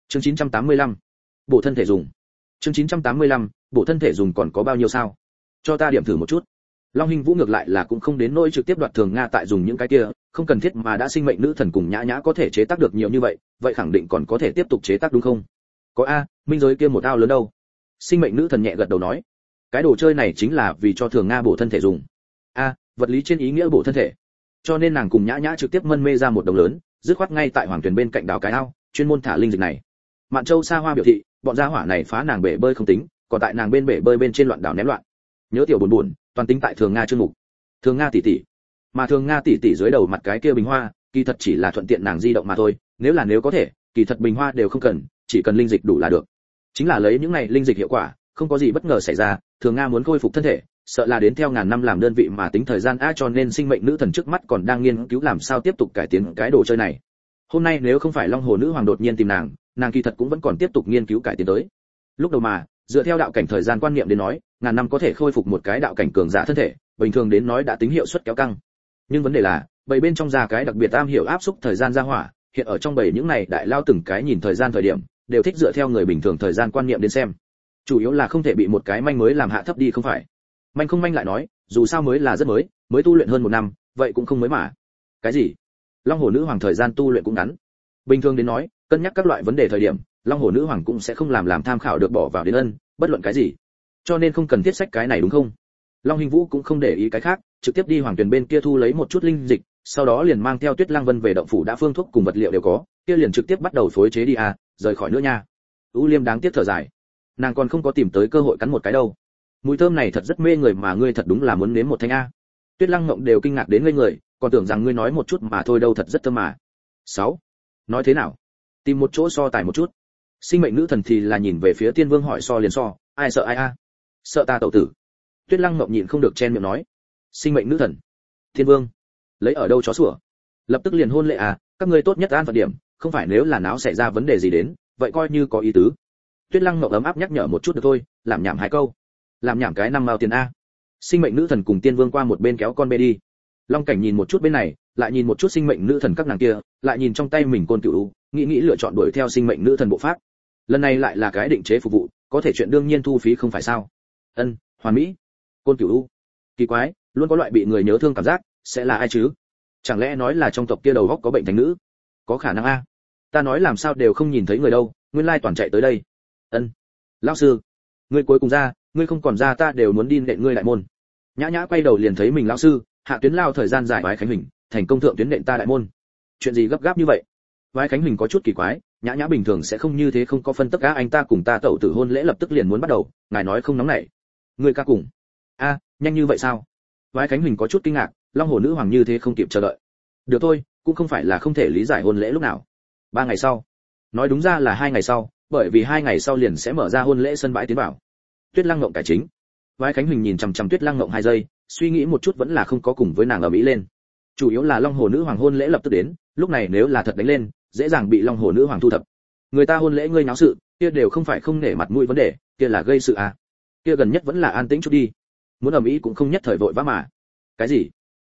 Chương 985. Bổ thân thể dùng. Chương 985. Bổ thân thể dùng còn có bao nhiêu sao? Cho ta điểm thử một chút. Long Hinh Vũ ngược lại là cũng không đến nỗi trực tiếp đoạt Thường Nga tại dùng những cái kia, không cần thiết mà đã sinh mệnh nữ thần cùng Nhã Nhã có thể chế tác được nhiều như vậy, vậy khẳng định còn có thể tiếp tục chế tác đúng không? Có a, minh giới kia một ao lớn đâu. Sinh mệnh nữ thần nhẹ gật đầu nói, cái đồ chơi này chính là vì cho Thường Nga bổ thân thể dùng. A, vật lý trên ý nghĩa bổ thân thể. Cho nên nàng cùng Nhã Nhã trực tiếp mân mê ra một đồng lớn, dứt khoát ngay tại hoàng tuyển bên cạnh đào cái ao, chuyên môn thả linh dịch này. Mạn Châu Sa Hoa biểu thị, bọn gia hỏa này phá nàng bể bơi không tính, còn tại nàng bên bể bơi bên trên loạn đảo ném loạn. Nhớ tiểu buồn buồn, toàn tính tại Thường Nga chương mục. Thường Nga tỷ tỷ. Mà Thường Nga tỷ tỷ dưới đầu mặt cái kia bình hoa, kỳ thật chỉ là thuận tiện nàng di động mà thôi, nếu có thể, kỳ thật bình hoa đều không cần, chỉ cần linh dịch đủ là được. Chính là lấy những này linh dịch hiệu quả, không có gì bất ngờ xảy ra, Thường Nga muốn khôi phục thân thể, sợ là đến theo ngàn năm làm đơn vị mà tính thời gian cho nên sinh mệnh nữ thần trước mắt còn đang nghiên cứu làm sao tiếp tục cải tiến cái đồ chơi này. Hôm nay nếu không phải Long Hồ nữ hoàng đột nhiên tìm nàng kỳ thật cũng vẫn còn tiếp tục nghiên cứu cải tiến tới. Lúc đầu mà, dựa theo đạo cảnh thời gian quan niệm đến nói, ngàn năm có thể khôi phục một cái đạo cảnh cường giả thân thể, bình thường đến nói đã tính hiệu suất kéo căng. Nhưng vấn đề là, bầy bên trong ra cái đặc biệt am hiểu áp xúc thời gian ra hỏa, hiện ở trong bầy những này đại lao từng cái nhìn thời gian thời điểm, đều thích dựa theo người bình thường thời gian quan niệm đến xem. Chủ yếu là không thể bị một cái manh mới làm hạ thấp đi không phải. Manh không manh lại nói, dù sao mới là rất mới tu luyện hơn 1 năm, vậy cũng không mới mà. Cái gì? Long Hồ nữ hoàng thời gian tu luyện cũng ngắn. Bình thường đến nói, cân nhắc các loại vấn đề thời điểm, Long Hồ nữ hoàng cũng sẽ không làm tham khảo được bỏ vào đến ân, bất luận cái gì. Cho nên không cần thiết sách cái này đúng không? Long Hinh Vũ cũng không để ý cái khác, trực tiếp đi hoàng tuyển bên kia thu lấy một chút linh dịch, sau đó liền mang theo Tuyết Lăng Vân về động phủ đã phương thuốc cùng vật liệu đều có, kia liền trực tiếp bắt đầu phối chế đi rời khỏi nữa nha. U Liêm đáng tiếc thở dài, nàng còn không có tìm tới cơ hội cắn một cái đâu. Mùi thơm này thật rất mê người mà ngươi thật đúng là muốn nếm một thanh a. Tuyết Lăng Ngộng đều kinh ngạc đến ngây người, còn tưởng rằng ngươi nói một chút mà thôi đâu, thật rất thơm mà. 6. Nói thế nào? Tìm một chỗ so tài một chút. Sinh mệnh nữ thần thì là nhìn về phía Tiên Vương hỏi so liền so, ai sợ ai a? Sợ ta tẩu tử. Tuyết Lăng Ngộng nhịn không được chen miệng nói. Sinh mệnh nữ thần. Thiên Vương, lấy ở đâu chó sủa? Lập tức liền hôn lễ các ngươi tốt nhất an phận điểm, không phải nếu là náo xảy ra vấn đề gì đến, vậy coi như có ý tứ. Tuyết Lăng Ngộng ấm áp nhắc nhở một chút được thôi, làm nhảm 2 câu. Làm nhảm cái 5 mao tiền a. Sinh mệnh nữ thần cùng Tiên Vương qua một bên kéo con bê đi. Long Cảnh nhìn một chút bên này, lại nhìn một chút sinh mệnh nữ thần các nàng kia, lại nhìn trong tay mình côn cửu, nghĩ lựa chọn đuổi theo sinh mệnh nữ thần bộ pháp. Lần này lại là cái định chế phục vụ, có thể chuyện đương nhiên thu phí không phải sao? Ân, hoàn mỹ. Côn Cửu, kỳ quái, luôn có loại bị người nhớ thương cảm giác, sẽ là ai chứ? Chẳng lẽ nói là trong tộc kia đầu óc có bệnh thành nữ? Có khả năng a. Ta nói làm sao đều không nhìn thấy người đâu, nguyên lai toàn chạy tới đây. Ân, lão sư, ngươi cuối cùng ra, ngươi không còn ra ta đều muốn đi nện ngươi đại môn. Nhã Nhã quay đầu liền thấy mình lão sư, Hạ Tuyến lao thời gian giải Vái Khánh Huỳnh, thành công thượng tuyến nện ta đại môn. Chuyện gì gấp gáp như vậy? Vái Khánh Huỳnh có chút kỳ quái, Nhã Nhã bình thường sẽ không như thế, không có phân tất cả anh ta cùng ta tẩu tử hôn lễ lập tức liền muốn bắt đầu, ngài nói không nóng nảy. Ngươi ca cùng. Nhanh như vậy sao? Vái Khánh Huỳnh có chút kinh ngạc, Long Hồ nữ hoàng như thế không kịp chờ đợi. Được thôi, cũng không phải là không thể lý giải hôn lễ lúc nào. 3 ngày sau. Nói đúng ra là 2 ngày sau, bởi vì 2 ngày sau liền sẽ mở ra hôn lễ sân bãi tiến vào. Tuyết Lăng Ngộng cải chính. Vái Khánh Huỳnh nhìn chằm chằm Tuyết Lăng Ngộng 2 giây, suy nghĩ một chút vẫn là không có cùng với nàng ở mỹ lên. Chủ yếu là Long Hồ nữ hoàng hôn lễ lập tức đến, lúc này nếu là thật đánh lên, dễ dàng bị Long Hồ nữ hoàng thu thập. Người ta hôn lễ ngươi náo sự, kia đều không phải không nể mặt mũi vấn đề, kia là gây sự Kia gần nhất vẫn là an tĩnh chút đi. Muốn ầm ĩ cũng không nhất thời vội vã mà. Cái gì?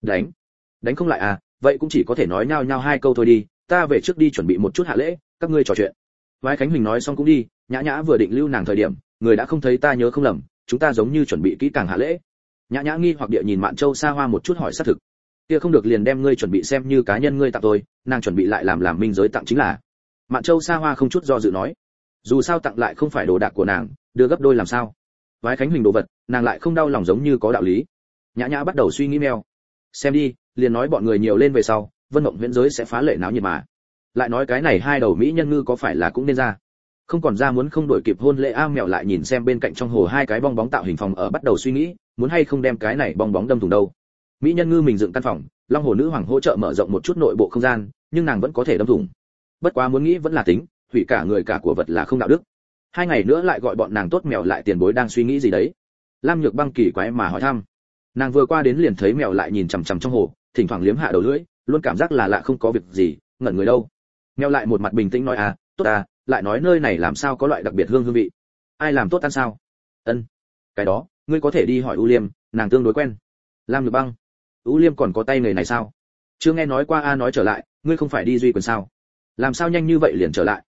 Đánh không lại vậy cũng chỉ có thể nói nhau 2 câu thôi đi, ta về trước đi chuẩn bị một chút hạ lễ, các ngươi trò chuyện. Vái Khánh Huỳnh nói xong cũng đi, Nhã Nhã vừa định lưu nàng thời điểm, người đã không thấy ta nhớ không lầm, chúng ta giống như chuẩn bị kỹ càng hạ lễ. Nhã Nhã nghi hoặc địa nhìn Mạn Châu Sa Hoa một chút hỏi xác thực. Kia không được liền đem ngươi chuẩn bị xem như cá nhân ngươi tặng tôi, nàng chuẩn bị lại làm minh giới tặng chính là. Mạn Châu Sa Hoa không chút do dự nói, dù sao tặng lại không phải đồ đạc của nàng, đưa gấp đôi làm sao? Vái Khánh Huỳnh đồ vật, nàng lại không đau lòng giống như có đạo lý. Nhã Nhã bắt đầu suy nghĩ meo. Xem đi, liền nói bọn người nhiều lên về sau, Vân Mộng Viễn giới sẽ phá lệ náo nhiệt mà. Lại nói cái này 2 đầu mỹ nhân ngư có phải là cũng nên ra? Không còn ra muốn không đổi kịp hôn lễ mèo lại nhìn xem bên cạnh trong hồ 2 cái bong bóng tạo hình phòng ở bắt đầu suy nghĩ, muốn hay không đem cái này bong bóng đâm thủng đâu. Mỹ nhân ngư mình dựng căn phòng, Long Hồ nữ hoàng hỗ trợ mở rộng một chút nội bộ không gian, nhưng nàng vẫn có thể đâm thủng. Bất quá muốn nghĩ vẫn là tính, hủy cả người cả của vật là không đạo đức. 2 ngày nữa lại gọi bọn nàng tốt mèo lại tiền bối đang suy nghĩ gì đấy. Lam Nhược Băng kỳ quái mà hỏi thăm. Nàng vừa qua đến liền thấy mèo lại nhìn chằm chằm trong hồ, thỉnh thoảng liếm hạ đầu lưỡi, luôn cảm giác là lạ không có việc gì, ngẩn người đâu. Mèo lại một mặt bình tĩnh nói tốt lại nói nơi này làm sao có loại đặc biệt hương vị. Ai làm tốt ăn sao? Ân, cái đó, ngươi có thể đi hỏi U Liêm, nàng tương đối quen. Lam Nhược Băng, U Liêm còn có tay nghề này sao? Chưa nghe nói qua nói trở lại, ngươi không phải đi duy quyền sao? Làm sao nhanh như vậy liền trở lại?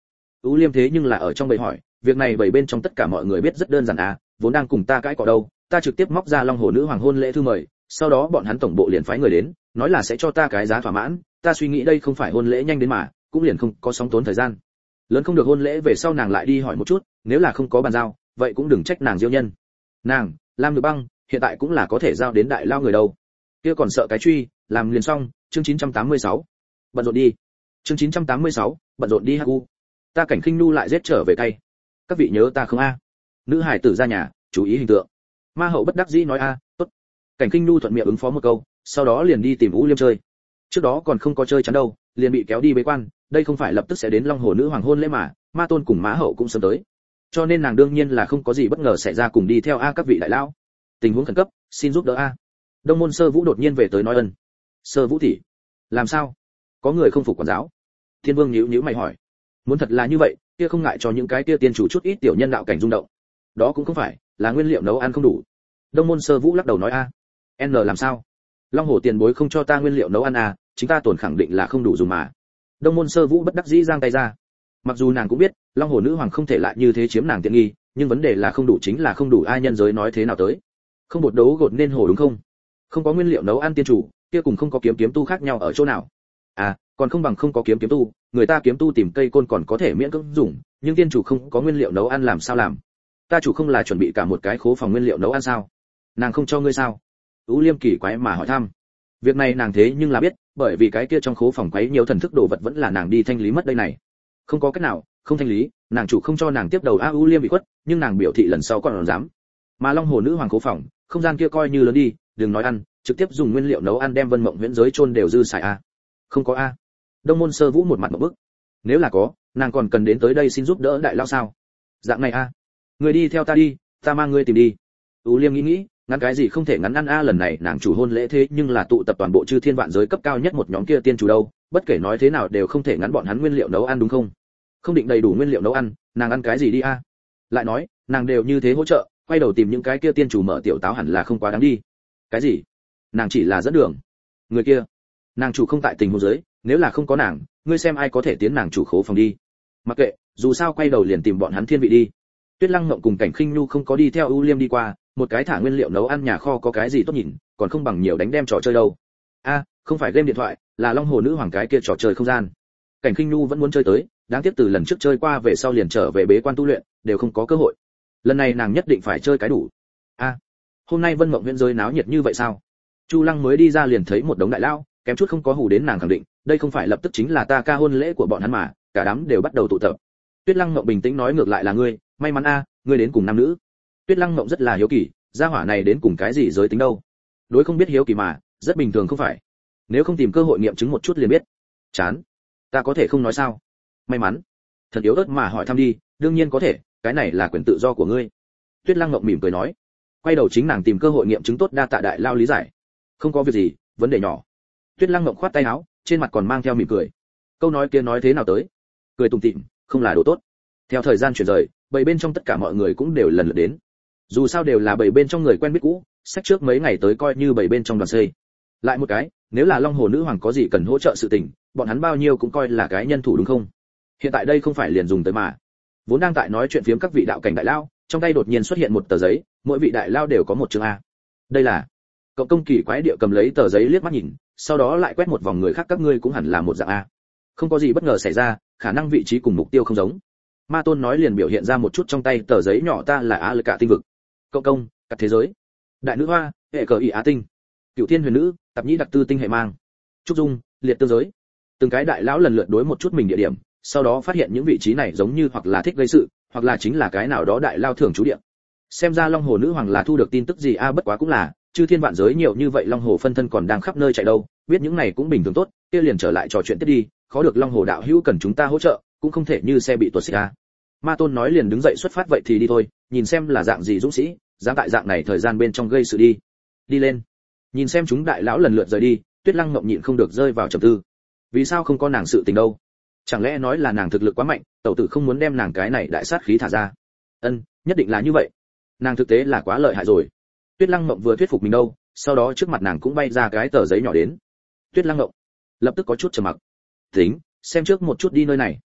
Ú Liêm thế nhưng là ở trong bầy hỏi, việc này bầy bên trong tất cả mọi người biết rất đơn giản à, vốn đang cùng ta cãi cọ đâu, ta trực tiếp móc ra Long Hồ nữ hoàng hôn lễ thư mời, sau đó bọn hắn tổng bộ liền phái người đến, nói là sẽ cho ta cái giá thỏa mãn, ta suy nghĩ đây không phải hôn lễ nhanh đến mà, cũng liền không có sóng tốn thời gian. Lớn không được hôn lễ về sau nàng lại đi hỏi một chút, nếu là không có bàn giao, vậy cũng đừng trách nàng diêu nhân. Nàng, Lam Nhược Băng, hiện tại cũng là có thể giao đến đại lao người đâu. Kia còn sợ cái truy, làm liền xong, chương 986. Bận rộn đi. Chương 986, bận rộn đi Haku. Ta Cảnh Khinh Nu lại giết trở về cay. Các vị nhớ ta không a? Nữ hải tử ra nhà, chú ý hình tượng. Ma hậu bất đắc dĩ nói a, tốt. Cảnh Khinh Nu thuận miệng ứng phó một câu, sau đó liền đi tìm Vũ Liêm chơi. Trước đó còn không có chơi chắn đâu, liền bị kéo đi bế quan, đây không phải lập tức sẽ đến Long Hồ nữ hoàng hôn lễ mà, Ma Tôn cùng Má hậu cũng sớm tới. Cho nên nàng đương nhiên là không có gì bất ngờ xảy ra cùng đi theo a các vị đại lão. Tình huống khẩn cấp, xin giúp đỡ a. Đông môn Sơ Vũ đột nhiên về tới nói ân. Sơ Vũ tỷ, làm sao? Có người không phục quản giáo. Thiên Vương nhíu nhíu mày hỏi. Muốn thật là như vậy, kia không ngại cho những cái kia tiên chủ chút ít tiểu nhân đạo cảnh rung động. Đó cũng không phải, là nguyên liệu nấu ăn không đủ. Đông môn Sơ Vũ lắc đầu nói a. N làm sao? Long Hồ tiền bối không cho ta nguyên liệu nấu ăn à, chính ta tổn khẳng định là không đủ dùng mà. Đông môn Sơ Vũ bất đắc dĩ giang tay ra. Mặc dù nàng cũng biết, Long Hồ nữ hoàng không thể lại như thế chiếm nàng tiện nghi, nhưng vấn đề là không đủ chính là không đủ, ai nhân giới nói thế nào tới. Không bột đấu gột nên hồ đúng không? Không có nguyên liệu nấu ăn tiên chủ, kia cùng không có kiếm tu khác nhau ở chỗ nào? À, còn không bằng không có kiếm tu, người ta kiếm tu tìm cây côn còn có thể miễn cưỡng dùng, nhưng tiên chủ không có nguyên liệu nấu ăn làm sao làm? Ta chủ không là chuẩn bị cả một cái khố phòng nguyên liệu nấu ăn sao? Nàng không cho ngươi sao? Ú Liêm kỳ quái mà hỏi thăm. Việc này nàng thế nhưng là biết, bởi vì cái kia trong khố phòng quấy nhiều thần thức đồ vật vẫn là nàng đi thanh lý mất đây này. Không có cách nào, không thanh lý, nàng chủ không cho nàng tiếp đầu a. Ú Liêm bị khuất, nhưng nàng biểu thị lần sau còn dám. Mà Long Hồ nữ hoàng khố phòng, không gian kia coi như lớn đi, đừng nói ăn, trực tiếp dùng nguyên liệu nấu ăn đem Vân Mộng Huyễn giới chôn đều dư xài a. Không có a. Đông môn Sơ Vũ một mặt ngộp bức. Nếu là có, nàng còn cần đến tới đây xin giúp đỡ đại lão sao? Dạng này a. Người đi theo ta đi, ta mang ngươi tìm đi. Ú Liêm nghĩ, ngắn cái gì không thể ngắn ăn a, lần này nàng chủ hôn lễ thế nhưng là tụ tập toàn bộ chư thiên vạn giới cấp cao nhất một nhóm kia tiên chủ đâu, bất kể nói thế nào đều không thể ngắn bọn hắn nguyên liệu nấu ăn đúng không? Không định đầy đủ nguyên liệu nấu ăn, nàng ăn cái gì đi a? Lại nói, nàng đều như thế hỗ trợ, quay đầu tìm những cái kia tiên chủ mở tiểu táo hẳn là không quá đáng đi. Cái gì? Nàng chỉ là dẫn đường. Người kia, nàng chủ không tại tình huống dưới, nếu là không có nàng, ngươi xem ai có thể tiến nàng chủ khố phòng đi. Mặc kệ, dù sao quay đầu liền tìm bọn hắn thiên vị đi. Tuyết Lăng Ngộng cùng Cảnh Khinh Nhu không có đi theo U Liêm đi qua, một cái thả nguyên liệu nấu ăn nhà kho có cái gì tốt nhìn, còn không bằng nhiều đánh đem trò chơi đâu. A, không phải game điện thoại, là Long Hồ nữ hoàng cái kia trò chơi không gian. Cảnh Khinh Nhu vẫn muốn chơi tới, đáng tiếc từ lần trước chơi qua về sau liền trở về bế quan tu luyện, đều không có cơ hội. Lần này nàng nhất định phải chơi cái đủ. A, hôm nay Vân Mộng Huyễn giới náo nhiệt như vậy sao? Chu Lăng mới đi ra liền thấy một đống đại lão, kém chút không có hù đến nàng khẳng định, đây không phải lập tức chính là ta ca hôn lễ của bọn hắn mà, cả đám đều bắt đầu tụ tập. Tuyết Lăng Ngộng bình tĩnh nói ngược lại là ngươi, may mắn a, ngươi đến cùng nam nữ. Tuyết Lăng Ngộng rất là hiếu kỳ, gia hỏa này đến cùng cái gì giới tính đâu? Đối không biết hiếu kỳ mà, rất bình thường không phải? Nếu không tìm cơ hội nghiệm chứng một chút liền biết. Chán, ta có thể không nói sao? May mắn. Thật yếu ớt mà hỏi thăm đi, đương nhiên có thể, cái này là quyền tự do của ngươi. Tuyết Lăng Ngộng mỉm cười nói. Quay đầu chính nàng tìm cơ hội nghiệm chứng tốt, đa tạ đại lao lý giải. Không có việc gì, vấn đề nhỏ. Tuyết Lăng Ngộng khoát tay áo, trên mặt còn mang theo mỉm cười. Câu nói kia nói thế nào tới? Cười tủm tỉm, không là đồ tốt. Theo thời gian chuyển rời, bầy bên trong tất cả mọi người cũng đều lần lượt đến. Dù sao đều là bầy bên trong người quen biết cũ, sách trước mấy ngày tới coi như bầy bên trong đoàn xây. Lại một cái, nếu là Long Hồ nữ hoàng có gì cần hỗ trợ sự tình, bọn hắn bao nhiêu cũng coi là cái nhân thủ đúng không? Hiện tại đây không phải liền dùng tới mà. Vốn đang tại nói chuyện phiếm các vị đạo cảnh đại lao, trong tay đột nhiên xuất hiện một tờ giấy, mỗi vị đại lao đều có một chương a. Đây là Cộng công kỳ quái địa cầm lấy tờ giấy liếc mắt nhìn, sau đó lại quét một vòng người khác, các ngươi cũng hẳn là một dạng a. Không có gì bất ngờ xảy ra, khả năng vị trí cùng mục tiêu không giống. Ma Tôn nói liền biểu hiện ra một chút trong tay tờ giấy nhỏ, ta là A Lực Cả tinh vực. Cộng công, cả thế giới. Đại nữ hoa, hệ cờ ỷ Á tinh. Cửu thiên huyền nữ, tạp nhĩ đặc tư tinh hệ mang. Trúc dung, liệt tương giới. Từng cái đại lão lần lượt đối một chút mình địa điểm, sau đó phát hiện những vị trí này giống như hoặc là thích gây sự, hoặc là chính là cái nào đó đại lao thường trú địa. Xem ra Long Hồ nữ hoàng là thu được tin tức gì a, bất quá cũng là, chư thiên vạn giới nhiều như vậy Long Hồ phân thân còn đang khắp nơi chạy đâu, biết những này cũng bình thường tốt, kia liền trở lại trò chuyện tiếp đi, khó được Long Hồ đạo hữu cần chúng ta hỗ trợ, cũng không thể như xe bị tuột xích a. Ma Tôn nói liền đứng dậy xuất phát, vậy thì đi thôi, nhìn xem là dạng gì dũng sĩ, dám tại dạng này thời gian bên trong gây sự đi. Đi lên. Nhìn xem chúng đại lão lần lượt rời đi, Tuyết Lăng Ngộng nhịn không được rơi vào trầm tư. Vì sao không có nàng sự tình đâu? Chẳng lẽ nói là nàng thực lực quá mạnh, tẩu tử không muốn đem nàng cái này đại sát khí thả ra? Nhất định là như vậy. Nàng thực tế là quá lợi hại rồi. Tuyết Lăng Ngộng vừa thuyết phục mình đâu, sau đó trước mặt nàng cũng bay ra cái tờ giấy nhỏ đến. Tuyết Lăng Ngộng lập tức có chút trầm mặc. Tính, xem trước một chút đi nơi này.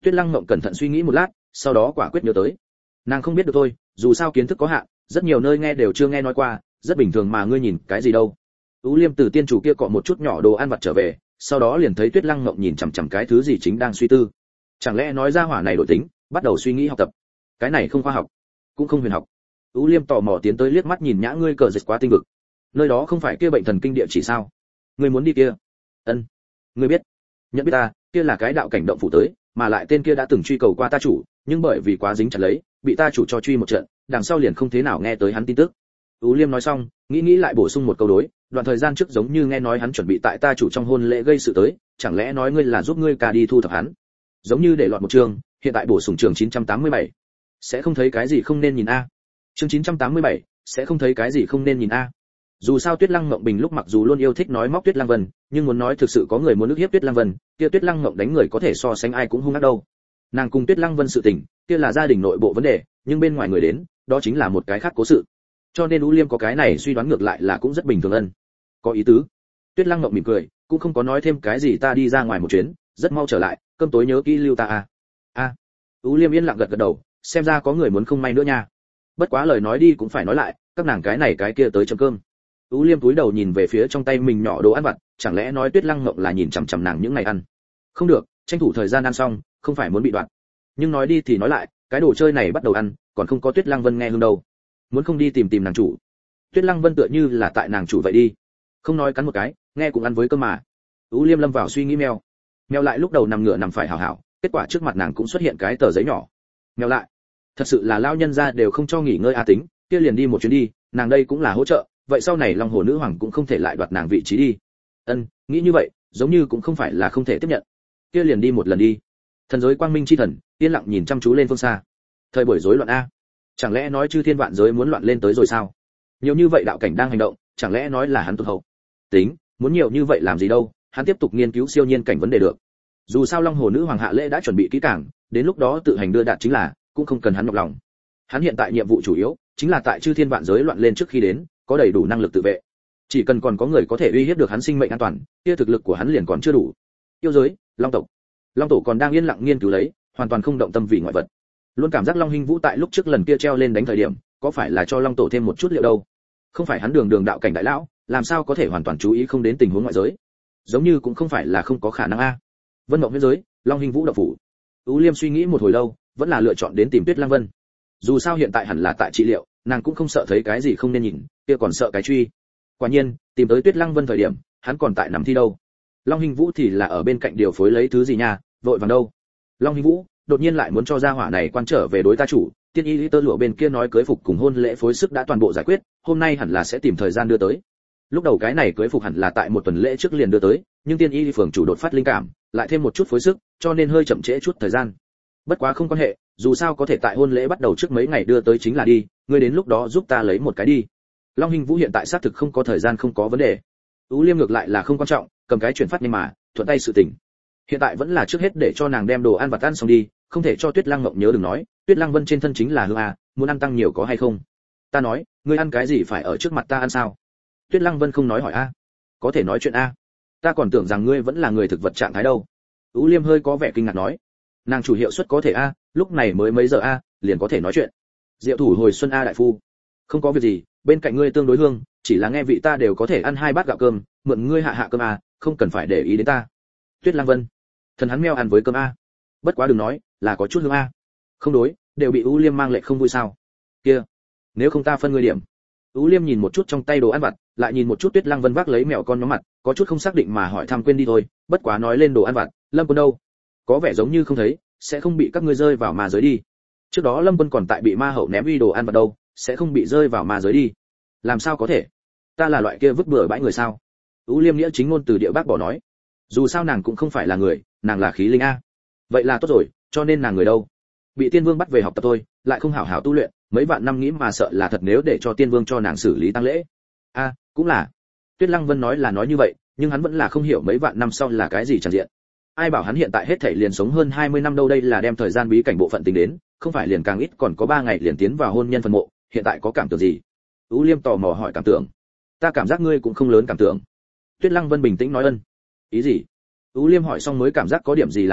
Tuyết Lăng Mộng cẩn thận suy nghĩ một lát, sau đó quả quyết nhớ tới. Nàng không biết được thôi, dù sao kiến thức có hạn, rất nhiều nơi nghe đều chưa nghe nói qua, rất bình thường mà ngươi nhìn cái gì đâu. Ú Liêm từ tiên chủ kia cọ một chút nhỏ đồ ăn vặt trở về, sau đó liền thấy Tuyết Lăng Mộng nhìn chằm chằm cái thứ gì chính đang suy tư. Chẳng lẽ nói ra hỏa này đổi tính, bắt đầu suy nghĩ học tập. Cái này không khoa học, cũng không huyền học. Ú Liêm tò mò tiến tới liếc mắt nhìn nhã ngươi cờ dịch quá tinh vực. Nơi đó không phải kia bệnh thần kinh địa chỉ sao? Ngươi muốn đi kia? Ân. Ngươi biết? Nhận biết ta, kia là cái đạo cảnh động phủ tới, mà lại tên kia đã từng truy cầu qua ta chủ, nhưng bởi vì quá dính chặt lấy, bị ta chủ cho truy một trận, đằng sau liền không thế nào nghe tới hắn tin tức. Ú Liêm nói xong, nghĩ lại bổ sung một câu đối, đoạn thời gian trước giống như nghe nói hắn chuẩn bị tại ta chủ trong hôn lễ gây sự tới, chẳng lẽ nói ngươi là giúp ngươi ca đi thu thập hắn? Giống như để lọt một chương, hiện tại bổ sung chương 987. Sẽ không thấy cái gì không nên nhìn a. Chương 987, sẽ không thấy cái gì không nên nhìn a. Dù sao Tuyết Lăng Mộng Bình lúc mặc dù luôn yêu thích nói móc Tuyết Lăng Vân, nhưng muốn nói thực sự có người muốn ức hiếp Tuyết Lăng Vân, kia Tuyết Lăng Mộng đánh người có thể so sánh ai cũng hung ác đâu. Nàng cùng Tuyết Lăng Vân sự tình, kia là gia đình nội bộ vấn đề, nhưng bên ngoài người đến, đó chính là một cái khác cố sự. Cho nên Ú Liêm có cái này suy đoán ngược lại là cũng rất bình thường ân. Có ý tứ. Tuyết Lăng Mộng mỉm cười, cũng không có nói thêm cái gì, ta đi ra ngoài một chuyến, rất mau trở lại, cơm tối nhớ kỹ lưu ta a. A. Ú Liêm yên lặng gật đầu, xem ra có người muốn không may nữa nha. Bất quá lời nói đi cũng phải nói lại, các nàng cái này cái kia tới chấm cơm. Ú Liêm cúi đầu nhìn về phía trong tay mình nhỏ đồ ăn vặt, chẳng lẽ nói Tuyết Lăng Mộng là nhìn chằm chằm nàng những ngày ăn. Không được, tranh thủ thời gian ăn xong, không phải muốn bị đoạn. Nhưng nói đi thì nói lại, cái đồ chơi này bắt đầu ăn, còn không có Tuyết Lăng Vân nghe hương đâu. Muốn không đi tìm nàng chủ. Tuyết Lăng Vân tựa như là tại nàng chủ vậy đi. Không nói cắn một cái, nghe cũng ăn với cơm mà. Ú Liêm lâm vào suy nghĩ mèo. Mèo lại lúc đầu nằm ngửa nằm phải hảo hảo, kết quả trước mặt nàng cũng xuất hiện cái tờ giấy nhỏ. Mèo lại. Thật sự là lao nhân ra đều không cho nghỉ ngơi tính, kia liền đi một chuyến đi, nàng đây cũng là hỗ trợ, vậy sau này Long Hồ nữ hoàng cũng không thể lại đoạt nàng vị trí đi. Ân, nghĩ như vậy, giống như cũng không phải là không thể tiếp nhận. Kia liền đi một lần đi. Thần giới quang minh chi thần, yên lặng nhìn chăm chú lên phương xa. Thời buổi rối loạn a. Chẳng lẽ nói chư thiên vạn giới muốn loạn lên tới rồi sao? Nhiều như vậy đạo cảnh đang hành động, chẳng lẽ nói là hắn tụt hậu? Tính, muốn nhiều như vậy làm gì đâu, hắn tiếp tục nghiên cứu siêu nhiên cảnh vấn đề được. Dù sao Long Hồ nữ hoàng hạ lễ đã chuẩn bị kỹ càng, đến lúc đó tự hành đưa đạt chính là, cũng không cần hắn nhọc lòng. Hắn hiện tại nhiệm vụ chủ yếu chính là tại chư thiên vạn giới loạn lên trước khi đến, có đầy đủ năng lực tự vệ. Chỉ cần còn có người có thể uy hiếp được hắn sinh mệnh an toàn, kia thực lực của hắn liền còn chưa đủ. Yêu giới, Long tộc. Long tổ còn đang yên lặng nghiên cứu lấy, hoàn toàn không động tâm vì ngoại vật. Luôn cảm giác Long Hinh Vũ tại lúc trước lần kia treo lên đánh thời điểm, có phải là cho Long tổ thêm một chút liệu đâu? Không phải hắn đường đạo cảnh đại lão, làm sao có thể hoàn toàn chú ý không đến tình huống ngoại giới? Giống như cũng không phải là không có khả năng a. Vân Mộng Huyễn giới, Long Hinh Vũ độc phủ. Ú Liêm suy nghĩ một hồi lâu, vẫn là lựa chọn đến tìm Tuyết Lăng Vân. Dù sao hiện tại hẳn là tại trị liệu, nàng cũng không sợ thấy cái gì không nên nhìn, kia còn sợ cái truy. Quả nhiên, tìm tới Tuyết Lăng Vân thời điểm, hắn còn tại nằm thi đâu. Long Hinh Vũ thì là ở bên cạnh điều phối lấy thứ gì nha, vội vàng đâu. Long Hinh Vũ đột nhiên lại muốn cho gia hỏa này quan trở về đối ta chủ, tiên y tơ lụa bên kia nói cưới phục cùng hôn lễ phối sức đã toàn bộ giải quyết, hôm nay hẳn là sẽ tìm thời gian đưa tới. Lúc đầu cái này cưới phục hẳn là tại một tuần lễ trước liền đưa tới, nhưng tiên y phường chủ đột phát linh cảm, lại thêm một chút phối sức, cho nên hơi chậm trễ chút thời gian. Bất quá không quan hệ, dù sao có thể tại hôn lễ bắt đầu trước mấy ngày đưa tới chính là đi, ngươi đến lúc đó giúp ta lấy một cái đi. Long Hinh Vũ hiện tại xác thực không có thời gian, không có vấn đề. Ú Liêm ngược lại là không quan trọng, cầm cái chuyển phát nhanh mà, thuận tay sự tình. Hiện tại vẫn là trước hết để cho nàng đem đồ ăn vặt ăn xong đi, không thể cho Tuyết Lăng Mộng nhớ đừng nói, Tuyết Lăng Vân trên thân chính là hương a, muốn ăn tăng nhiều có hay không? Ta nói, ngươi ăn cái gì phải ở trước mặt ta ăn sao? Tuyết Lăng Vân không nói hỏi a. Có thể nói chuyện a. Ta còn tưởng rằng ngươi vẫn là người thực vật trạng thái đâu. Ú Liêm hơi có vẻ kinh ngạc nói. Nàng chủ hiệu suất có thể a, lúc này mới mấy giờ a, liền có thể nói chuyện. Diệu thủ hồi xuân a đại phu. Không có việc gì, bên cạnh ngươi tương đối hương, chỉ là nghe vị ta đều có thể ăn 2 bát gạo cơm, mượn ngươi hạ cơm a, không cần phải để ý đến ta. Tuyết Lăng Vân. Thần hắn meo ăn với cơm a. Bất quá đừng nói, là có chút hương a. Không đối, đều bị Ú Liêm mang lệ không vui sao? Kia, nếu không ta phân ngươi điểm. Ú Liêm nhìn một chút trong tay đồ ăn vặt, lại nhìn một chút Tuyết Lăng Vân vác lấy mèo con nhóm mặt, có chút không xác định mà hỏi thăm quên đi thôi, bất quá nói lên đồ ăn vặt, Lâm Quân đâu? Có vẻ giống như không thấy, sẽ không bị các ngươi rơi vào ma giới đi. Trước đó Lâm Quân còn tại bị ma hậu ném uy đồ ăn vặt đâu, sẽ không bị rơi vào ma giới đi. Làm sao có thể? Ta là loại kia vứt bừa bãi người sao? Ú Liêm nghĩa chính ngôn từ địa bác bỏ nói. Dù sao nàng cũng không phải là người, nàng là khí linh a. Vậy là tốt rồi, cho nên nàng người đâu? Bị Tiên Vương bắt về học tập thôi, lại không hảo hảo tu luyện, mấy vạn năm nghĩ mà sợ là thật nếu để cho Tiên Vương cho nàng xử lý tang lễ. A, cũng là. Tuyết Lăng Vân nói là nói như vậy, nhưng hắn vẫn là không hiểu mấy vạn năm sau là cái gì tràn diện. Ai bảo hắn hiện tại hết thảy liền sống hơn 20 năm đâu, đây là đem thời gian bí cảnh bộ phận tính đến, không phải liền càng ít còn có 3 ngày liền tiến vào hôn nhân phần mộ, hiện tại có cảm tưởng gì? Ú Liêm tò mò hỏi cảm tưởng. Ta cảm giác ngươi cũng không lớn cảm tưởng. Tuyết Lăng Vân bình tĩnh nói ân. Ý gì? Ú Liêm hỏi xong mới cảm giác có điểm gì là lạ,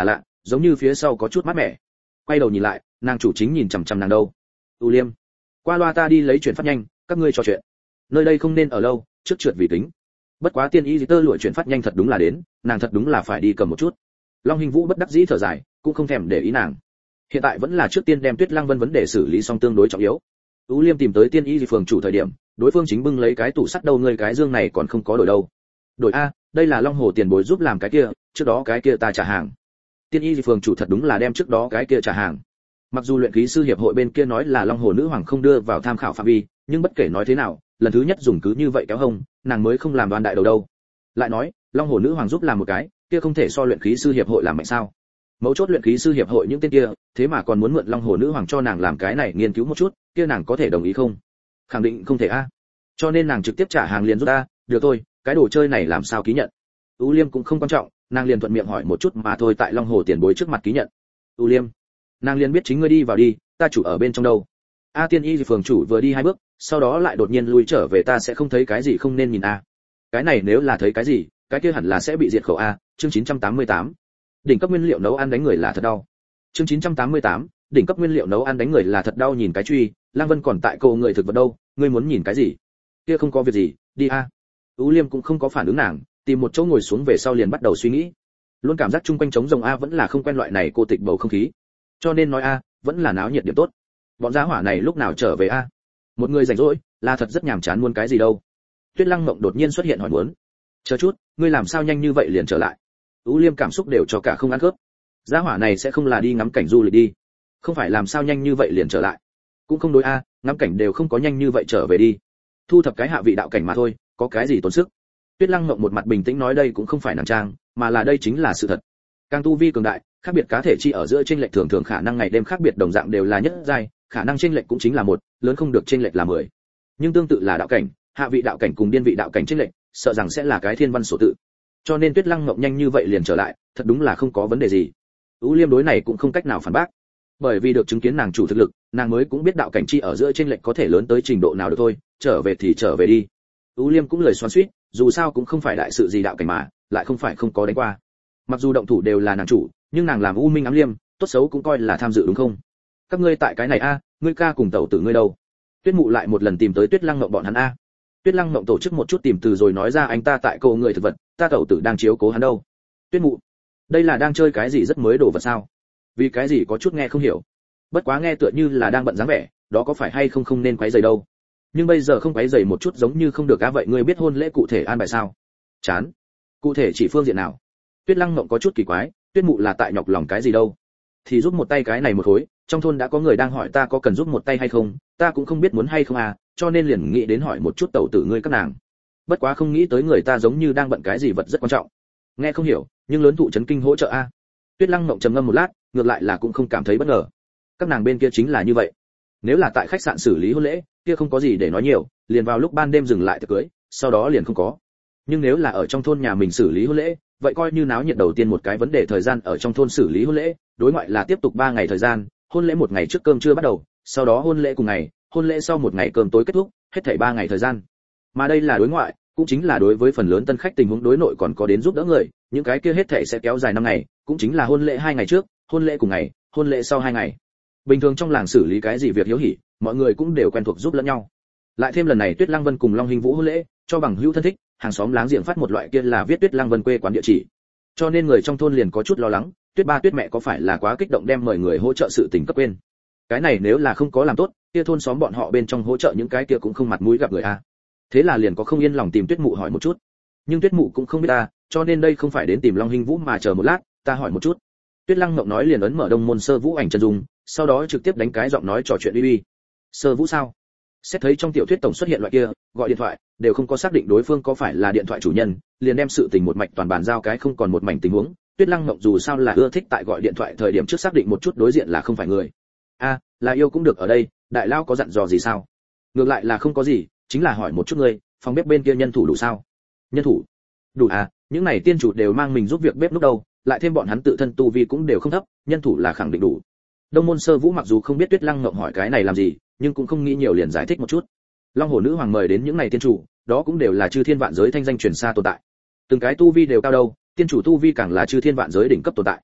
giống như phía sau có chút mát mẻ. Quay đầu nhìn lại, nàng chủ chính nhìn chằm chằm nàng đâu. U Liêm, qua loa ta đi lấy chuyển phát nhanh, các ngươi trò chuyện. Nơi đây không nên ở lâu, trước trượt vì kính. Bất quá tiên y tơ lụa chuyển phát nhanh thật đúng là đến, nàng thật đúng là phải đi cầm một chút. Long Hinh Vũ bất đắc dĩ thở dài, cũng không thèm để ý nàng. Hiện tại vẫn là trước tiên đem Tuyết Lăng Vân vấn đề xử lý xong tương đối trọng yếu. U Liêm tìm tới tiên y phường chủ thời điểm, đối phương chính bưng lấy cái tủ sắt đâu, ngươi cái dương này còn không có đổi đâu. Đổi a, đây là Long Hồ tiền bối giúp làm cái kia, trước đó cái kia ta trả hàng. Tiên y phường chủ thật đúng là đem trước đó cái kia trả hàng. Mặc dù luyện khí sư hiệp hội bên kia nói là Long Hồ nữ hoàng không đưa vào tham khảo phạm vi, nhưng bất kể nói thế nào, lần thứ nhất dùng cứ như vậy kéo hông, nàng mới không làm đoan đại đầu đâu. Lại nói, Long Hồ nữ hoàng giúp làm một cái, kia không thể so luyện khí sư hiệp hội làm mạnh sao? Mấu chốt luyện khí sư hiệp hội những tên kia, thế mà còn muốn mượn Long Hồ nữ hoàng cho nàng làm cái này nghiên cứu một chút, kia nàng có thể đồng ý không? Khẳng định không thể a. Cho nên nàng trực tiếp trả hàng liền giúp ta, được thôi, cái đồ chơi này làm sao ký nhận? U Liêm cũng không quan trọng, nàng liền thuận miệng hỏi một chút mà thôi, tại Long Hồ tiền bối trước mặt ký nhận. U Liêm, nàng liền biết chính ngươi đi vào đi, ta chủ ở bên trong đâu. A tiên y phường chủ vừa đi 2 bước, sau đó lại đột nhiên lui trở về, ta sẽ không thấy cái gì không nên nhìn a. Cái này nếu là thấy cái gì, cái kia hẳn là sẽ bị diệt khẩu a. Chương 988. Đỉnh cấp nguyên liệu nấu ăn đánh người là thật đau. Chương 988. Đỉnh cấp nguyên liệu nấu ăn đánh người là thật đau, nhìn cái truy, Lang Vân còn tại cô người thực vật đâu, ngươi muốn nhìn cái gì? Kia không có việc gì, đi a. U Liêm cũng không có phản ứng nàng, tìm một chỗ ngồi xuống về sau liền bắt đầu suy nghĩ. Luôn cảm giác chung quanh trống rồng a, vẫn là không quen loại này cô tịch bầu không khí. Cho nên nói a, vẫn là náo nhiệt điểm tốt. Bọn giá hỏa này lúc nào trở về a? Một người rảnh rỗi, là thật rất nhàm chán, muốn cái gì đâu. Tuyết Lăng Mộng đột nhiên xuất hiện hỏi muốn. Chờ chút, ngươi làm sao nhanh như vậy liền trở lại? U Liêm cảm xúc đều cho cả không ăn khớp. Giá hỏa này sẽ không là đi ngắm cảnh du lịch đi? Không phải làm sao nhanh như vậy liền trở lại? Cũng không đối a, ngắm cảnh đều không có nhanh như vậy trở về đi. Thu thập cái hạ vị đạo cảnh mà thôi, có cái gì tốn sức. Tuyết Lăng Mộng một mặt bình tĩnh nói, đây cũng không phải nàng trang, mà là đây chính là sự thật. Càng tu vi cường đại, khác biệt cá thể chi ở giữa chênh lệch thường thường khả năng ngày đêm khác biệt đồng dạng đều là nhất giai, khả năng chênh lệch cũng chính là 1, lớn không được chênh lệch là 10. Nhưng tương tự là đạo cảnh, hạ vị đạo cảnh cùng điên vị đạo cảnh chênh lệch, sợ rằng sẽ là cái thiên văn số tự. Cho nên Tuyết Lăng Mộng nhanh như vậy liền trở lại, thật đúng là không có vấn đề gì. U Liêm đối này cũng không cách nào phản bác, bởi vì được chứng kiến nàng chủ thực lực, nàng mới cũng biết đạo cảnh chi ở giữa chênh lệch có thể lớn tới trình độ nào được thôi, trở về thì trở về đi. U Liêm cũng lời xoắn xuýt, dù sao cũng không phải đại sự gì đạo cảnh mà, lại không phải không có đánh qua. Mặc dù động thủ đều là nàng chủ, nhưng nàng làm U Minh ám liêm, tốt xấu cũng coi là tham dự đúng không? Các ngươi tại cái này a, ngươi ca cùng tẩu tử ngươi đâu? Tuyết Mụ lại một lần tìm tới Tuyết Lăng Mộng bọn hắn a. Tuyết Lăng Mộng tổ chức một chút tìm từ rồi nói ra, anh ta tại cô người thực vật, ta tẩu tử đang chiếu cố hắn đâu. Tuyết Mụ, đây là đang chơi cái gì rất mới đồ vật sao? Vì cái gì có chút nghe không hiểu. Bất quá nghe tựa như là đang bận dáng vẻ, đó có phải hay không không nên quấy rầy đâu. Nhưng bây giờ không quấy rầy một chút giống như không được á, vậy ngươi biết hôn lễ cụ thể an bài sao? Chán. Cụ thể chỉ phương diện nào? Tuyết Lăng Mộng có chút kỳ quái, Tuyết Mụ là tại nhọc lòng cái gì đâu? Thì giúp một tay cái này một khối, trong thôn đã có người đang hỏi ta có cần giúp một tay hay không, ta cũng không biết muốn hay không à, cho nên liền nghĩ đến hỏi một chút tẩu tử ngươi các nàng. Bất quá không nghĩ tới người ta giống như đang bận cái gì vật rất quan trọng. Nghe không hiểu, nhưng lớn thụ chấn kinh hỗ trợ a. Tuyết Lăng Mộng trầm ngâm một lát, ngược lại là cũng không cảm thấy bất ngờ. Các nàng bên kia chính là như vậy. Nếu là tại khách sạn xử lý hôn lễ, kia không có gì để nói nhiều, liền vào lúc ban đêm dừng lại tiệc cưới, sau đó liền không có. Nhưng nếu là ở trong thôn nhà mình xử lý hôn lễ, vậy coi như náo nhiệt. Đầu tiên một cái vấn đề thời gian, ở trong thôn xử lý hôn lễ, đối ngoại là tiếp tục 3 ngày thời gian, hôn lễ 1 ngày trước cơm trưa bắt đầu, sau đó hôn lễ cùng ngày, hôn lễ sau 1 ngày cơm tối kết thúc, hết thảy 3 ngày thời gian. Mà đây là đối ngoại, cũng chính là đối với phần lớn tân khách, tình huống đối nội còn có đến giúp đỡ người, những cái kia hết thảy sẽ kéo dài 5 ngày, cũng chính là hôn lễ 2 ngày trước, hôn lễ cùng ngày, hôn lễ sau 2 ngày. Bình thường trong làng xử lý cái gì việc hiếu hỉ, mọi người cũng đều quen thuộc giúp lẫn nhau. Lại thêm lần này Tuyết Lăng Vân cùng Long Hinh Vũ hôn lễ, cho bằng hữu thân thích, hàng xóm láng giềng phát một loại kia là viết Tuyết Lăng Vân quê quán địa chỉ. Cho nên người trong thôn liền có chút lo lắng, Tuyết ba Tuyết mẹ có phải là quá kích động đem mời người hỗ trợ sự tình cấp quên. Cái này nếu là không có làm tốt, kia thôn xóm bọn họ bên trong hỗ trợ những cái kia cũng không mặt mũi gặp người a. Thế là liền có không yên lòng tìm Tuyết Mụ hỏi một chút. Nhưng Tuyết Mụ cũng không biết ta, cho nên đây không phải đến tìm Long Hinh Vũ mà chờ một lát, ta hỏi một chút. Tuyết Lăng Mộng nói liền ấn mở Đông Môn Sơ Vũ ảnh chân dung, sau đó trực tiếp đánh cái giọng nói trò chuyện uy. Sơ Vũ sao? Xét thấy trong tiểu thuyết tổng xuất hiện loại kia, gọi điện thoại, đều không có xác định đối phương có phải là điện thoại chủ nhân, liền đem sự tình một mạch toàn bàn giao cái không còn một mảnh tình huống. Tuyết Lăng Mộng dù sao là ưa thích tại gọi điện thoại thời điểm trước xác định một chút đối diện là không phải người. A, là yêu cũng được ở đây, đại lao có dặn dò gì sao? Ngược lại là không có gì, chính là hỏi một chút ngươi, phòng bếp bên kia nhân thủ đủ sao? Nhân thủ? Đủ à, những này tiên chủ đều mang mình giúp việc bếp lúc đầu, lại thêm bọn hắn tự thân tu vi cũng đều không thấp, nhân thủ là khẳng định đủ. Đông Môn Sơ Vũ mặc dù không biết Tuyết Lăng Mộng hỏi cái này làm gì, nhưng cũng không nghĩ nhiều liền giải thích một chút. Long Hồ nữ hoàng mời đến những này tiên chủ, đó cũng đều là chư thiên vạn giới thanh danh truyền xa tồn tại. Từng cái tu vi đều cao đâu, tiên chủ tu vi càng là chư thiên vạn giới đỉnh cấp tồn tại.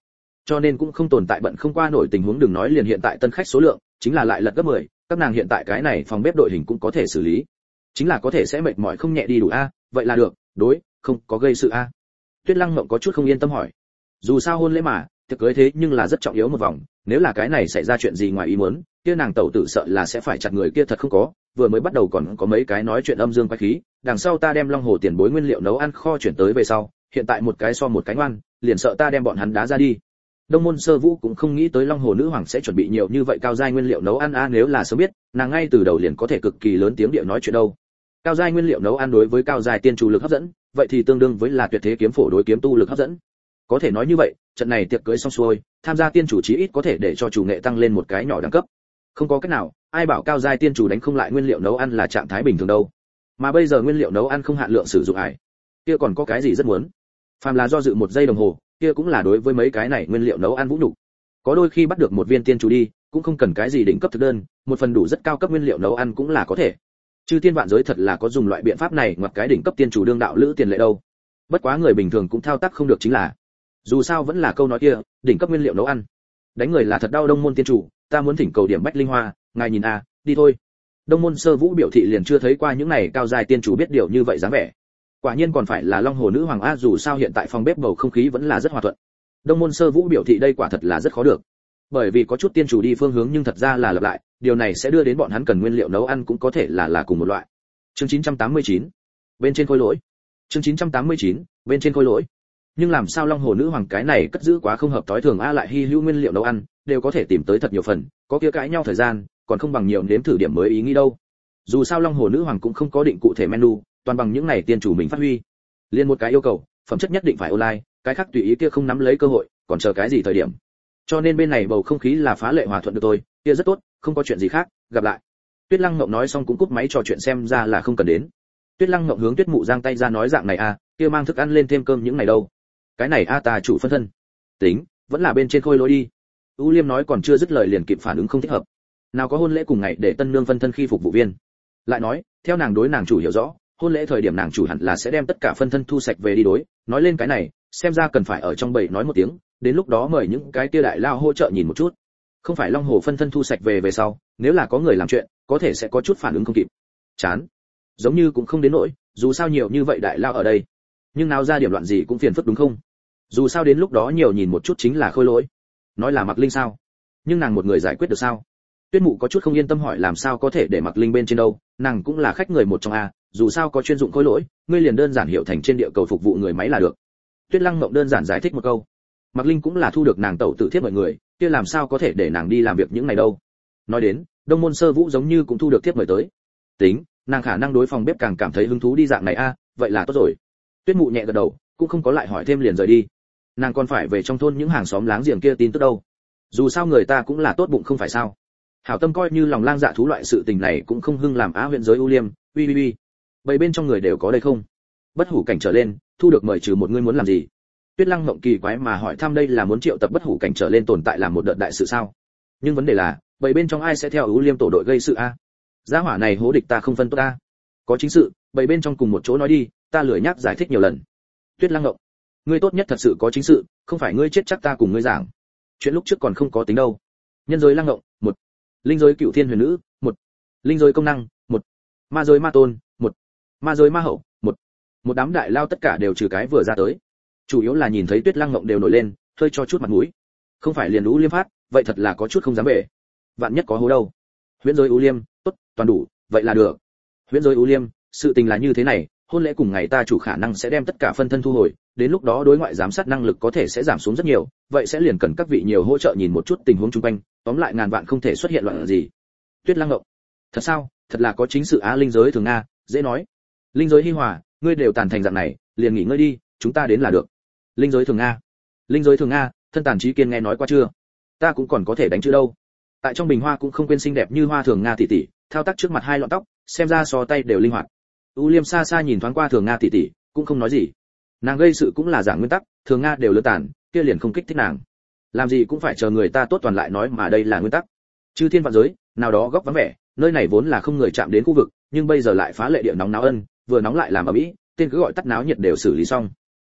cho nên cũng không tồn tại bận không qua nổi tình huống, đừng nói liền hiện tại tân khách số lượng chính là lại lật gấp 10, các nàng hiện tại cái này phòng bếp đội hình cũng có thể xử lý, chính là có thể sẽ mệt mỏi không nhẹ đi đủ a, vậy là được, đối, không có gây sự a. Tuyết Lăng Mộng có chút không yên tâm hỏi, dù sao hôn lễ mà, tiệc cưới thế nhưng là rất trọng yếu một vòng, nếu là cái này xảy ra chuyện gì ngoài ý muốn, kia nàng tẩu tử sợ là sẽ phải chặt người kia thật không có, vừa mới bắt đầu còn có mấy cái nói chuyện âm dương quái khí, đằng sau ta đem Long Hồ tiền bối nguyên liệu nấu ăn kho chuyển tới về sau, hiện tại một cái so một cái ngoan, liền sợ ta đem bọn hắn đá ra đi. Đông Môn Sơ Vũ cũng không nghĩ tới Long Hồ nữ hoàng sẽ chuẩn bị nhiều như vậy cao giai nguyên liệu nấu ăn a, nếu là sớm biết, nàng ngay từ đầu liền có thể cực kỳ lớn tiếng địa nói chuyện đâu. Cao giai nguyên liệu nấu ăn đối với cao giai tiên chủ lực hấp dẫn, vậy thì tương đương với là tuyệt thế kiếm phổ đối kiếm tu lực hấp dẫn. Có thể nói như vậy, trận này tiệc cưới xong xuôi, tham gia tiên chủ chí ít có thể để cho chủ nghệ tăng lên một cái nhỏ đẳng cấp. Không có cách nào, ai bảo cao giai tiên chủ đánh không lại nguyên liệu nấu ăn là trạng thái bình thường đâu. Mà bây giờ nguyên liệu nấu ăn không hạn lượng sử dụng ải, kia còn có cái gì rất muốn. Phàm là do dự một giây đồng hồ, kia cũng là đối với mấy cái này nguyên liệu nấu ăn vũ nhục. Có đôi khi bắt được một viên tiên chủ đi, cũng không cần cái gì đỉnh cấp thực đơn, một phần đủ rất cao cấp nguyên liệu nấu ăn cũng là có thể. Chư tiên vạn giới thật là có dùng loại biện pháp này ngoặt cái đỉnh cấp tiên chủ đương đạo lữ tiền lệ đâu. Bất quá người bình thường cũng thao tác không được chính là. Dù sao vẫn là câu nói kia, đỉnh cấp nguyên liệu nấu ăn. Đánh người là thật đau. Đông Môn tiên chủ, ta muốn thỉnh cầu điểm bách linh hoa, ngài nhìn a, đi thôi. Đông Môn Sơ Vũ biểu thị liền chưa thấy qua những này cao giai tiên chủ biết điều như vậy dáng vẻ. Quả nhiên còn phải là Long Hồ nữ hoàng a, dù sao hiện tại phòng bếp bầu không khí vẫn là rất hòa thuận. Đông Môn Sơ Vũ biểu thị đây quả thật là rất khó được. Bởi vì có chút tiên chủ đi phương hướng nhưng thật ra là lặp lại, điều này sẽ đưa đến bọn hắn cần nguyên liệu nấu ăn cũng có thể là cùng một loại. Chương 989. Bên trên khôi lỗi. Chương 989. Bên trên khôi lỗi. Nhưng làm sao Long Hồ nữ hoàng cái này cất giữ quá không hợp tối thường a, lại hy hữu nguyên liệu nấu ăn, đều có thể tìm tới thật nhiều phần, có kia cãi nhau thời gian, còn không bằng nhiều nếm thử điểm mới ý nghĩ đâu. Dù sao Long Hồ nữ hoàng cũng không có định cụ thể menu, toàn bằng những này tiên chủ mình phát huy. Liên một cái yêu cầu, phẩm chất nhất định phải online, cái khác tùy ý kia không nắm lấy cơ hội, còn chờ cái gì thời điểm. Cho nên bên này bầu không khí là phá lệ hòa thuận được tôi, kia rất tốt, không có chuyện gì khác, gặp lại. Tuyết Lăng Ngộng nói xong cũng cúp máy trò chuyện, xem ra là không cần đến. Tuyết Lăng Ngộng hướng Tuyết Mụ giang tay ra nói dạng này a, kia mang thức ăn lên thêm cơm những này đâu. Cái này a ta chủ phân thân. Tính, vẫn là bên trên khôi lỗi đi. U Liêm nói còn chưa dứt lời liền kịp phản ứng không thích hợp. Nào có hôn lễ cùng ngày để tân nương phân thân khi phục vụ viên. Lại nói, theo nàng đối nàng chủ hiểu rõ, hôn lễ thời điểm nàng chủ hẳn là sẽ đem tất cả phân thân thu sạch về đi đối, nói lên cái này, xem ra cần phải ở trong bầy nói một tiếng, đến lúc đó mời những cái kia đại lao hỗ trợ nhìn một chút. Không phải Long Hồ phân thân thu sạch về sau, nếu là có người làm chuyện, có thể sẽ có chút phản ứng không kịp. Chán. Giống như cũng không đến nỗi, dù sao nhiều như vậy đại lao ở đây. Nhưng nào ra điểm loạn gì cũng phiền phức đúng không? Dù sao đến lúc đó nhiều nhìn một chút chính là khôi lỗi. Nói là Mặc Linh sao? Nhưng nàng một người giải quyết được sao? Tuyết Mụ có chút không yên tâm hỏi làm sao có thể để Mặc Linh bên trên đâu, nàng cũng là khách người một trong a, dù sao có chuyên dụng khôi lỗi, ngươi liền đơn giản hiểu thành trên địa cầu phục vụ người máy là được. Tuyết Lăng Mộng đơn giản giải thích một câu. Mặc Linh cũng là thu được nàng tẩu tử thiếp mọi người, kia làm sao có thể để nàng đi làm việc những này đâu. Nói đến, Đông Môn Sơ Vũ giống như cũng thu được thiếp mời tới. Tính, nàng khả năng đối phòng bếp càng cảm thấy hứng thú đi dạng này a, vậy là tốt rồi. Tuyết Mụ nhẹ gật đầu, cũng không có lại hỏi thêm liền rời đi. Nàng còn phải về trong thôn những hàng xóm láng giềng kia tin tức đâu. Dù sao người ta cũng là tốt bụng không phải sao. Hảo tâm coi như lòng lang dạ thú loại sự tình này cũng không hưng làm á huyện giới U Liêm, uy. Bảy bên trong người đều có đây không? Bất hủ cảnh trở lên, thu được mời trừ một người muốn làm gì? Tuyết Lăng Mộng kỳ quái mà hỏi thăm đây là muốn triệu tập bất hủ cảnh trở lên tồn tại làm một đợt đại sự sao? Nhưng vấn đề là, bảy bên trong ai sẽ theo U Liêm tổ đội gây sự a? Gia hỏa này hố địch ta không phân tốt a. Có chính sự, bảy bên trong cùng một chỗ nói đi, ta lười nhắc giải thích nhiều lần. Tuyết Lăng Mộng, ngươi tốt nhất thật sự có chính sự, không phải ngươi chết chắc ta cùng ngươi giảng. Chuyện lúc trước còn không có tính đâu. Nhân giới Lăng Mộng, 1. Linh giới Cựu Thiên Huyền Nữ, 1. Linh giới Công Năng, 1. Ma giới Ma Tôn, 1. Ma giới Ma Hậu, 1. Một đám đại lao tất cả đều trừ cái vừa ra tới. Chủ yếu là nhìn thấy Tuyết Lăng Mộng đều nổi lên, hơi cho chút mặt mũi. Không phải liền U Liêm phát, vậy thật là có chút không dám bể. Vạn nhất có hố đâu. Huyễn giới U Liêm, tốt, toàn đủ, vậy là được. Huyễn giới U Liêm, sự tình là như thế này, hôn lễ cùng ngày ta chủ khả năng sẽ đem tất cả phân thân thu hồi, đến lúc đó đối ngoại giám sát năng lực có thể sẽ giảm xuống rất nhiều, vậy sẽ liền cần các vị nhiều hỗ trợ nhìn một chút tình huống xung quanh, tóm lại ngàn vạn không thể xuất hiện loạn gì. Tuyết Lăng Ngộng, thật sao? Thật là có chính sự á. Linh giới thường nga, dễ nói. Linh giới Hi Hòa, ngươi đều tàn thành dạng này, liền nghỉ ngơi đi, chúng ta đến là được. Linh giới thường nga, Linh giới thường nga, thân tàn trí kiên nghe nói qua chưa? Ta cũng còn có thể đánh chữ đâu. Tại trong bình hoa cũng không quên xinh đẹp như hoa thường nga tỷ tỷ, thao tác trước mặt hai lọn tóc, xem ra so tay đều linh hoạt. U Liêm xa xa nhìn thoáng qua thường nga tỷ tỷ, cũng không nói gì. Nàng gây sự cũng là giảng nguyên tắc, thường nga đều lơ tàn, kia liền không kích thích nàng. Làm gì cũng phải chờ người ta tốt toàn lại nói mà đây là nguyên tắc. Chư thiên vạn giới, nào đó góc vắng vẻ, nơi này vốn là không người chạm đến khu vực, nhưng bây giờ lại phá lệ địa nóng náo ân, vừa nóng lại làm ầm ĩ, tên cứ gọi tắt náo nhiệt đều xử lý xong.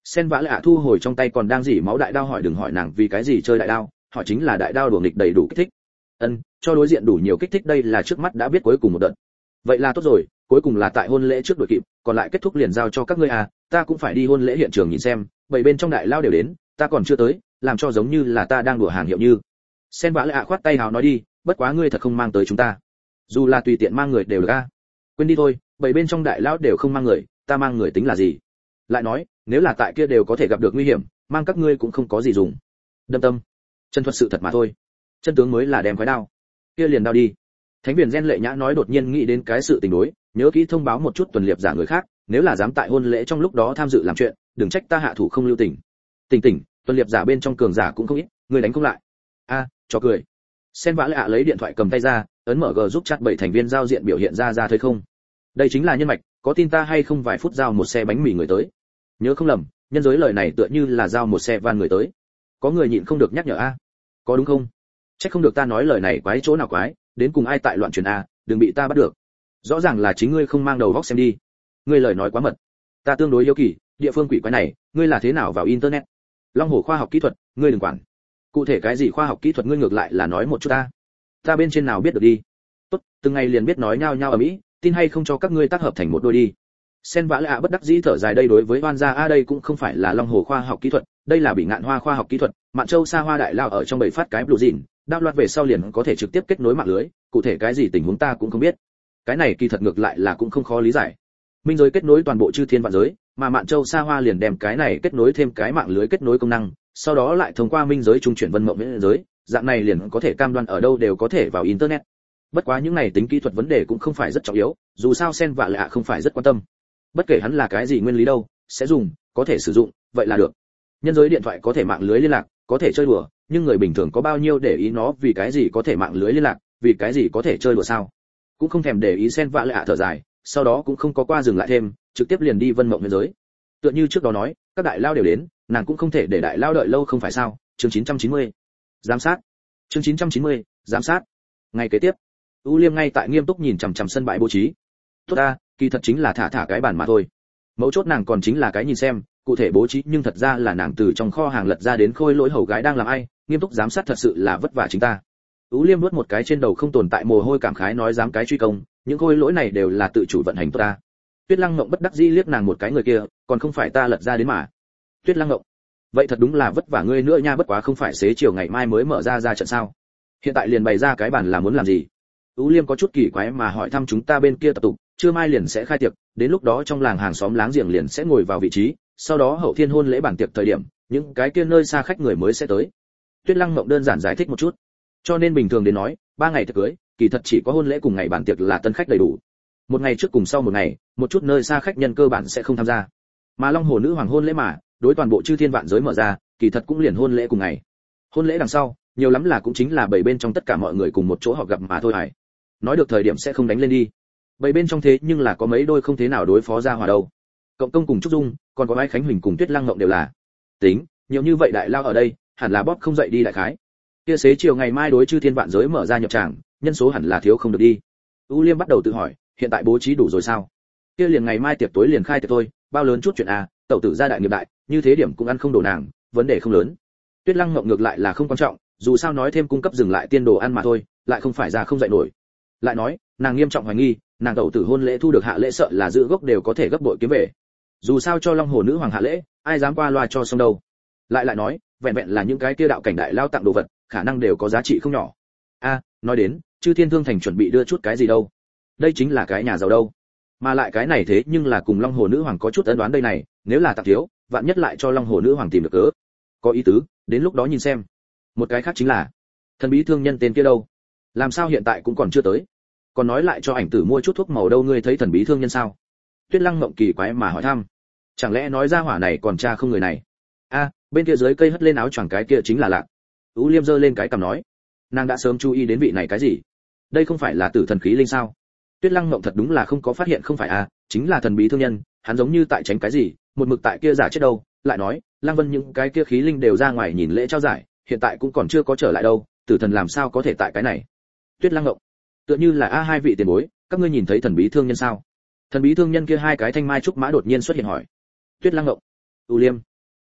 Sen vã lạ thu hồi trong tay còn đang dỉ máu đại đao, hỏi đừng hỏi nàng vì cái gì chơi đại đao, hỏi chính là đại đao đùa nghịch đầy đủ kích thích. Cho đối diện đủ nhiều kích thích, đây là trước mắt đã biết cuối cùng một đợt. Vậy là tốt rồi, cuối cùng là tại hôn lễ trước đuổi kịp, còn lại kết thúc liền giao cho các ngươi à, ta cũng phải đi hôn lễ hiện trường nhìn xem, bảy bên trong đại lao đều đến, ta còn chưa tới, làm cho giống như là ta đang đùa hàng hiệu như. Sen vã lạ khoát tay hào nói đi, bất quá ngươi thật không mang tới chúng ta. Dù là tùy tiện mang người đều được a. Quên đi thôi, bảy bên trong đại lao đều không mang người, ta mang người tính là gì? Lại nói, nếu là tại kia đều có thể gặp được nguy hiểm, mang các ngươi cũng không có gì dùng. Đâm tâm, chân thuật sự thật mà thôi. Chân tướng mới là đem khói đao. Kia liền đao đi. Thánh Viễn Gen Lệ Nhã nói đột nhiên nghĩ đến cái sự tình đối, nhớ kỹ thông báo một chút tuần liệp giả người khác, nếu là dám tại hôn lễ trong lúc đó tham dự làm chuyện, đừng trách ta hạ thủ không lưu tình. Tỉnh, tuần liệp giả bên trong cường giả cũng không ít, người đánh không lại. A, cho cười. Sen vã lạ lấy điện thoại cầm tay ra, ấn mở G giúp chat 7 thành viên giao diện biểu hiện ra thấy không? Đây chính là nhân mạch, có tin ta hay không vài phút giao một xe bánh mì người tới. Nhớ không lầm, nhân giới lời này tựa như là giao một xe van người tới. Có người nhịn không được nhắc nhở a. Có đúng không? Chắc không được ta nói lời này quái chỗ nào quái, đến cùng ai tại loạn truyền a, đừng bị ta bắt được. Rõ ràng là chính ngươi không mang đầu vóc xem đi. Ngươi lời nói quá mật. Ta tương đối yếu kỳ, địa phương quỷ quái này, ngươi là thế nào vào internet? Long Hồ khoa học kỹ thuật, ngươi đừng quản. Cụ thể cái gì khoa học kỹ thuật ngươi ngược lại là nói một chút ta. Ta bên trên nào biết được đi. Tốt, từng ngày liền biết nói nhau ở mỹ, tin hay không cho các ngươi tác hợp thành một đôi đi. Sen vã lạ bất đắc dĩ thở dài, đây đối với oan gia a đây cũng không phải là Long Hồ khoa học kỹ thuật, đây là Bị Ngạn Hoa khoa học kỹ thuật, Mạn Châu Sa Hoa đại lao ở trong bầy phát cái blue jean, đao loạt về sau liền có thể trực tiếp kết nối mạng lưới, cụ thể cái gì tình huống ta cũng không biết. Cái này kỳ thật ngược lại là cũng không khó lý giải. Minh giới kết nối toàn bộ chư thiên vạn giới, mà Mạn Châu Sa Hoa liền đem cái này kết nối thêm cái mạng lưới kết nối công năng, sau đó lại thông qua minh giới trung chuyển vân mộng viễn giới, dạng này liền có thể cam đoan ở đâu đều có thể vào internet. Bất quá những này tính kỹ thuật vấn đề cũng không phải rất trọng yếu, dù sao Sen vạ lạ không phải rất quan tâm. Bất kể hắn là cái gì nguyên lý đâu, sẽ dùng, có thể sử dụng, vậy là được. Nhân giới điện thoại có thể mạng lưới liên lạc, có thể chơi đùa, nhưng người bình thường có bao nhiêu để ý nó vì cái gì có thể mạng lưới liên lạc, vì cái gì có thể chơi đùa sao? Cũng không thèm để ý. Sen vạ lạ thở dài, sau đó cũng không có qua dừng lại thêm, trực tiếp liền đi vân mộng viễn giới. Tựa như trước đó nói, các đại lao đều đến, nàng cũng không thể để đại lao đợi lâu không phải sao? Chương 990. Giám sát. Chương 990, giám sát. Ngày kế tiếp, U Liêm ngay tại nghiêm túc nhìn chằm chằm sân bãi bố trí. Tốt ta, kỳ thật chính là thả cái bản mà thôi. Mấu chốt nàng còn chính là cái nhìn xem, cụ thể bố trí nhưng thật ra là nàng từ trong kho hàng lật ra đến khôi lỗi hầu gái đang làm ai, nghiêm túc giám sát thật sự là vất vả chính ta. U Liêm nuốt một cái trên đầu không tồn tại mồ hôi cảm khái nói dám cái truy công, những khôi lỗi này đều là tự chủ vận hành tốt ta. Tuyết Lăng Ngộng bất đắc dĩ liếc nàng một cái, người kia, còn không phải ta lật ra đến mà. Tuyết Lăng Ngộng, vậy thật đúng là vất vả ngươi nữa nha, bất quá không phải xế chiều ngày mai mới mở ra trận sao? Hiện tại liền bày ra cái bản là muốn làm gì? U Liêm có chút kỳ quái mà hỏi thăm chúng ta bên kia tập tục, trưa mai liền sẽ khai tiệc, đến lúc đó trong làng hàng xóm láng giềng liền sẽ ngồi vào vị trí, sau đó hậu thiên hôn lễ bản tiệc thời điểm, những cái kia nơi xa khách người mới sẽ tới. Tuyết Lăng Mộng đơn giản giải thích một chút. Cho nên bình thường đến nói, 3 ngày tiệc cưới, kỳ thật chỉ có hôn lễ cùng ngày bản tiệc là tân khách đầy đủ. Một ngày trước cùng sau một ngày, một chút nơi xa khách nhân cơ bản sẽ không tham gia. Mà Long Hồ nữ hoàng hôn lễ mà, đối toàn bộ chư thiên vạn giới mở ra, kỳ thật cũng liền hôn lễ cùng ngày. Hôn lễ đằng sau, nhiều lắm là cũng chính là bảy bên trong tất cả mọi người cùng một chỗ họp gặp mà thôi hải. Nói được thời điểm sẽ không đánh lên đi. Bảy bên trong thế nhưng là có mấy đôi không thế nào đối phó ra hòa đâu. Cộng công cùng Trúc Dung, còn có Mai Khánh Huỳnh cùng Tuyết Lăng Ngộng đều là. Tính, nhiều như vậy đại lao ở đây, hẳn là bóp không dậy đi đại khái. Kia xế chiều ngày mai đối chư thiên vạn giới mở ra nhập tràng, nhân số hẳn là thiếu không được đi. U Liêm bắt đầu tự hỏi, hiện tại bố trí đủ rồi sao? Kia liền ngày mai tiệc tối liền khai tiệc thôi, bao lớn chút chuyện à, tẩu tử gia đại nghiệp đại, như thế điểm cũng ăn không đổ nàng, vấn đề không lớn. Tuyết Lăng Ngộng ngược lại là không quan trọng, dù sao nói thêm cung cấp dừng lại tiên đồ ăn mà thôi, lại không phải ra không dậy nổi. Lại nói, nàng nghiêm trọng hoài nghi, nàng tẩu tử hôn lễ thu được hạ lễ sợ là giữ gốc đều có thể gấp bội kiếm về. Dù sao cho Long Hồ nữ hoàng hạ lễ, ai dám qua loa cho xong đâu. Lại nói, vẹn vẹn là những cái kia đạo cảnh đại lao tặng đồ vật, khả năng đều có giá trị không nhỏ. A, nói đến, chư thiên thương thành chuẩn bị đưa chút cái gì đâu? Đây chính là cái nhà giàu đâu. Mà lại cái này thế nhưng là cùng Long Hồ nữ hoàng có chút ấn đoán đây này, nếu là tặng thiếu, vạn nhất lại cho Long Hồ nữ hoàng tìm được cớ. Có ý tứ, đến lúc đó nhìn xem. Một cái khác chính là, thần bí thương nhân tên kia đâu? Làm sao hiện tại cũng còn chưa tới? Còn nói lại cho ảnh tử mua chút thuốc màu đâu, ngươi thấy thần bí thương nhân sao? Tuyết Lăng Ngộng kỳ quái mà hỏi thăm. Chẳng lẽ nói ra hỏa này còn cha không người này? A, bên kia dưới cây hất lên áo choàng cái kia chính là Lạc. U Liêm giơ lên cái cằm nói, nàng đã sớm chú ý đến vị này cái gì? Đây không phải là tử thần khí linh sao? Tuyết Lăng Ngộng thật đúng là không có phát hiện, không phải à, chính là thần bí thương nhân, hắn giống như tại tránh cái gì, một mực tại kia giả chết đâu, lại nói, Lăng Vân những cái kia khí linh đều ra ngoài nhìn lễ trao giải, hiện tại cũng còn chưa có trở lại đâu, tử thần làm sao có thể tại cái này? Tuyết Lăng Ngộng, tựa như là hai vị tiền bối, các ngươi nhìn thấy thần bí thương nhân sao? Thần bí thương nhân kia hai cái thanh mai trúc mã đột nhiên xuất hiện hỏi. Tuyết Lăng Ngộng, U Liêm,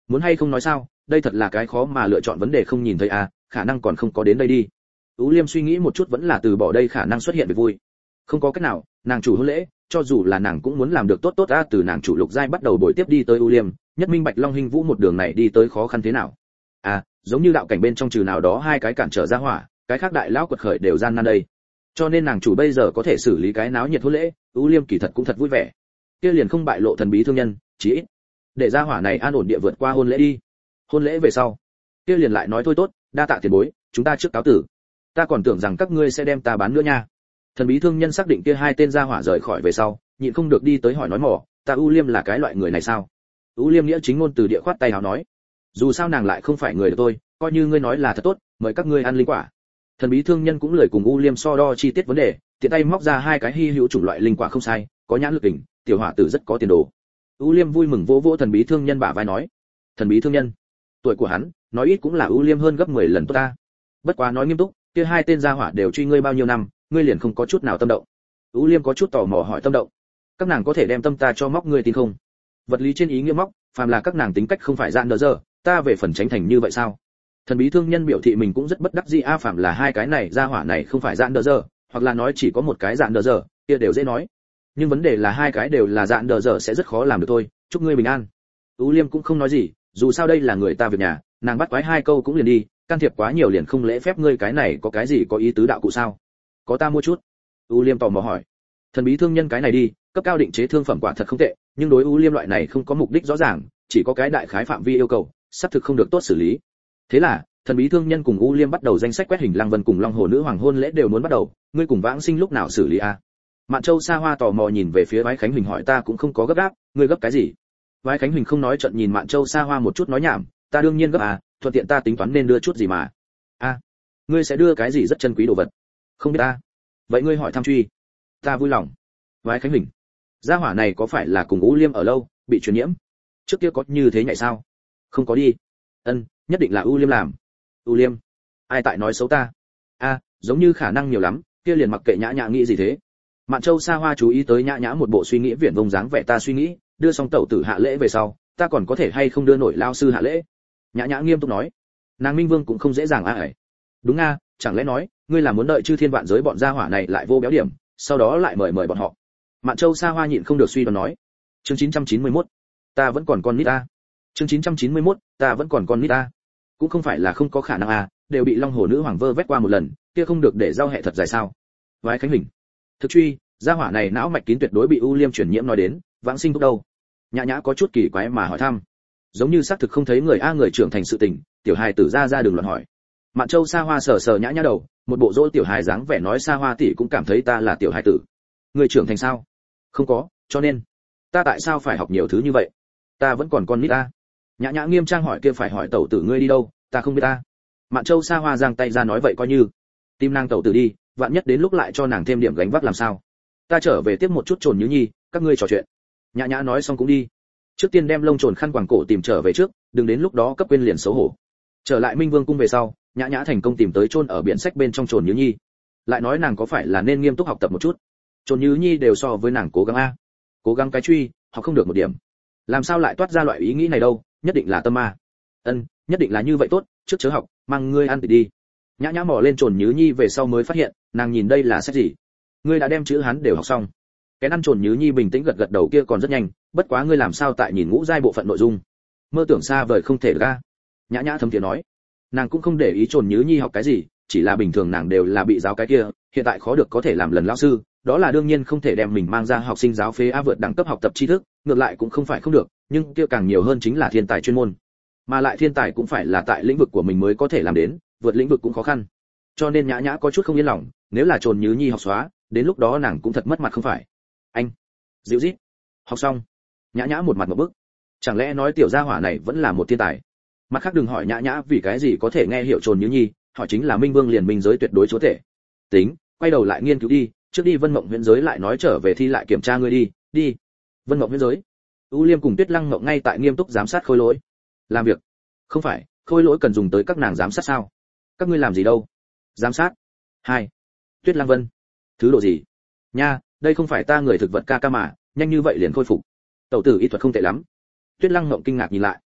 Muốn hay không nói sao, đây thật là cái khó mà lựa chọn vấn đề không nhìn thấy à, khả năng còn không có đến đây đi. Ú Liêm suy nghĩ một chút vẫn là từ bỏ đây khả năng xuất hiện việc vui. Không có cách nào, nàng chủ hôn lễ, cho dù là nàng cũng muốn làm được tốt tốt a. Từ nàng chủ Lục Giai bắt đầu buổi tiếp đi tới Ú Liêm, nhất minh bạch Long Hinh Vũ một đường này đi tới khó khăn thế nào. À, giống như đạo cảnh bên trong trừ nào đó hai cái cản trở ra hỏa, cái khác đại lão quật khởi đều gian nan đây. Cho nên nàng chủ bây giờ có thể xử lý cái náo nhiệt hôn lễ, Ú Liêm kỳ thật cũng thật vui vẻ. Kia liền không bại lộ thần bí thương nhân, chỉ ít để ra hỏa này an ổn địa vượt qua hôn lễ đi. Hôn lễ về sau, kia liền lại nói thôi tốt, đa tạ tiền bối, chúng ta trước cáo tử. Ta còn tưởng rằng các ngươi sẽ đem ta bán nữa nha. Thần bí thương nhân xác định kia hai tên gia hỏa rời khỏi về sau, nhịn không được đi tới hỏi nói mỏ, ta U Liêm là cái loại người này sao? U Liêm nghĩa chính ngôn từ địa khoát tay hào nói, dù sao nàng lại không phải người của tôi, coi như ngươi nói là thật tốt, mời các ngươi ăn linh quả. Thần bí thương nhân cũng lời cùng U Liêm so đo chi tiết vấn đề, tiện tay móc ra hai cái hy hữu chủng loại linh quả không sai, có nhãn lực đỉnh, tiểu hỏa tử rất có tiền đồ. U Liêm vui mừng vỗ vỗ thần bí thương nhân bả vai nói, thần bí thương nhân, tuổi của hắn, nói ít cũng là U Liêm hơn gấp 10 lần tốt ta. Bất quá nói nghiêm túc, kia hai tên gia hỏa đều truy ngươi bao nhiêu năm, ngươi liền không có chút nào tâm động. U Liêm có chút tò mò hỏi tâm động. Các nàng có thể đem tâm ta cho móc ngươi tin không? Vật lý trên ý nghĩa móc, phàm là các nàng tính cách không phải dạn đỡ giờ, ta về phần tránh thành như vậy sao? Thần bí thương nhân biểu thị mình cũng rất bất đắc dĩ a, phàm là hai cái này gia hỏa này không phải dạn đỡ giờ, hoặc là nói chỉ có một cái dạn đỡ giờ, kia đều dễ nói. Nhưng vấn đề là hai cái đều là dạn đỡ giờ sẽ rất khó làm được thôi, chúc ngươi bình an. U Liêm cũng không nói gì, dù sao đây là người ta việc nhà, nàng bắt quái hai câu cũng liền đi, can thiệp quá nhiều liền không lễ phép, ngươi cái này có cái gì có ý tứ đạo cụ sao? Có ta mua chút. U Liêm tò mò hỏi. Thần bí thương nhân cái này đi, cấp cao định chế thương phẩm quả thật không tệ, nhưng đối U Liêm loại này không có mục đích rõ ràng, chỉ có cái đại khái phạm vi yêu cầu, sắp thực không được tốt xử lý. Thế là, thần bí thương nhân cùng U Liêm bắt đầu danh sách quét hình Lăng Vân cùng Long Hồ nữ hoàng hôn lễ đều muốn bắt đầu, ngươi cùng Vãng Sinh lúc nào xử lý a? Mạn Châu Sa Hoa tò mò nhìn về phía Vái Khánh Huỳnh hỏi, ta cũng không có gấp gáp, ngươi gấp cái gì? Vái Khánh Huỳnh không nói trận nhìn Mạn Châu Sa Hoa một chút nói nhảm, ta đương nhiên gấp à, thuận tiện ta tính toán nên đưa chút gì mà. A, ngươi sẽ đưa cái gì rất chân quý đồ vật? Không biết ta. Vậy ngươi hỏi thăm truy. Ta vui lòng. Vái Khánh Huỳnh, gia hỏa này có phải là cùng U Liêm ở lâu, bị truyền nhiễm? Trước kia có như thế nhảy sao? Không có đi. Ân, nhất định là U Liêm làm. U Liêm? Ai tại nói xấu ta? A, giống như khả năng nhiều lắm, kia liền mặc kệ Nhã Nhã nghĩ gì thế. Mạn Châu Sa Hoa chú ý tới Nhã Nhã một bộ suy nghĩ viển vông dáng vẻ, ta suy nghĩ, đưa xong tẩu tử hạ lễ về sau, ta còn có thể hay không đưa nổi lao sư hạ lễ? Nhã Nhã nghiêm túc nói. Nàng Minh Vương cũng không dễ dàng ấy. Đúng a, chẳng lẽ nói, ngươi là muốn đợi chư thiên vạn giới bọn gia hỏa này lại vô béo điểm, sau đó lại mời bọn họ. Mạn Châu Sa Hoa nhịn không được suy đoán nói. Chương 991, ta vẫn còn con nít a. Chương 991, ta vẫn còn con nít a. Cũng không phải là không có khả năng a, đều bị Long Hồ nữ hoàng vơ vét qua một lần, kia không được để giao hệ thật dài sao? Vái Khánh Huỳnh, thực truy, gia hỏa này não mạch kín tuyệt đối bị U Liêm truyền nhiễm nói đến, Vãng Sinh thúc đâu? Nhã Nhã có chút kỳ quái mà hỏi thăm. Giống như xác thực không thấy người a, người trưởng thành sự tình, tiểu hài tử ra đường loạn hỏi. Mạn Châu Sa Hoa sờ sờ Nhã Nhã đầu, một bộ dỗ tiểu hài dáng vẻ nói, Sa Hoa tỷ cũng cảm thấy ta là tiểu hài tử. Người trưởng thành sao? Không có, cho nên ta tại sao phải học nhiều thứ như vậy? Ta vẫn còn con nít a. Nhã Nhã nghiêm trang hỏi, kia phải hỏi tẩu tử ngươi đi đâu, ta không biết ta. Mạn Châu Sa Hoa giang tay ra nói, vậy coi như tìm nàng tẩu tử đi, vạn nhất đến lúc lại cho nàng thêm điểm gánh vác làm sao? Ta trở về tiếp một chút Trồn Nhứ Nhi, các ngươi trò chuyện. Nhã Nhã nói xong cũng đi. Trước tiên đem lông trồn khăn quàng cổ tìm trở về trước, đừng đến lúc đó cấp quên liền xấu hổ. Trở lại Minh Vương cung về sau, Nhã Nhã thành công tìm tới chôn ở biển sách bên trong Trồn Nhứ Nhi. Lại nói nàng có phải là nên nghiêm túc học tập một chút? Trồn Nhứ Nhi đều so với nàng cố gắng a. Cố gắng cái truy, học không được một điểm. Làm sao lại toát ra loại ý nghĩ này đâu, nhất định là tâm ma. Ân, nhất định là như vậy tốt, trước chớ học, mang ngươi ăn thì đi. Nhã Nhã mò lên Trồn Nhứ Nhi về sau mới phát hiện, nàng nhìn đây là sách gì? Ngươi đã đem chữ Hán đều học xong. Cái ăn Trồn Nhứ Nhi bình tĩnh gật gật đầu, kia còn rất nhanh, bất quá ngươi làm sao tại nhìn ngũ giai bộ phận nội dung? Mơ tưởng xa vời không thể ra. Nhã Nhã thầm thì nói. Nàng cũng không để ý Trồn Nhứ Nhi học cái gì, chỉ là bình thường nàng đều là bị giáo cái kia, hiện tại khó được có thể làm lần lão sư, đó là đương nhiên không thể đem mình mang ra học sinh giáo phế a, vượt đẳng cấp học tập tri thức, ngược lại cũng không phải không được, nhưng kia càng nhiều hơn chính là thiên tài chuyên môn. Mà lại thiên tài cũng phải là tại lĩnh vực của mình mới có thể làm đến, vượt lĩnh vực cũng khó khăn. Cho nên Nhã Nhã có chút không yên lòng, nếu là Trồn Nhứ Nhi học xóa, đến lúc đó nàng cũng thật mất mặt không phải? Anh, dịu rít. Học xong. Nhã Nhã một mặt ngộp bức. Chẳng lẽ nói tiểu gia hỏa này vẫn là một thiên tài? Mặt khác đừng hỏi Nhã Nhã vì cái gì có thể nghe hiểu Trồn Nhứ Nhi, hỏi chính là Minh Vương liền minh giới tuyệt đối chúa tể. Tính, quay đầu lại nghiên cứu đi, trước đi Vân Mộng Huyễn giới lại nói, trở về thi lại kiểm tra ngươi đi, đi. Vân Mộng Huyễn giới. U Liêm cùng Tuyết Lăng Mộng ngay tại nghiêm túc giám sát Khôi Lỗi. Làm việc. Không phải, Khôi Lỗi cần dùng tới các nàng giám sát sao? Các ngươi làm gì đâu? Giám sát. 2. Tuyết Lăng Vân. Thứ độ gì? Nha, đây không phải ta người thực vật ca ca mà, nhanh như vậy liền khôi phục. Tẩu tử y thuật không tệ lắm. Tuyết Lăng Mộng kinh ngạc nhìn lại.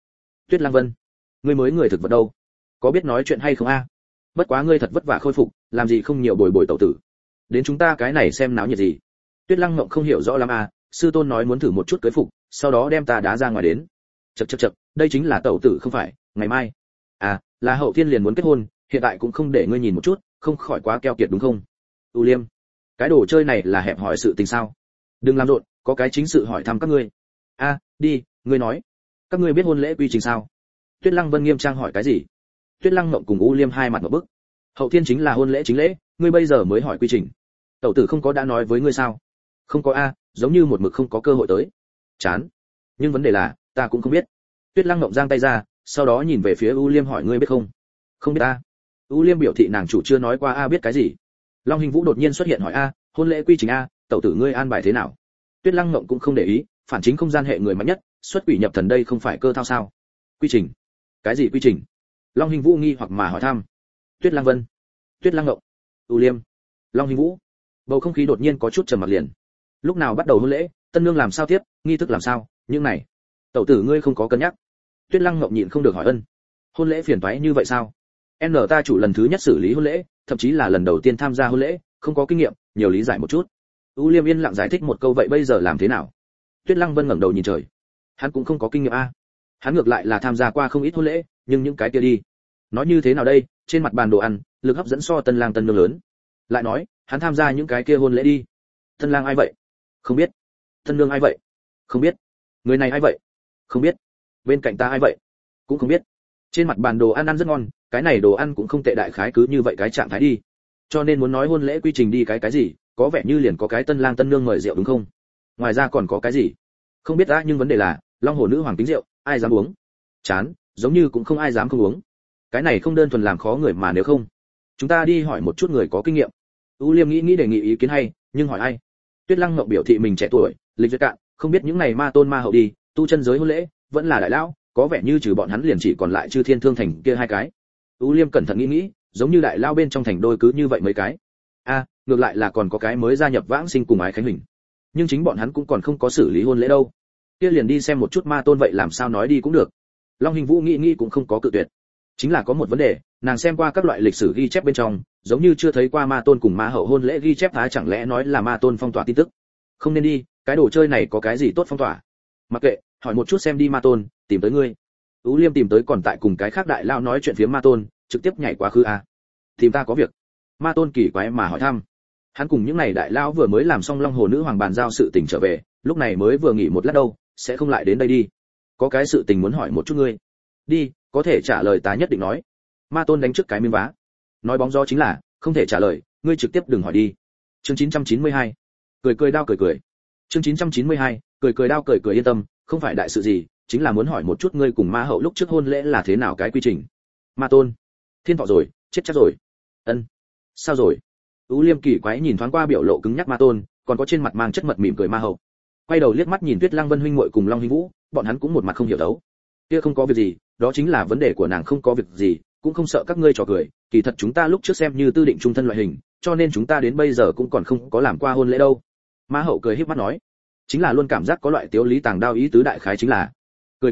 Tuyết Lăng Vân, ngươi mới người thực vật đâu, có biết nói chuyện hay không a? Bất quá ngươi thật vất vả khôi phục, làm gì không nhiều bồi bồi tẩu tử. Đến chúng ta cái này xem náo nhiệt gì. Tuyết Lăng Ngộng không hiểu rõ lắm a, sư tôn nói muốn thử một chút cưới phục, sau đó đem ta đá ra ngoài đến. Chậc, đây chính là tẩu tử không phải, ngày mai. À, là Hậu Thiên liền muốn kết hôn, hiện tại cũng không để ngươi nhìn một chút, không khỏi quá keo kiệt đúng không? U Liêm, cái đồ chơi này là hẹp hỏi sự tình sao? Đừng làm rộn, có cái chính sự hỏi thăm các ngươi. A, đi, ngươi nói. Các ngươi biết hôn lễ quy trình sao? Tuyết Lăng Vân nghiêm trang hỏi cái gì? Tuyết Lăng Ngộng cùng U Liêm hai mặt một bức. Hậu Thiên chính là hôn lễ chính lễ, ngươi bây giờ mới hỏi quy trình. Tẩu tử không có đã nói với ngươi sao? Không có a, giống như một mực không có cơ hội tới. Chán. Nhưng vấn đề là, ta cũng không biết. Tuyết Lăng Ngộng giang tay ra, sau đó nhìn về phía U Liêm hỏi ngươi biết không? Không biết a. U Liêm biểu thị nàng chủ chưa nói qua a biết cái gì. Long Hình Vũ đột nhiên xuất hiện hỏi a, hôn lễ quy trình a, tẩu tử ngươi an bài thế nào? Tuyết Lăng Ngộng cũng không để ý, phản chính không gian hệ người mạnh nhất, xuất quỷ nhập thần đây không phải cơ thao sao? Quy trình? Cái gì quy trình? Long Hình Vũ nghi hoặc mà hỏi thăm. Tuyết Lăng Vân, Tuyết Lăng Ngộng, U Liêm, Long Hình Vũ. Bầu không khí đột nhiên có chút trầm mặc liền. Lúc nào bắt đầu hôn lễ, tân nương làm sao tiếp, nghi thức làm sao, những này, tẩu tử ngươi không có cân nhắc. Tuyết Lăng Ngộng nhịn không được hỏi ân. Hôn lễ phiền toái như vậy sao? Ta chủ lần thứ nhất xử lý hôn lễ, thậm chí là lần đầu tiên tham gia hôn lễ, không có kinh nghiệm, nhiều lý giải một chút. U Liêm yên lặng giải thích một câu vậy bây giờ làm thế nào? Tuyết Lăng Vân ngẩng đầu nhìn trời. Hắn cũng không có kinh nghiệm a. Hắn ngược lại là tham gia qua không ít hôn lễ, nhưng những cái kia đi. Nói như thế nào đây, trên mặt bàn đồ ăn, lực hấp dẫn so tân lang tân nương lớn. Lại nói, hắn tham gia những cái kia hôn lễ đi. Tân lang ai vậy? Không biết. Tân nương ai vậy? Không biết. Người này ai vậy? Không biết. Bên cạnh ta ai vậy? Cũng không biết. Trên mặt bàn đồ ăn ăn rất ngon, cái này đồ ăn cũng không tệ đại khái cứ như vậy cái trạng thái đi. Cho nên muốn nói hôn lễ quy trình đi cái gì, có vẻ như liền có cái tân lang tân nương mời rượu đúng không? Ngoài ra còn có cái gì? Không biết đã nhưng vấn đề là, Long Hồ nữ hoàng tính rượu, ai dám uống? Chán, giống như cũng không ai dám không uống. Cái này không đơn thuần làm khó người mà nếu không, chúng ta đi hỏi một chút người có kinh nghiệm. U Liêm nghĩ đề nghị ý kiến hay, nhưng hỏi ai? Tuyết Lăng Ngọc biểu thị mình trẻ tuổi, lịch duyệt cạn, không biết những này ma tôn ma hậu đi, tu chân giới hôn lễ, vẫn là đại lão, có vẻ như trừ bọn hắn liền chỉ còn lại Chư Thiên Thương Thành kia hai cái. U Liêm cẩn thận nghĩ, giống như đại lao bên trong thành đôi cứ như vậy mấy cái. A, ngược lại là còn có cái mới gia nhập Vãng Sinh cùng Ái Khánh Huỳnh. Nhưng chính bọn hắn cũng còn không có xử lý hôn lễ đâu. Kia liền đi xem một chút ma tôn vậy làm sao nói đi cũng được. Long Hình Vũ nghĩ cũng không có cự tuyệt. Chính là có một vấn đề, nàng xem qua các loại lịch sử ghi chép bên trong, giống như chưa thấy qua ma tôn cùng ma hậu hôn lễ ghi chép há chẳng lẽ nói là ma tôn phong tỏa tin tức. Không nên đi, cái đồ chơi này có cái gì tốt phong tỏa. Mặc kệ, hỏi một chút xem đi ma tôn, tìm tới ngươi. Ú Liêm tìm tới còn tại cùng cái khác đại lao nói chuyện phía ma tôn, trực tiếp nhảy quá khứ a. Tìm ta có việc. Ma tôn kỳ quái mà hỏi thăm. Hắn cùng những này đại lao vừa mới làm xong Long Hồ nữ hoàng bàn giao sự tình trở về, lúc này mới vừa nghỉ một lát đâu, sẽ không lại đến đây đi. Có cái sự tình muốn hỏi một chút ngươi. Đi, có thể trả lời ta nhất định nói. Ma tôn đánh trước cái miếng vá. Nói bóng gió chính là, không thể trả lời, ngươi trực tiếp đừng hỏi đi. Chương 992. Cười đau cười. Chương 992. Cười đau cười yên tâm, không phải đại sự gì, chính là muốn hỏi một chút ngươi cùng ma hậu lúc trước hôn lễ là thế nào cái quy trình. Ma tôn. Thiên thọ rồi, chết chắc rồi. Ân. Sao rồi? Ú Liêm kỳ quái nhìn thoáng qua biểu lộ cứng nhắc ma tôn, còn có trên mặt mang chất mật mỉm cười ma hậu. Quay đầu liếc mắt nhìn Tuyết Lăng Vân huynh muội cùng Long Hình Vũ, bọn hắn cũng một mặt không hiểu đấu. Kia không có việc gì, đó chính là vấn đề của nàng không có việc gì, cũng không sợ các ngươi trò cười, kỳ thật chúng ta lúc trước xem như tư định trung thân loại hình, cho nên chúng ta đến bây giờ cũng còn không có làm qua hôn lễ đâu. Ma hậu cười híp mắt nói, chính là luôn cảm giác có loại tiếu lý tàng đao ý tứ đại khái chính là cười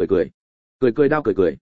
đau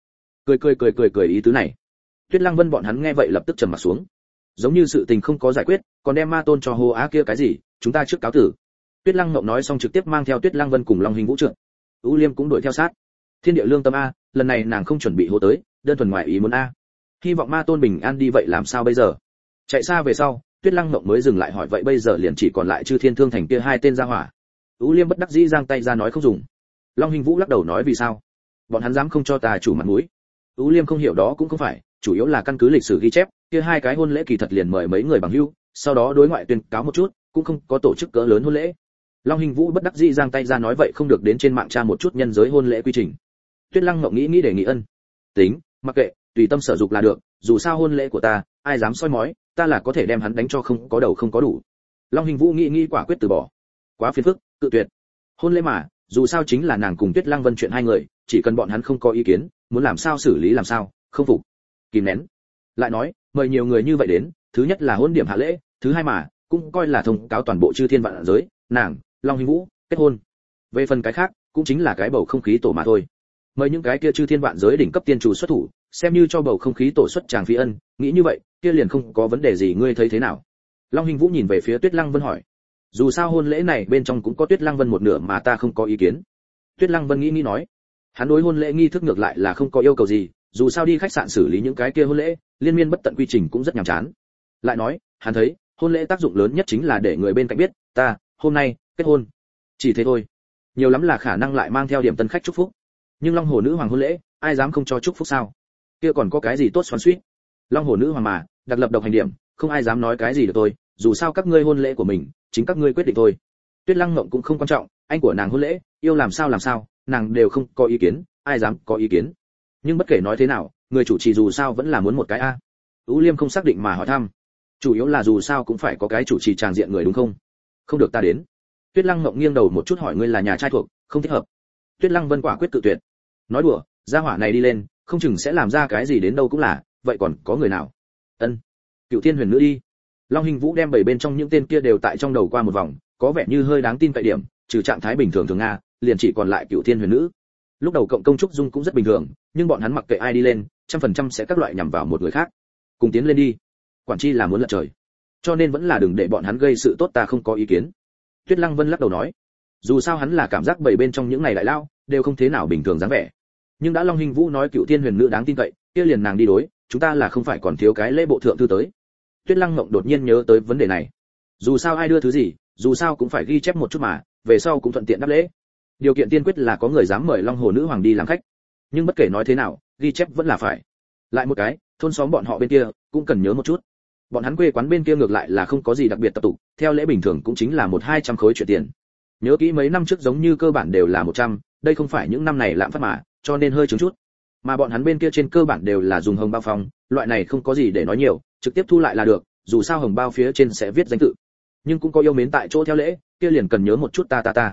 cười ý tứ này. Tuyết Lăng Vân bọn hắn nghe vậy lập tức trầm mặt xuống, giống như sự tình không có giải quyết, còn đem ma tôn cho hô á kia cái gì, chúng ta trước cáo tử. Tuyết Lăng Ngộng nói xong trực tiếp mang theo Tuyết Lăng Vân cùng Long Hình Vũ trượng. U Liêm cũng đuổi theo sát. Thiên địa lương tâm a, lần này nàng không chuẩn bị hô tới, đơn thuần ngoại ý muốn a. Hy vọng ma tôn bình an đi vậy làm sao bây giờ? Chạy xa về sau, Tuyết Lăng Ngộng mới dừng lại hỏi vậy bây giờ liền chỉ còn lại Chư Thiên Thương Thành kia hai tên gia hỏa. U Liêm bất đắc dĩ giang tay ra nói không dùng. Long Hình Vũ lắc đầu nói vì sao? Bọn hắn dám không cho ta chủ mặt mũi. U Liêm không hiểu đó cũng không phải, chủ yếu là căn cứ lịch sử ghi chép, kia hai cái hôn lễ kỳ thật liền mời mấy người bằng hữu, sau đó đối ngoại tuyên cáo một chút, cũng không có tổ chức cỡ lớn hôn lễ. Long Hình Vũ bất đắc dĩ giang tay ra nói vậy không được đến trên mạng tra một chút nhân giới hôn lễ quy trình. Tuyết Lăng Ngộng nghĩ đề nghị ân. Tính, mặc kệ, tùy tâm sở dục là được, dù sao hôn lễ của ta, ai dám soi mói, ta là có thể đem hắn đánh cho không có đầu không có đủ. Long Hình Vũ nghĩ quả quyết từ bỏ. Quá phiền phức, cự tuyệt. Hôn lễ mà, dù sao chính là nàng cùng Tuyết Lăng Vân chuyện hai người, chỉ cần bọn hắn không có ý kiến, muốn làm sao xử lý làm sao, không phục. Kìm nén. Lại nói, mời nhiều người như vậy đến, thứ nhất là hôn điểm hạ lễ, thứ hai mà, cũng coi là thông cáo toàn bộ chư thiên vạn giới, nàng, Long Hình Vũ, kết hôn. Về phần cái khác, cũng chính là cái bầu không khí tổ mà thôi. mời những cái kia chư thiên vạn giới đỉnh cấp tiên chủ xuất thủ, xem như cho bầu không khí tổ xuất tràng phí ân, nghĩ như vậy, kia liền không có vấn đề gì, ngươi thấy thế nào? Long Hinh Vũ nhìn về phía Tuyết Lăng Vân hỏi. Dù sao hôn lễ này bên trong cũng có Tuyết Lăng Vân một nửa mà ta không có ý kiến. Tuyết Lăng Vân nghĩ nói, hắn đối hôn lễ nghi thức ngược lại là không có yêu cầu gì, dù sao đi khách sạn xử lý những cái kia hôn lễ, liên miên bất tận quy trình cũng rất nhàm chán. Lại nói, hắn thấy, hôn lễ tác dụng lớn nhất chính là để người bên cạnh biết, ta hôm nay kết hôn. Chỉ thế thôi. Nhiều lắm là khả năng lại mang theo điểm tân khách chúc phúc. Nhưng Long Hồ nữ hoàng hôn lễ, ai dám không cho chúc phúc sao? Kia còn có cái gì tốt xoắn xuýt? Long Hồ nữ hoàng mà, đặc lập độc hành điểm, không ai dám nói cái gì được tôi, dù sao các ngươi hôn lễ của mình, chính các ngươi quyết định thôi. Tuyết Lăng Ngộng cũng không quan trọng, anh của nàng hôn lễ, yêu làm sao, nàng đều không có ý kiến, ai dám có ý kiến. Nhưng bất kể nói thế nào, người chủ trì dù sao vẫn là muốn một cái a. Ú Liêm không xác định mà hỏi thăm. Chủ yếu là dù sao cũng phải có cái chủ trì tràng diện người đúng không? Không được ta đến. Tuyết Lăng Ngộng nghiêng đầu một chút hỏi ngươi là nhà trai thuộc, không thích hợp. Tuyết Lăng Vân quả quyết cự tuyệt. Nói đùa, gia hỏa này đi lên, không chừng sẽ làm ra cái gì đến đâu cũng là, vậy còn có người nào? Ân, Cựu Thiên Huyền Nữ đi. Long Hinh Vũ đem bảy bên trong những tên kia đều tại trong đầu qua một vòng, có vẻ như hơi đáng tin cậy điểm, trừ trạng thái bình thường thường nga, liền chỉ còn lại Cựu Thiên Huyền Nữ. Lúc đầu cộng công trúc dung cũng rất bình thường, nhưng bọn hắn mặc kệ ai đi lên, 100% sẽ các loại nhằm vào một người khác. Cùng tiến lên đi. Quản chi là muốn lật trời. Cho nên vẫn là đừng để bọn hắn gây sự tốt, ta không có ý kiến. Tuyết Lăng Vân lắc đầu nói, dù sao hắn là cảm giác bảy bên trong những này đại lao đều không thế nào bình thường dáng vẻ. Nhưng đã Long Hinh Vũ nói Cựu Thiên Huyền Nữ đáng tin cậy, kia liền nàng đi đối, chúng ta là không phải còn thiếu cái lễ bộ thượng thư tới. Tuyết Lăng Mộng đột nhiên nhớ tới vấn đề này. Dù sao ai đưa thứ gì, dù sao cũng phải ghi chép một chút mà, về sau cũng thuận tiện đáp lễ. Điều kiện tiên quyết là có người dám mời Long Hồ nữ hoàng đi làm khách. Nhưng bất kể nói thế nào, ghi chép vẫn là phải. Lại một cái, thôn xóm bọn họ bên kia cũng cần nhớ một chút. Bọn hắn quê quán bên kia ngược lại là không có gì đặc biệt tập tục, theo lễ bình thường cũng chính là 100-200 khối chuyện tiền. Nhớ kỹ mấy năm trước giống như cơ bản đều là 100, đây không phải những năm này lạm phát mà, cho nên hơi chứng chút. Mà bọn hắn bên kia trên cơ bản đều là dùng hồng bao phong, loại này không có gì để nói nhiều, trực tiếp thu lại là được, dù sao hồng bao phía trên sẽ viết danh tự. Nhưng cũng có yêu mến tại chỗ theo lễ, kia liền cần nhớ một chút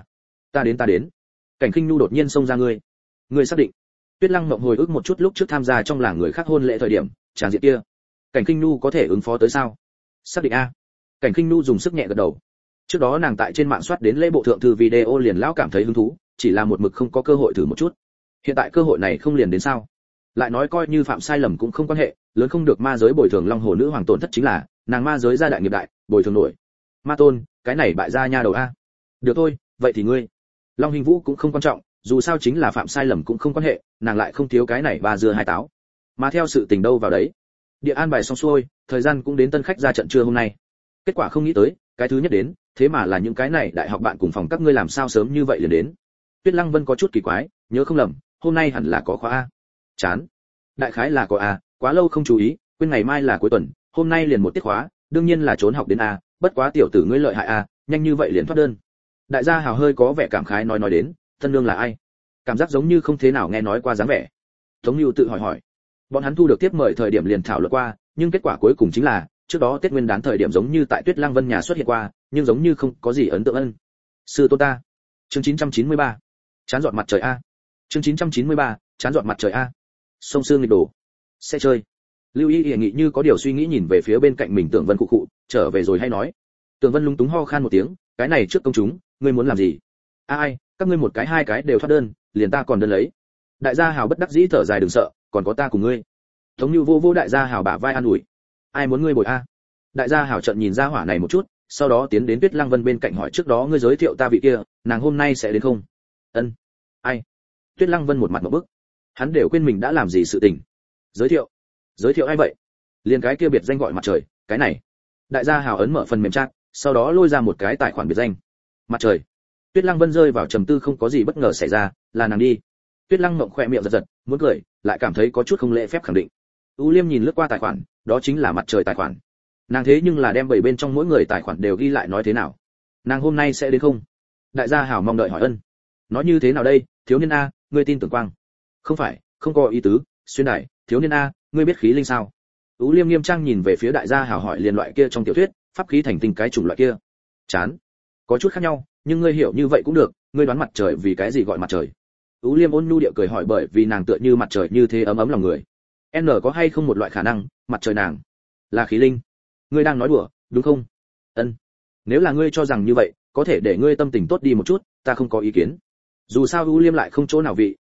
ta đến. Cảnh Khinh Nhu đột nhiên xông ra ngươi xác định? Tuyết Lăng Mộng hồi ức một chút lúc trước tham gia trong làng người khác hôn lễ thời điểm, tràng diện kia, Cảnh Khinh Nhu có thể ứng phó tới sao? Xác định a. Cảnh Khinh Nhu dùng sức nhẹ gật đầu. Trước đó nàng tại trên mạng soát đến lễ bộ thượng thư video liền lão cảm thấy hứng thú, chỉ là một mực không có cơ hội thử một chút. Hiện tại cơ hội này không liền đến sao? Lại nói coi như phạm sai lầm cũng không quan hệ, lớn không được ma giới bồi thường Long Hồ nữ hoàng tổn thất chính là, nàng ma giới gia đại nghiệp đại, bồi thường nổi. Ma tôn, cái này bại gia nha đầu a. Được thôi, vậy thì ngươi. Long Hinh Vũ cũng không quan trọng, dù sao chính là phạm sai lầm cũng không quan hệ, nàng lại không thiếu cái này ba dưa hai táo. Mà theo sự tình đâu vào đấy. Địa an bài xong xuôi, thời gian cũng đến tân khách ra trận trưa hôm nay. Kết quả không nghĩ tới, cái thứ nhất đến, thế mà là những cái này đại học bạn cùng phòng các ngươi làm sao sớm như vậy liền đến. Tuyết Lăng Vân có chút kỳ quái, nhớ không lầm, hôm nay hẳn là có khóa a. Chán. Đại khái là có a, quá lâu không chú ý, quên ngày mai là cuối tuần, hôm nay liền một tiết khóa, đương nhiên là trốn học đến a, bất quá tiểu tử ngươi lợi hại a, nhanh như vậy liền thoát đơn. Đại gia Hào hơi có vẻ cảm khái nói đến, thân lương là ai? Cảm giác giống như không thế nào nghe nói qua dáng vẻ. Tống Nưu tự hỏi. Bọn hắn thu được tiếp mời thời điểm liền thảo luận qua, nhưng kết quả cuối cùng chính là, trước đó Tết Nguyên đán thời điểm giống như tại Tuyết Lăng Vân nhà xuất hiện qua, nhưng giống như không có gì ấn tượng ân. Sư tôn ta. Chương 993. Chán giọt mặt trời a. Chương 993. Chán giọt mặt trời a. Sông Sương nghịch đổ. Sẽ chơi. Lưu Y Y nghĩ như có điều suy nghĩ nhìn về phía bên cạnh mình Tưởng Vân khụ, trở về rồi hay nói. Tưởng Vân lúng túng ho khan một tiếng, cái này trước công chúng, ngươi muốn làm gì? Ai, các ngươi một cái hai cái đều thoát đơn, liền ta còn đơn lấy. Đại gia Hào bất đắc dĩ thở dài đừng sợ, còn có ta cùng ngươi. Tống Nưu vô đại gia Hào bả vai an ủi. Ai muốn ngươi bồi a? Đại gia Hào trợn nhìn ra hỏa này một chút, sau đó tiến đến Tuyết Lăng Vân bên cạnh hỏi trước đó ngươi giới thiệu ta vị kia, nàng hôm nay sẽ đến không? Ân. Ai? Tuyết Lăng Vân một mặt ngộp bức. Hắn đều quên mình đã làm gì sự tình. Giới thiệu ai vậy? Liên cái kia biệt danh gọi mặt trời, cái này. Đại gia Hào ấn mở phần mềm chat, sau đó lôi ra một cái tài khoản biệt danh. Mặt trời. Tuyết Lăng Vân rơi vào trầm tư không có gì bất ngờ xảy ra, là nàng đi. Tuyết Lăng Mộng khỏe miệng giật, muốn cười, lại cảm thấy có chút không lễ phép khẳng định. U Liêm nhìn lướt qua tài khoản, đó chính là mặt trời tài khoản. Nàng thế nhưng là đem bảy bên trong mỗi người tài khoản đều ghi lại nói thế nào. Nàng hôm nay sẽ đến không? Đại gia Hảo mong đợi hỏi ân. Nói như thế nào đây, thiếu niên a, ngươi tin tưởng quang? Không phải, không có ý tứ, xuyên đại, thiếu niên a, ngươi biết khí linh sao? U Liêm nghiêm trang nhìn về phía đại gia Hảo hỏi liền loại kia trong tiểu thuyết, pháp khí thành tinh cái chủng loại kia. Chán. Có chút khác nhau, nhưng ngươi hiểu như vậy cũng được, ngươi đoán mặt trời vì cái gì gọi mặt trời? U Liêm ôn nhu địa cười hỏi bởi vì nàng tựa như mặt trời như thế ấm ấm lòng người. N có hay không một loại khả năng, mặt trời nàng là khí linh? Ngươi đang nói đùa, đúng không? Ân. Nếu là ngươi cho rằng như vậy, có thể để ngươi tâm tình tốt đi một chút, ta không có ý kiến. Dù sao U Liêm lại không chỗ nào vị,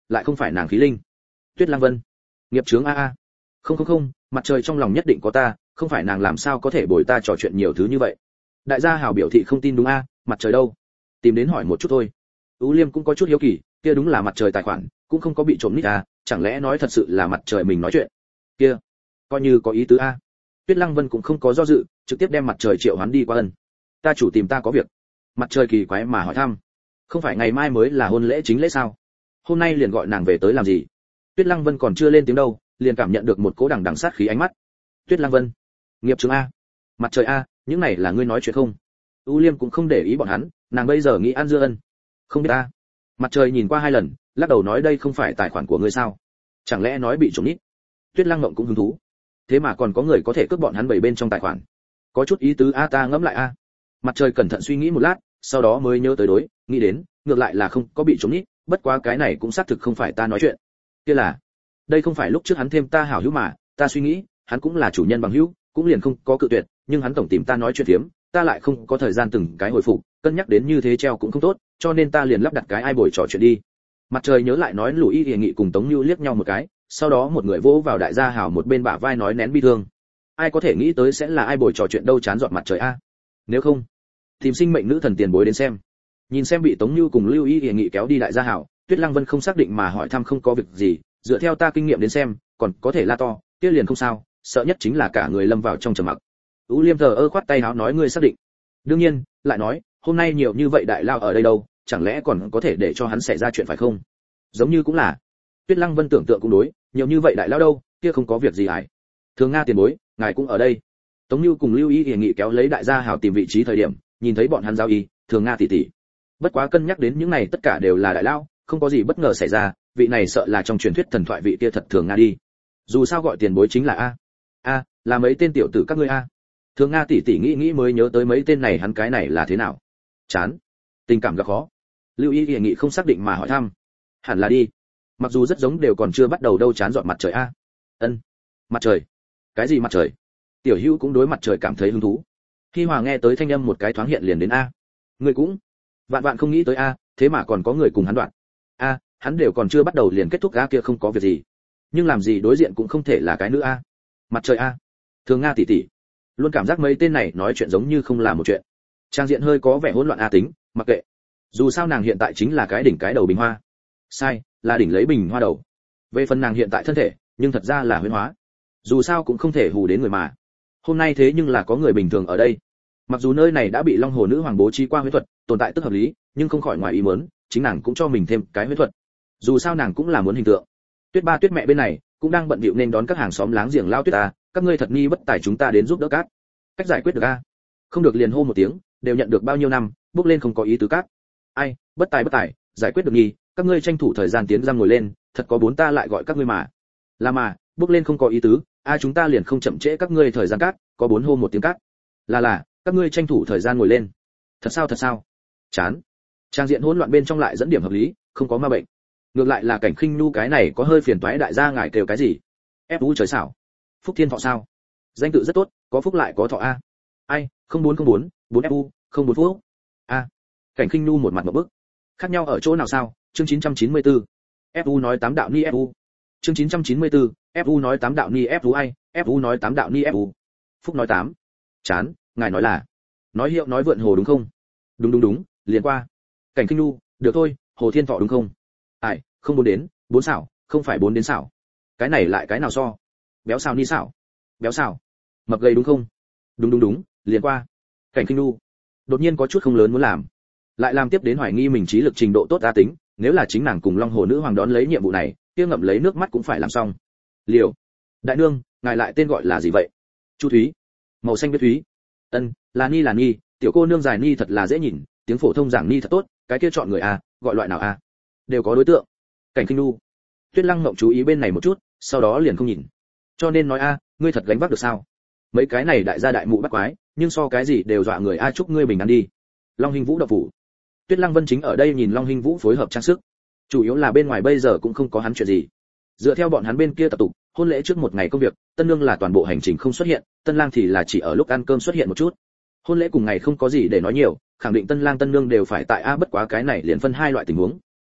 lại không phải nàng khí linh. Tuyết Lăng Vân, nghiệp chướng a a. Không, mặt trời trong lòng nhất định có ta, không phải nàng làm sao có thể bồi ta trò chuyện nhiều thứ như vậy. Đại gia Hào biểu thị không tin đúng a, mặt trời đâu? Tìm đến hỏi một chút thôi. Ú Liêm cũng có chút hiếu kỳ, kia đúng là mặt trời tài khoản, cũng không có bị trộm nít à, chẳng lẽ nói thật sự là mặt trời mình nói chuyện. Kia, coi như có ý tứ a. Tuyết Lăng Vân cũng không có do dự, trực tiếp đem mặt trời triệu hoán đi qua ân. Ta chủ tìm ta có việc. Mặt trời kỳ quái mà hỏi thăm. Không phải ngày mai mới là hôn lễ chính lễ sao? Hôm nay liền gọi nàng về tới làm gì? Tuyết Lăng Vân còn chưa lên tiếng đâu, liền cảm nhận được một cỗ đằng sát khí ánh mắt. Tuyết Lăng Vân, nghiệp chướng a, mặt trời a, những này là ngươi nói chuyện không? U Liêm cũng không để ý bọn hắn, nàng bây giờ nghĩ ăn dưa ân. Không biết a. Mặt trời nhìn qua 2 lần, lắc đầu nói đây không phải tài khoản của ngươi sao? Chẳng lẽ nói bị trộm nít? Tuyết Lăng Ngộng cũng hứng thú. Thế mà còn có người có thể cướp bọn hắn 7 bên trong tài khoản. Có chút ý tứ a, ta ngẫm lại a. Mặt trời cẩn thận suy nghĩ một lát, sau đó mới nhớ tới đối, nghĩ đến, ngược lại là không có bị trộm nít, bất quá cái này cũng xác thực không phải ta nói chuyện. Kia là, đây không phải lúc trước hắn thêm ta hảo hữu mà, ta suy nghĩ, hắn cũng là chủ nhân bằng hữu, cũng liền không có cự tuyệt, nhưng hắn tổng tìm ta nói chuyện phiếm, ta lại không có thời gian từng cái hồi phục, cân nhắc đến như thế treo cũng không tốt, cho nên ta liền lắp đặt cái ai bồi trò chuyện đi. Mặt trời nhớ lại nói Lùi Y nghị cùng Tống Nưu liếc nhau một cái, sau đó một người vỗ vào đại gia Hào một bên bả vai nói nén bi thương. Ai có thể nghĩ tới sẽ là ai bồi trò chuyện đâu, chán dọn mặt trời a. Nếu không, tìm sinh mệnh nữ thần tiền bối đến xem. Nhìn xem bị Tống Nưu cùng Lưu Y nghị kéo đi đại gia Hào, Tuyết Lăng Vân không xác định mà hỏi thăm không có việc gì, dựa theo ta kinh nghiệm đến xem, còn có thể la to, kia liền không sao, sợ nhất chính là cả người lâm vào trong trầm mặc. Ú Liêm thờ ơ khoát tay áo nói ngươi xác định. Đương nhiên, lại nói, hôm nay nhiều như vậy đại lao ở đây đâu, chẳng lẽ còn có thể để cho hắn xảy ra chuyện phải không? Giống như cũng là. Tuyết Lăng Vân tưởng tượng cũng đối, nhiều như vậy đại lao đâu, kia không có việc gì ải. Thường Nga tiền bối, ngài cũng ở đây. Tống Nưu cùng Lưu Y đề nghị kéo lấy đại gia Hào tìm vị trí thời điểm, nhìn thấy bọn hắn giao y, Thường Nga tỷ tỷ. Bất quá cân nhắc đến những này tất cả đều là đại lao, không có gì bất ngờ xảy ra, vị này sợ là trong truyền thuyết thần thoại vị kia thật Thường Nga đi. Dù sao gọi tiền bối chính là a, là mấy tên tiểu tử các ngươi a. Thường Nga tỷ tỷ nghĩ mới nhớ tới mấy tên này, hắn cái này là thế nào? Chán, tình cảm gặp khó. Lưu Y đề nghị không xác định mà hỏi thăm. Hẳn là đi. Mặc dù rất giống đều còn chưa bắt đầu đâu, chán dọn mặt trời a. Ân, mặt trời. Cái gì mặt trời? Tiểu Hữu cũng đối mặt trời cảm thấy hứng thú. Khi Hòa nghe tới thanh âm một cái thoáng hiện liền đến a. Người cũng vạn không nghĩ tới a, thế mà còn có người cùng hắn đoạn. A, hắn đều còn chưa bắt đầu liền kết thúc a, kia không có việc gì. Nhưng làm gì đối diện cũng không thể là cái nữ a. Mặt trời a. Thường Nga tỷ tỷ. Luôn cảm giác mấy tên này nói chuyện giống như không là một chuyện. Trang diện hơi có vẻ hỗn loạn a, tính, mặc kệ. Dù sao nàng hiện tại chính là cái đỉnh cái đầu bình hoa. Sai, là đỉnh lấy bình hoa đầu. Về phần nàng hiện tại thân thể, nhưng thật ra là huyễn hóa. Dù sao cũng không thể hù đến người mà. Hôm nay thế nhưng là có người bình thường ở đây. Mặc dù nơi này đã bị Long Hồ nữ hoàng bố trí qua huyễn thuật, tồn tại tức hợp lý, nhưng không khỏi ngoài ý muốn, chính nàng cũng cho mình thêm cái huyễn thuật. Dù sao nàng cũng là muốn hình tượng. Tuyết ba Tuyết mẹ bên này cũng đang bận bịu nên đón các hàng xóm láng giềng lao Tuyết a, các ngươi thật nghi bất tài, chúng ta đến giúp đỡ cát. Cách giải quyết được a? Không được liền hô một tiếng, đều nhận được bao nhiêu năm, bước lên không có ý tứ cát. Ai, bất tài, giải quyết được nghi, các ngươi tranh thủ thời gian tiến ra ngồi lên, thật có bốn ta lại gọi các ngươi mà. Là mà, bước lên không có ý tứ, chúng ta liền không chậm trễ các ngươi thời gian cát, có bốn hô một tiếng cát. Là, các ngươi tranh thủ thời gian ngồi lên. Thật sao? Chán. Trang diện hỗn loạn bên trong lại dẫn điểm hợp lý, không có ma bệnh. Ngược lại là Cảnh Khinh Nu cái này có hơi phiền toái, đại gia ngài kêu cái gì? Fu trời xảo. Phúc Thiên Thọ sao? Danh tự rất tốt, có phúc lại có thọ a. Ai, 0404, 4 Fu, 04 phúc. A. Cảnh Khinh Nu một mặt ngộp bức. Khác nhau ở chỗ nào sao? Chương 994. Fu nói 8 đạo ni Fu. Chương 994. Fu nói 8 đạo ni Fu ai? Fu nói 8 đạo ni Fu. Phúc nói 8. Chán, ngài nói là. Nói hiệu nói vượn hồ đúng không? Đúng, liền qua. Cảnh Khinh Nu, được thôi, Hồ Thiên Thọ đúng không? Ai, không bốn đến, 4 xảo, không phải 4 đến xảo. Cái này lại cái nào so? Béo xào ni xảo. Béo xào. Mập gầy đúng không? Đúng, liền qua. Cảnh Khinh Nu đột nhiên có chút không lớn muốn làm, lại làm tiếp đến hoài nghi mình trí lực trình độ tốt ta tính, nếu là chính nàng cùng Long Hồ nữ hoàng đón lấy nhiệm vụ này, kia ngậm lấy nước mắt cũng phải làm xong. Liều. Đại nương, ngài lại tên gọi là gì vậy? Chu Thúy. Màu xanh biết Thúy. Ân, là Ni, tiểu cô nương dài Ni thật là dễ nhìn, tiếng phổ thông giảng Ni thật tốt, cái kia chọn người a, gọi loại nào a? Đều có đối tượng. Cảnh Khinh Nu. Tuyết Lăng Ngộng chú ý bên này một chút, sau đó liền không nhìn. Cho nên nói a, ngươi thật gánh vác được sao? Mấy cái này đại gia đại mụ bắt quái, nhưng so cái gì đều dọa người a, chúc ngươi bình an đi. Long Hinh Vũ độc phủ. Tuyết Lăng Vân chính ở đây nhìn Long Hinh Vũ phối hợp trang sức. Chủ yếu là bên ngoài bây giờ cũng không có hắn chuyện gì. Dựa theo bọn hắn bên kia tập tục, hôn lễ trước một ngày công việc, tân nương là toàn bộ hành trình không xuất hiện, tân lang thì là chỉ ở lúc ăn cơm xuất hiện một chút. Hôn lễ cùng ngày không có gì để nói nhiều, khẳng định tân lang tân nương đều phải tại a, bất quá cái này liền phân hai loại tình huống.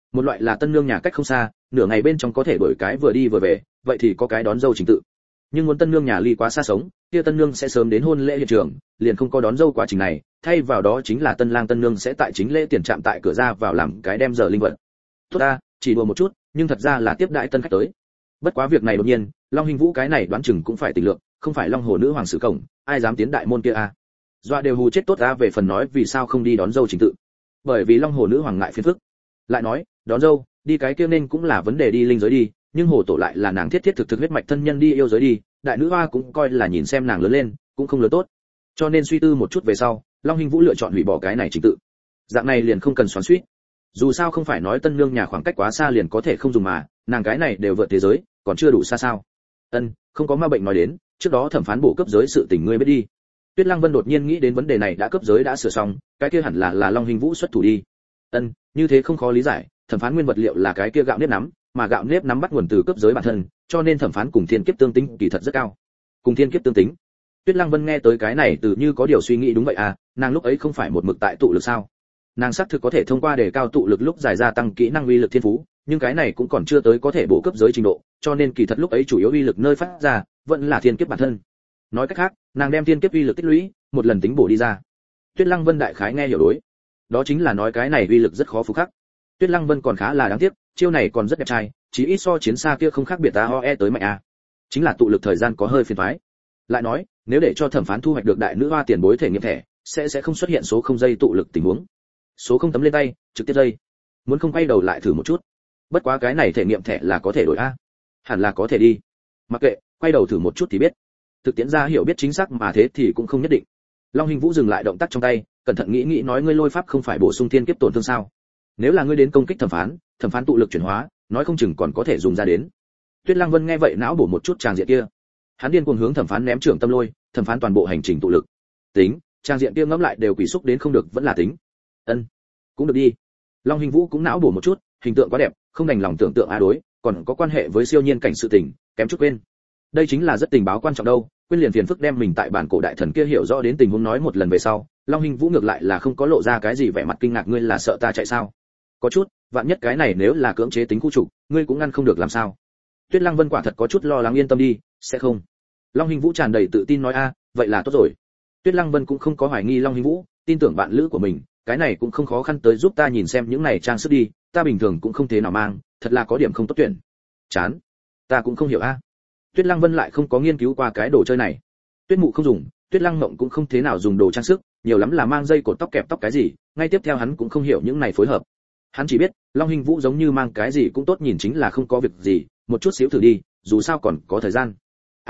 Một loại là tân nương nhà cách không xa, nửa ngày bên trong có thể đổi cái vừa đi vừa về, vậy thì có cái đón dâu trình tự. Nhưng muốn tân nương nhà ly quá xa sống, kia tân nương sẽ sớm đến hôn lễ hiện trường, liền không có đón dâu quá trình này, thay vào đó chính là tân lang tân nương sẽ tại chính lễ tiền trạm tại cửa ra vào làm cái đem giờ linh vật. Tốt ta, chỉ đùa một chút, nhưng thật ra là tiếp đãi tân khách tới. Bất quá việc này đột nhiên, Long Hinh Vũ cái này đoán chừng cũng phải tỉnh lượng, không phải Long Hồ nữ hoàng sử cổng, ai dám tiến đại môn kia a. Doa đều hù chết tốt ra về phần nói vì sao không đi đón dâu trình tự. Bởi vì Long Hồ nữ hoàng ngại phiền phức. Lại nói, đón dâu, đi cái kia nên cũng là vấn đề đi linh giới đi, nhưng Hồ tổ lại là nàng thiết thiết thực thực huyết mạch thân nhân đi yêu giới đi, đại nữ hoa cũng coi là nhìn xem nàng lớn lên, cũng không lớn tốt. Cho nên suy tư một chút về sau, Long Hinh Vũ lựa chọn hủy bỏ cái này trình tự. Dạng này liền không cần xoắn xuýt. Dù sao không phải nói tân nương nhà khoảng cách quá xa liền có thể không dùng mà, nàng cái này đều vượt thế giới, còn chưa đủ xa sao? Không có ma bệnh nói đến, trước đó thẩm phán bổ cấp giới sự tình ngươi biết đi. Tuyết Lăng Vân đột nhiên nghĩ đến vấn đề này đã cấp giới đã sửa xong, cái kia hẳn là Long Hinh Vũ xuất thủ đi. Như thế không khó lý giải, thẩm phán nguyên vật liệu là cái kia gạo nếp nắm, mà gạo nếp nắm bắt nguồn từ cấp giới bản thân, cho nên thẩm phán cùng thiên kiếp tương tính kỳ thật rất cao. Cùng thiên kiếp tương tính. Tuyết Lăng Vân nghe tới cái này từ như có điều suy nghĩ đúng vậy à, nàng lúc ấy không phải một mực tại tụ lực sao? Nàng xác thực có thể thông qua đề cao tụ lực lúc giải gia tăng kỹ năng uy lực thiên phú, nhưng cái này cũng còn chưa tới có thể bổ cấp giới trình độ, cho nên kỳ thật lúc ấy chủ yếu uy lực nơi phát ra vẫn là thiên kiếp bản thân. Nói cách khác, nàng đem thiên kiếp uy lực tích lũy, một lần tính bổ đi ra. Tuyết Lăng Vân đại khái nghe hiểu đối. Đó chính là nói cái này uy lực rất khó phục khắc. Tuyết Lăng Vân còn khá là đáng tiếc, chiêu này còn rất đẹp trai, chỉ ít so chiến xa kia không khác biệt ta hoe tới mạnh a. Chính là tụ lực thời gian có hơi phiền toái. Lại nói, nếu để cho thẩm phán thu hoạch được đại nữ hoa tiền bối thể nghiệm thẻ, sẽ không xuất hiện số không giây tụ lực tình huống. Số không tấm lên tay, trực tiếp dây. Muốn không quay đầu lại thử một chút. Bất quá cái này thể nghiệm thẻ là có thể đổi a. Hẳn là có thể đi. Mặc kệ, quay đầu thử một chút thì biết. Thực tiễn ra hiểu biết chính xác mà thế thì cũng không nhất định. Long Hinh Vũ dừng lại động tác trong tay, cẩn thận nghĩ nói ngươi lôi pháp không phải bổ sung thiên kiếp tổn thương sao? Nếu là ngươi đến công kích thẩm phán tụ lực chuyển hóa, nói không chừng còn có thể dùng ra đến. Tuyết Lăng Vân nghe vậy não bổ một chút tràng diện kia. Hắn điên cuồng hướng thẩm phán ném trưởng tâm lôi, thẩm phán toàn bộ hành trình tụ lực. Tính, tràng diện kia ngẫm lại đều quỷ xúc đến không được vẫn là tính. Cũng được đi. Long Hinh Vũ cũng não bổ một chút, hình tượng quá đẹp, không đành lòng tưởng tượng đối, còn có quan hệ với siêu nhiên cảnh sự tình, kém chút quên. Đây chính là rất tình báo quan trọng đâu, quên liền phiền phức đem mình tại bản cổ đại thần kia hiểu rõ đến tình huống nói một lần về sau, Long Hinh Vũ ngược lại là không có lộ ra cái gì vẻ mặt kinh ngạc, ngươi là sợ ta chạy sao? Có chút, vạn nhất cái này nếu là cưỡng chế tính khu trục, ngươi cũng ngăn không được làm sao? Tuyết Lăng Vân quả thật có chút lo lắng, yên tâm đi, sẽ không. Long Hinh Vũ tràn đầy tự tin nói vậy là tốt rồi. Tuyết Lăng Vân cũng không có hoài nghi Long Hinh Vũ, tin tưởng bạn lữ của mình, cái này cũng không khó khăn tới giúp ta nhìn xem những này trang sức đi, ta bình thường cũng không thế nào mang, thật là có điểm không tốt tuyển. Chán, ta cũng không hiểu Tuyết Lăng Vân lại không có nghiên cứu qua cái đồ chơi này. Tuyết Mụ không dùng, Tuyết Lăng Mộng cũng không thế nào dùng đồ trang sức, nhiều lắm là mang dây cột tóc kẹp tóc cái gì, ngay tiếp theo hắn cũng không hiểu những này phối hợp. Hắn chỉ biết, Long Hinh Vũ giống như mang cái gì cũng tốt, nhìn chính là không có việc gì, một chút xíu thử đi, dù sao còn có thời gian.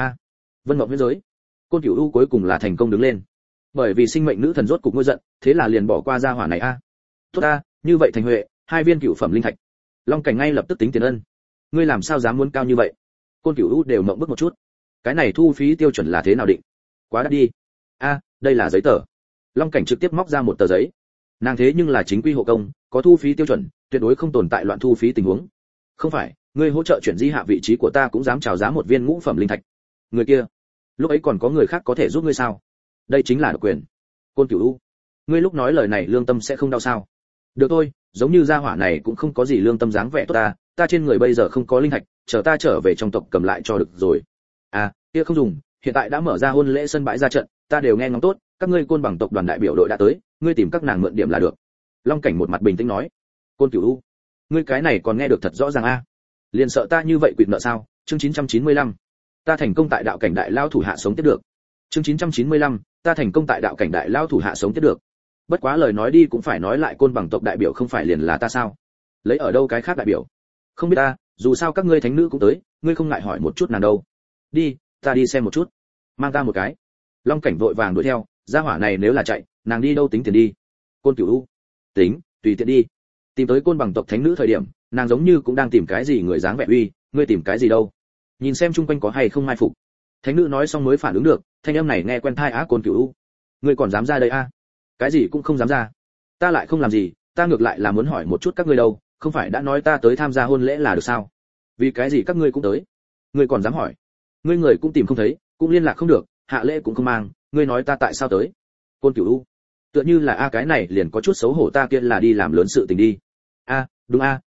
Vân Mộng huyết giới. Côn Cửu U cuối cùng là thành công đứng lên. Bởi vì sinh mệnh nữ thần rốt cục ngôi giận, thế là liền bỏ qua gia hỏa này Tốt như vậy thành huệ, 2 viên cựu phẩm linh thạch. Long Cảnh ngay lập tức tính tiền ân. Ngươi làm sao dám muốn cao như vậy? Côn Cửu U đều mộng bức một chút. Cái này thu phí tiêu chuẩn là thế nào định? Quá đắt đi. Đây là giấy tờ. Long Cảnh trực tiếp móc ra một tờ giấy. Nàng thế nhưng là chính quy hộ công, có thu phí tiêu chuẩn, tuyệt đối không tồn tại loạn thu phí tình huống. Không phải, ngươi hỗ trợ chuyển di hạ vị trí của ta cũng dám chào giá một viên ngũ phẩm linh thạch. Người kia, lúc ấy còn có người khác có thể giúp ngươi sao? Đây chính là độc quyền. Côn Cửu U, ngươi lúc nói lời này lương tâm sẽ không đau sao? Được thôi, giống như gia hỏa này cũng không có gì lương tâm dáng vẻ tốt ta trên người bây giờ không có linh thạch, chờ ta trở về trong tộc cầm lại cho được rồi. Kia không dùng, hiện tại đã mở ra hôn lễ sân bãi ra trận, ta đều nghe ngóng tốt, các ngươi Côn Bằng tộc đoàn đại biểu đội đã tới, ngươi tìm các nàng mượn điểm là được. Long Cảnh một mặt bình tĩnh nói. Côn Cửu U, ngươi cái này còn nghe được thật rõ ràng liền sợ ta như vậy quỵt nợ sao? Chương 995, ta thành công tại đạo cảnh đại lao thủ hạ sống tiếp được. Chương 995, ta thành công tại đạo cảnh đại lao thủ hạ sống tiếp được. Bất quá lời nói đi cũng phải nói lại, Côn Bằng tộc đại biểu không phải liền là ta sao? Lấy ở đâu cái khác đại biểu? Không biết dù sao các ngươi thánh nữ cũng tới, ngươi không ngại hỏi một chút nàng đâu. Đi, ta đi xem một chút. Mang ta một cái. Long Cảnh vội vàng đuổi theo, gia hỏa này nếu là chạy, nàng đi đâu tính tiền đi. Côn Cửu U, tính, tùy tiện đi. Tìm tới Côn Bằng tộc thánh nữ thời điểm, nàng giống như cũng đang tìm cái gì người dáng vẻ uy, ngươi tìm cái gì đâu? Nhìn xem chung quanh có hay không mai phục. Thánh nữ nói xong mới phản ứng được, thanh âm này nghe quen tai Côn Cửu U, ngươi còn dám ra đây Cái gì cũng không dám ra. Ta lại không làm gì, ta ngược lại là muốn hỏi một chút các ngươi đâu, không phải đã nói ta tới tham gia hôn lễ là được sao? Vì cái gì các ngươi cũng tới? Ngươi còn dám hỏi? Ngươi người cũng tìm không thấy, cũng liên lạc không được, hạ lễ cũng không mang, ngươi nói ta tại sao tới? Côn Cửu U, tựa như là cái này liền có chút xấu hổ, ta kia là đi làm lớn sự tình đi. Đúng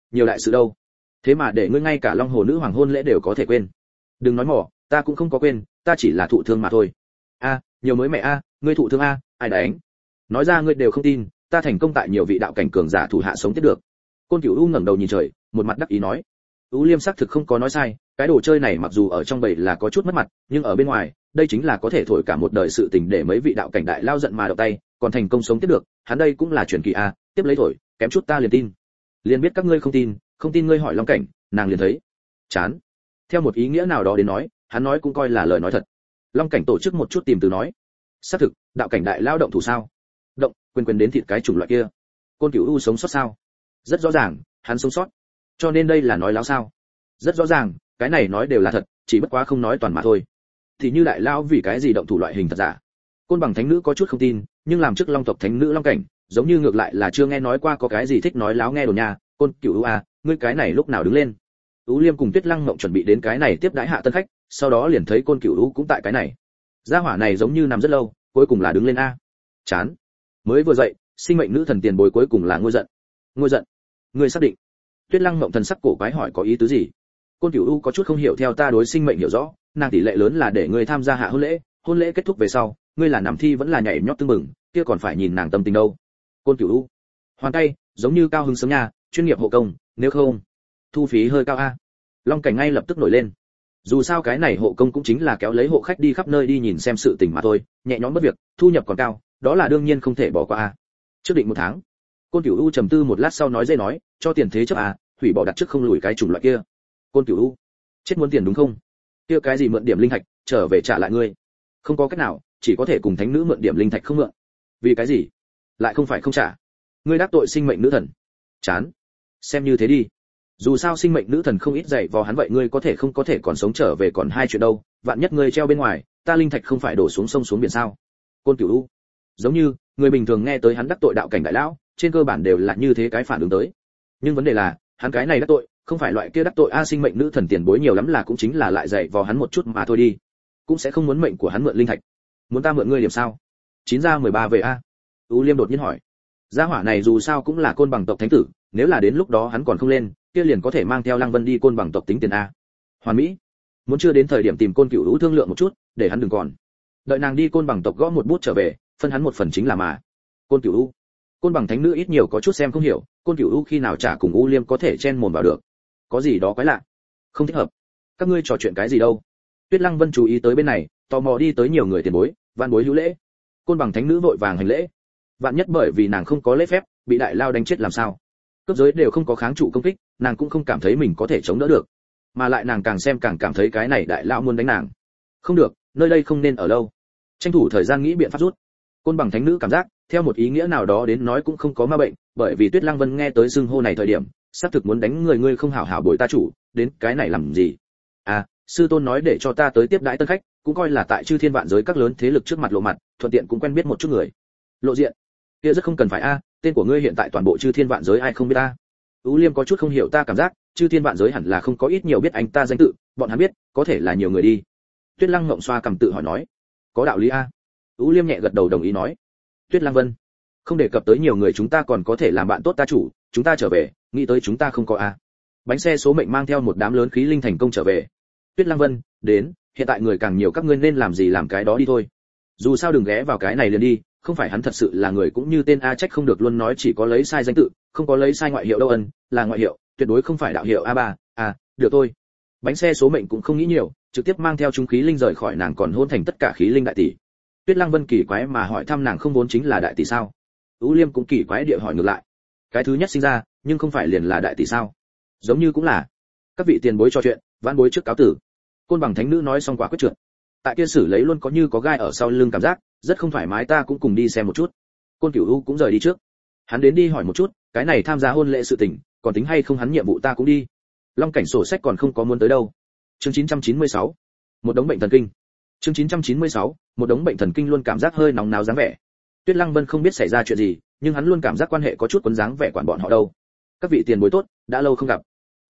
nhiều đại sự đâu. Thế mà để ngươi ngay cả Long Hồ nữ hoàng hôn lễ đều có thể quên. Đừng nói mỏ, ta cũng không có quên, ta chỉ là thụ thương mà thôi. A, nhiều mới mẹ a, ngươi thụ thương a, ai đánh? Nói ra ngươi đều không tin, ta thành công tại nhiều vị đạo cảnh cường giả thủ hạ sống tiếp được. Côn Cửu U ngẩng đầu nhìn trời, một mặt đắc ý nói. U Liêm xác thực không có nói sai, cái đồ chơi này mặc dù ở trong bầy là có chút mất mặt, nhưng ở bên ngoài, đây chính là có thể thổi cả một đời sự tình để mấy vị đạo cảnh đại lao giận mà động tay, còn thành công sống tiếp được, hắn đây cũng là truyền kỳ a, tiếp lấy thổi, kém chút ta liền tin. Liền biết các ngươi không tin ngươi hỏi Long Cảnh, nàng liền thấy. Chán. Theo một ý nghĩa nào đó đến nói, hắn nói cũng coi là lời nói thật. Long Cảnh tổ chức một chút tìm từ nói. Xác thực, đạo cảnh đại lao động thủ sao? Động, quên đến thịt cái chủng loại kia. Côn Cửu U sống sót sao? Rất rõ ràng, hắn sống sót. Cho nên đây là nói láo sao? Rất rõ ràng, cái này nói đều là thật, chỉ bất quá không nói toàn mà thôi. Thì như đại lao vì cái gì động thủ loại hình thật giả? Côn Bằng thánh nữ có chút không tin, nhưng làm trước Long tộc thánh nữ Long Cảnh, giống như ngược lại là chưa nghe nói qua có cái gì thích nói láo nghe đồn nha. Côn Cửu U à, ngươi cái này lúc nào đứng lên? Ú Liêm cùng Tuyết Lăng Ngộng chuẩn bị đến cái này tiếp đãi hạ tân khách, sau đó liền thấy Côn Cửu U cũng tại cái này. Gia hỏa này giống như nằm rất lâu, cuối cùng là đứng lên a. Chán. Mới vừa dậy, sinh mệnh nữ thần tiền bối cuối cùng là ngôi giận. Ngôi giận? Ngươi xác định? Tuyết Lăng Ngộng thần sắc cổ quái hỏi có ý tứ gì? Côn Cửu U có chút không hiểu theo ta đối sinh mệnh hiểu rõ, nàng tỷ lệ lớn là để ngươi tham gia hạ hôn lễ kết thúc về sau, ngươi là nằm thi vẫn là nhảy nhót tưng bừng, kia còn phải nhìn nàng tâm tình đâu. Côn Cửu U. Hoàn tay, giống như cao hứng sớm nha, chuyên nghiệp hộ công, nếu không, thu phí hơi cao a. Long Cảnh ngay lập tức nổi lên. Dù sao cái này hộ công cũng chính là kéo lấy hộ khách đi khắp nơi đi nhìn xem sự tình mà thôi, nhẹ nhõm bất việc, thu nhập còn cao, đó là đương nhiên không thể bỏ qua a. Trước định 1 tháng. Côn Cửu U trầm tư một lát sau nói dễ nói, cho tiền thế chấp a, hủy bỏ đặt trước không lùi cái chủng loại kia. Côn Cửu U, chết muốn tiền đúng không? Kia cái gì mượn điểm linh thạch, trở về trả lại ngươi. Không có cách nào, chỉ có thể cùng thánh nữ mượn điểm linh thạch không mượn. Vì cái gì? Lại không phải không trả. Ngươi đắc tội sinh mệnh nữ thần. Chán. Xem như thế đi. Dù sao sinh mệnh nữ thần không ít dạy vò hắn vậy ngươi có thể không có thể còn sống trở về còn hai chuyện đâu, vạn nhất ngươi treo bên ngoài, ta linh thạch không phải đổ xuống sông xuống biển sao? Côn Cửu U. Giống như, người bình thường nghe tới hắn đắc tội đạo cảnh đại lão, trên cơ bản đều là như thế cái phản ứng tới. Nhưng vấn đề là, hắn cái này đắc tội, không phải loại kia đắc tội a sinh mệnh nữ thần tiền bối nhiều lắm là cũng chính là lại dạy vò hắn một chút mà thôi đi. Cũng sẽ không muốn mệnh của hắn mượn linh thạch. Muốn ta mượn ngươi điểm sao? 9 ra 13 về a. U Liêm đột nhiên hỏi. Gia hỏa này dù sao cũng là Côn Bằng tộc thánh tử, nếu là đến lúc đó hắn còn không lên, kia liền có thể mang theo Lăng Vân đi Côn Bằng tộc tính tiền a. Hoàn Mỹ. Muốn chưa đến thời điểm tìm Côn Cửu U thương lượng một chút, để hắn đừng còn. Đợi nàng đi Côn Bằng tộc gõ một bút trở về, phân hắn một phần chính là mà. Côn Cửu U. Côn Bằng thánh nữ ít nhiều có chút xem không hiểu, Côn Cửu U khi nào trả cùng U Liêm có thể chen mồm vào được. Có gì đó quái lạ. Không thích hợp. Các ngươi trò chuyện cái gì đâu? Tuyết Lăng Vân chú ý tới bên này, tò mò đi tới nhiều người tiền bối, van bối hữu lễ. Côn Bằng thánh nữ vội vàng hành lễ. Vạn nhất bởi vì nàng không có lễ phép, bị đại lao đánh chết làm sao? Cấp giới đều không có kháng trụ công kích, nàng cũng không cảm thấy mình có thể chống đỡ được. Mà lại nàng càng xem càng cảm thấy cái này đại lao muốn đánh nàng. Không được, nơi đây không nên ở lâu. Tranh thủ thời gian nghĩ biện pháp rút. Côn Bằng thánh nữ cảm giác, theo một ý nghĩa nào đó đến nói cũng không có ma bệnh, bởi vì Tuyết Lăng Vân nghe tới xưng hô này thời điểm, xác thực muốn đánh người ngươi không hảo hảo bồi ta chủ, đến cái này làm gì? À, sư tôn nói để cho ta tới tiếp đãi tân khách, cũng coi là tại chư thiên vạn giới các lớn thế lực trước mặt lộ mặt, thuận tiện cũng quen biết một chút người. Lộ diện. Kia rất không cần phải a, tên của ngươi hiện tại toàn bộ chư thiên vạn giới ai không biết ta? Ú Liêm có chút không hiểu ta cảm giác, chư thiên vạn giới hẳn là không có ít nhiều biết anh ta danh tự, bọn hắn biết, có thể là nhiều người đi. Tuyết Lăng Ngộng xoa cầm tự hỏi nói, có đạo lý a. Ú Liêm nhẹ gật đầu đồng ý nói. Tuyết Lăng Vân, không đề cập tới nhiều người chúng ta còn có thể làm bạn tốt ta chủ, chúng ta trở về, nghĩ tới chúng ta không có a. Bánh xe số mệnh mang theo một đám lớn khí linh thành công trở về. Tuyết Lăng Vân, đến, hiện tại người càng nhiều các ngươi nên làm gì làm cái đó đi thôi. Dù sao đừng ghé vào cái này liền đi, không phải hắn thật sự là người cũng như tên a trách không được luôn nói chỉ có lấy sai danh tự, không có lấy sai ngoại hiệu đâu ân, là ngoại hiệu, tuyệt đối không phải đạo hiệu A3, được thôi. Bánh xe số mệnh cũng không nghĩ nhiều, trực tiếp mang theo chúng khí linh rời khỏi nàng còn hôn thành tất cả khí linh đại tỷ. Tuyết Lăng Vân kỳ quái mà hỏi thăm nàng không vốn chính là đại tỷ sao? Ú Liêm cũng kỳ quái địa hỏi ngược lại. Cái thứ nhất sinh ra, nhưng không phải liền là đại tỷ sao? Giống như cũng là. Các vị tiền bối trò chuyện, vãn bối trước cáo tử. Côn Bằng thánh nữ nói xong quả quyết trượt. Tại kia xử lấy luôn có như có gai ở sau lưng cảm giác, rất không thoải mái ta cũng cùng đi xem một chút. Côn Cửu U cũng rời đi trước. Hắn đến đi hỏi một chút, cái này tham gia hôn lễ sự tình, còn tính hay không hắn nhiệm vụ ta cũng đi. Long cảnh sổ sách còn không có muốn tới đâu. Chương 996. Một đống bệnh thần kinh. Chương 996. Một đống bệnh thần kinh luôn cảm giác hơi nóng náo dáng vẻ. Tuyết Lăng Vân không biết xảy ra chuyện gì, nhưng hắn luôn cảm giác quan hệ có chút quấn dáng vẻ quản bọn họ đâu. Các vị tiền bối tốt, đã lâu không gặp.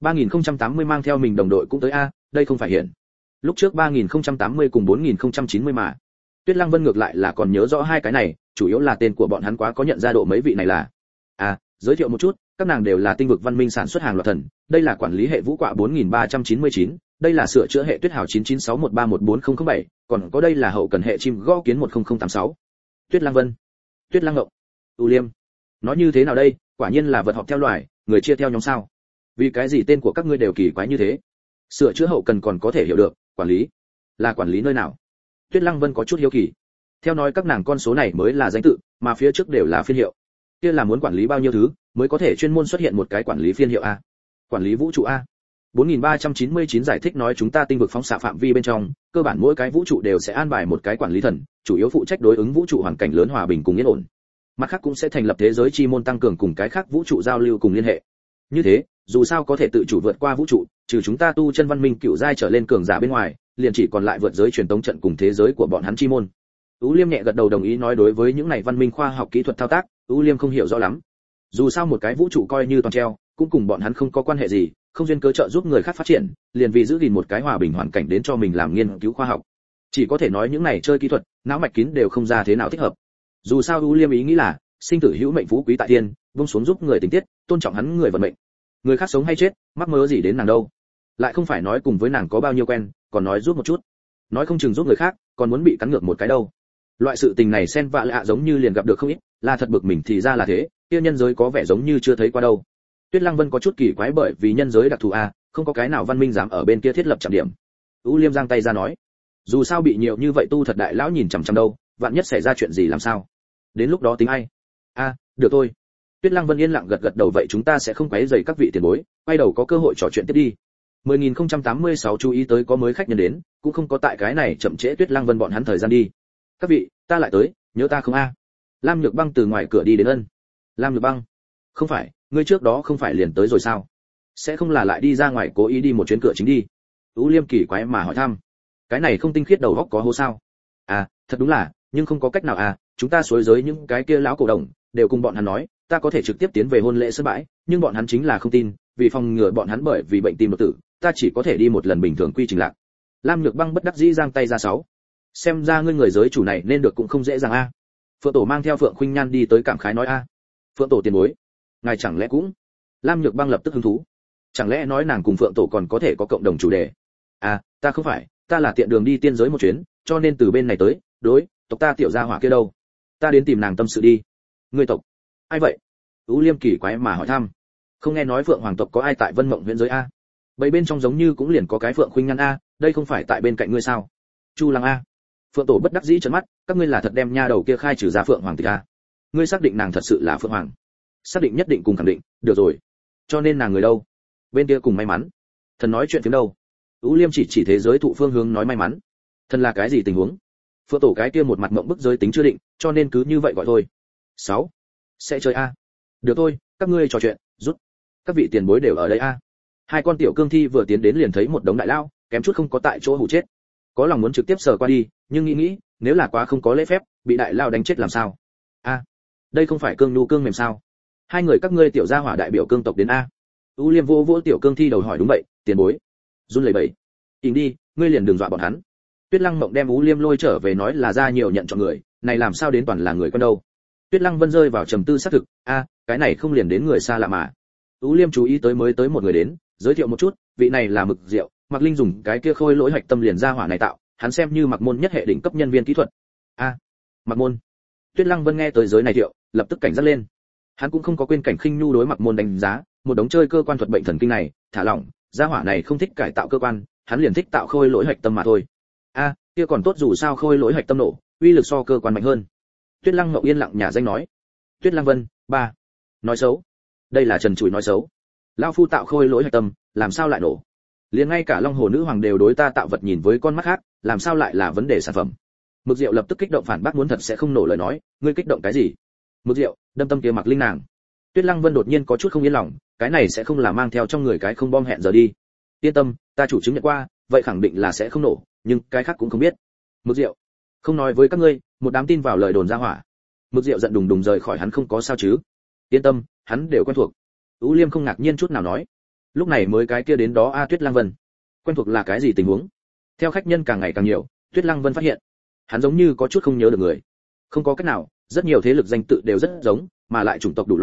3080 mang theo mình đồng đội cũng tới a, đây không phải hiện. Lúc trước 3080 cùng 4090 mà. Tuyết Lăng Vân ngược lại là còn nhớ rõ hai cái này, chủ yếu là tên của bọn hắn quá có nhận ra độ mấy vị này là. À, giới thiệu một chút, các nàng đều là tinh vực văn minh sản xuất hàng loạt thần, đây là quản lý hệ vũ quạ 4399, đây là sửa chữa hệ tuyết hào 9961314007, còn có đây là hậu cần hệ chim gõ kiến 10086. Tuyết Lăng Vân, Tuyết Lăng Ngộng, U Liêm. Nói như thế nào đây, quả nhiên là vật họp theo loài, người chia theo nhóm sao? Vì cái gì tên của các ngươi đều kỳ quái như thế? Sửa chữa hậu cần còn có thể hiểu được, quản lý là quản lý nơi nào? Tuyết Lăng Vân có chút hiếu kỳ. Theo nói các nàng con số này mới là danh tự, mà phía trước đều là phiên hiệu. Kia là muốn quản lý bao nhiêu thứ, mới có thể chuyên môn xuất hiện một cái quản lý phiên hiệu a? Quản lý vũ trụ a? 4399 giải thích nói chúng ta tinh vực phóng xạ phạm vi bên trong, cơ bản mỗi cái vũ trụ đều sẽ an bài một cái quản lý thần, chủ yếu phụ trách đối ứng vũ trụ hoàn cảnh lớn hòa bình cùng yên ổn. Mặt khác cũng sẽ thành lập thế giới chi môn tăng cường cùng cái khác vũ trụ giao lưu cùng liên hệ. Như thế, dù sao có thể tự chủ vượt qua vũ trụ, trừ chúng ta tu chân văn minh cựu giai trở lên cường giả bên ngoài, liền chỉ còn lại vượt giới truyền tống trận cùng thế giới của bọn hắn chi môn. U Liêm nhẹ gật đầu đồng ý nói đối với những này văn minh khoa học kỹ thuật thao tác, U Liêm không hiểu rõ lắm. Dù sao một cái vũ trụ coi như toàn treo, cũng cùng bọn hắn không có quan hệ gì, không duyên cớ trợ giúp người khác phát triển, liền vì giữ gìn một cái hòa bình hoàn cảnh đến cho mình làm nghiên cứu khoa học. Chỉ có thể nói những này chơi kỹ thuật, não mạch kín đều không ra thế nào thích hợp. Dù sao U Liêm ý nghĩ là, sinh tử hữu mệnh phú quý tại thiên, buông xuống giúp người tình tiết, tôn trọng hắn người vận mệnh. Người khác sống hay chết, mắc mớ gì đến nàng đâu? Lại không phải nói cùng với nàng có bao nhiêu quen, còn nói giúp một chút. Nói không chừng giúp người khác, còn muốn bị cắn ngược một cái đâu. Loại sự tình này xen vạ lạ giống như liền gặp được không ít, là thật bực mình thì ra là thế, kia nhân giới có vẻ giống như chưa thấy qua đâu. Tuyết Lăng Vân có chút kỳ quái bởi vì nhân giới đặc thù a, không có cái nào văn minh dám ở bên kia thiết lập trạm điểm. U Liêm giang tay ra nói, dù sao bị nhiều như vậy tu thật đại lão nhìn chằm chằm đâu, vạn nhất xảy ra chuyện gì làm sao? Đến lúc đó tính ai? A, được thôi. Tuyết Lăng Vân yên lặng gật gật đầu vậy chúng ta sẽ không quấy rầy các vị tiền bối, quay đầu có cơ hội trò chuyện tiếp đi. 10086 chú ý tới có mới khách nhân đến, cũng không có tại cái này chậm trễ Tuyết Lăng Vân bọn hắn thời gian đi. Các vị, ta lại tới, nhớ ta không a? Lam Nhược Băng từ ngoài cửa đi đến ân. Lam Nhược Băng, không phải, ngươi trước đó không phải liền tới rồi sao? Sẽ không là lại đi ra ngoài cố ý đi một chuyến cửa chính đi? U Liêm kỳ quái mà hỏi thăm. Cái này không tinh khiết đầu óc có hố sao? À, thật đúng là, nhưng không có cách nào à, chúng ta suối giới những cái kia lão cổ đồng đều cùng bọn hắn nói, ta có thể trực tiếp tiến về hôn lễ sân bãi, nhưng bọn hắn chính là không tin, vì phòng ngừa bọn hắn bởi vì bệnh tim đột tử, ta chỉ có thể đi một lần bình thường quy trình lạc. Lam Nhược Băng bất đắc dĩ giang tay ra sáu. Xem ra ngươi người giới chủ này nên được cũng không dễ dàng a. Phượng Tổ mang theo Phượng Khuynh Nhan đi tới cảm khái nói a. Phượng Tổ tiền bối, ngài chẳng lẽ cũng? Lam Nhược Băng lập tức hứng thú. Chẳng lẽ nói nàng cùng Phượng Tổ còn có thể có cộng đồng chủ đề? À, ta không phải, ta là tiện đường đi tiên giới một chuyến, cho nên từ bên này tới, đối, tộc ta tiểu gia hỏa kia đâu? Ta đến tìm nàng tâm sự đi. Ngươi tộc? Ai vậy? U Liêm kỳ quái mà hỏi thăm. Không nghe nói Phượng hoàng tộc có ai tại Vân Mộng huyện giới a? Bầy bên trong giống như cũng liền có cái Phượng Khuynh Nhan a, đây không phải tại bên cạnh ngươi sao? Chu Lăng a. Phượng Tổ bất đắc dĩ trợn mắt, các ngươi là thật đem nha đầu kia khai trừ ra Phượng hoàng tịch a? Ngươi xác định nàng thật sự là Phượng hoàng? Xác định nhất định cùng khẳng định, được rồi. Cho nên nàng người đâu? Bên kia cùng may mắn. Thần nói chuyện phiếm đâu? U Liêm chỉ thế giới thụ phương hướng nói may mắn. Thần là cái gì tình huống? Phượng Tổ cái kia một mặt mộng bức giới tính chưa định, cho nên cứ như vậy gọi thôi. 6. Sẽ chơi a? Được thôi, các ngươi trò chuyện, rút. Các vị tiền bối đều ở đây a. Hai con tiểu cương thi vừa tiến đến liền thấy một đống đại lao, kém chút không có tại chỗ hù chết. Có lòng muốn trực tiếp sờ qua đi, nhưng nghĩ, nếu là quá không có lễ phép, bị đại lao đánh chết làm sao? A, đây không phải cương nhu cương mềm sao? Hai người các ngươi tiểu gia hỏa đại biểu cương tộc đến a. U Liêm vô tiểu cương thi đầu hỏi đúng vậy, tiền bối. Run lẩy bẩy. Ỉn đi, ngươi liền đừng dọa bọn hắn. Tuyết Lăng Mộng đem U Liêm lôi trở về nói là ra nhiều nhận chọn người, này làm sao đến toàn là người con đâu? Tuyết Lăng Vân rơi vào trầm tư xác thực, a, cái này không liền đến người xa lạ mà. U Liêm chú ý tới mới tới một người đến, giới thiệu một chút, vị này là Mực Diệu, Mạc Linh dùng cái kia khôi lỗi hạch tâm liền ra hỏa này tạo, hắn xem như Mạc Môn nhất hệ đỉnh cấp nhân viên kỹ thuật. A, Mạc Môn. Tuyết Lăng Vân nghe tới giới này thiệu, lập tức cảnh giác lên. Hắn cũng không có quên cảnh khinh nhu đối Mạc Môn đánh giá, một đống chơi cơ quan thuật bệnh thần kinh này, thả lỏng, gia hỏa này không thích cải tạo cơ quan, hắn liền thích tạo khôi lỗi hạch tâm mà thôi. A, kia còn tốt dù sao khôi lỗi hạch tâm nổ, uy lực so cơ quan mạnh hơn. Tuyết Lăng Ngọc yên lặng nhà danh nói. Tuyết Lăng Vân, ba. Nói xấu. Đây là trần trụi nói xấu. Lão phu tạo khôi lỗi hạch tâm, làm sao lại nổ? Liền ngay cả Long Hồ nữ hoàng đều đối ta tạo vật nhìn với con mắt khác, làm sao lại là vấn đề sản phẩm? Mực Diệu lập tức kích động phản bác muốn thật sẽ không nổ lời nói, ngươi kích động cái gì? Mực Diệu, đâm tâm kia Mạc Linh nàng. Tuyết Lăng Vân đột nhiên có chút không yên lòng, cái này sẽ không là mang theo trong người cái không bom hẹn giờ đi. Yên tâm, ta chủ chứng nhận qua, vậy khẳng định là sẽ không nổ, nhưng cái khác cũng không biết. Mực Diệu, không nói với các ngươi, một đám tin vào lời đồn ra hỏa. Mực Diệu giận đùng đùng rời khỏi hắn không có sao chứ? Yên tâm, hắn đều quen thuộc. U Liêm không ngạc nhiên chút nào nói. Lúc này mới cái kia đến đó a Tuyết Lăng Vân. Quen thuộc là cái gì tình huống? Theo khách nhân càng ngày càng nhiều, Tuyết Lăng Vân phát hiện, hắn giống như có chút không nhớ được người. Không có cách nào, rất nhiều thế lực danh tự đều rất giống, mà lại chủng tộc đủ loại,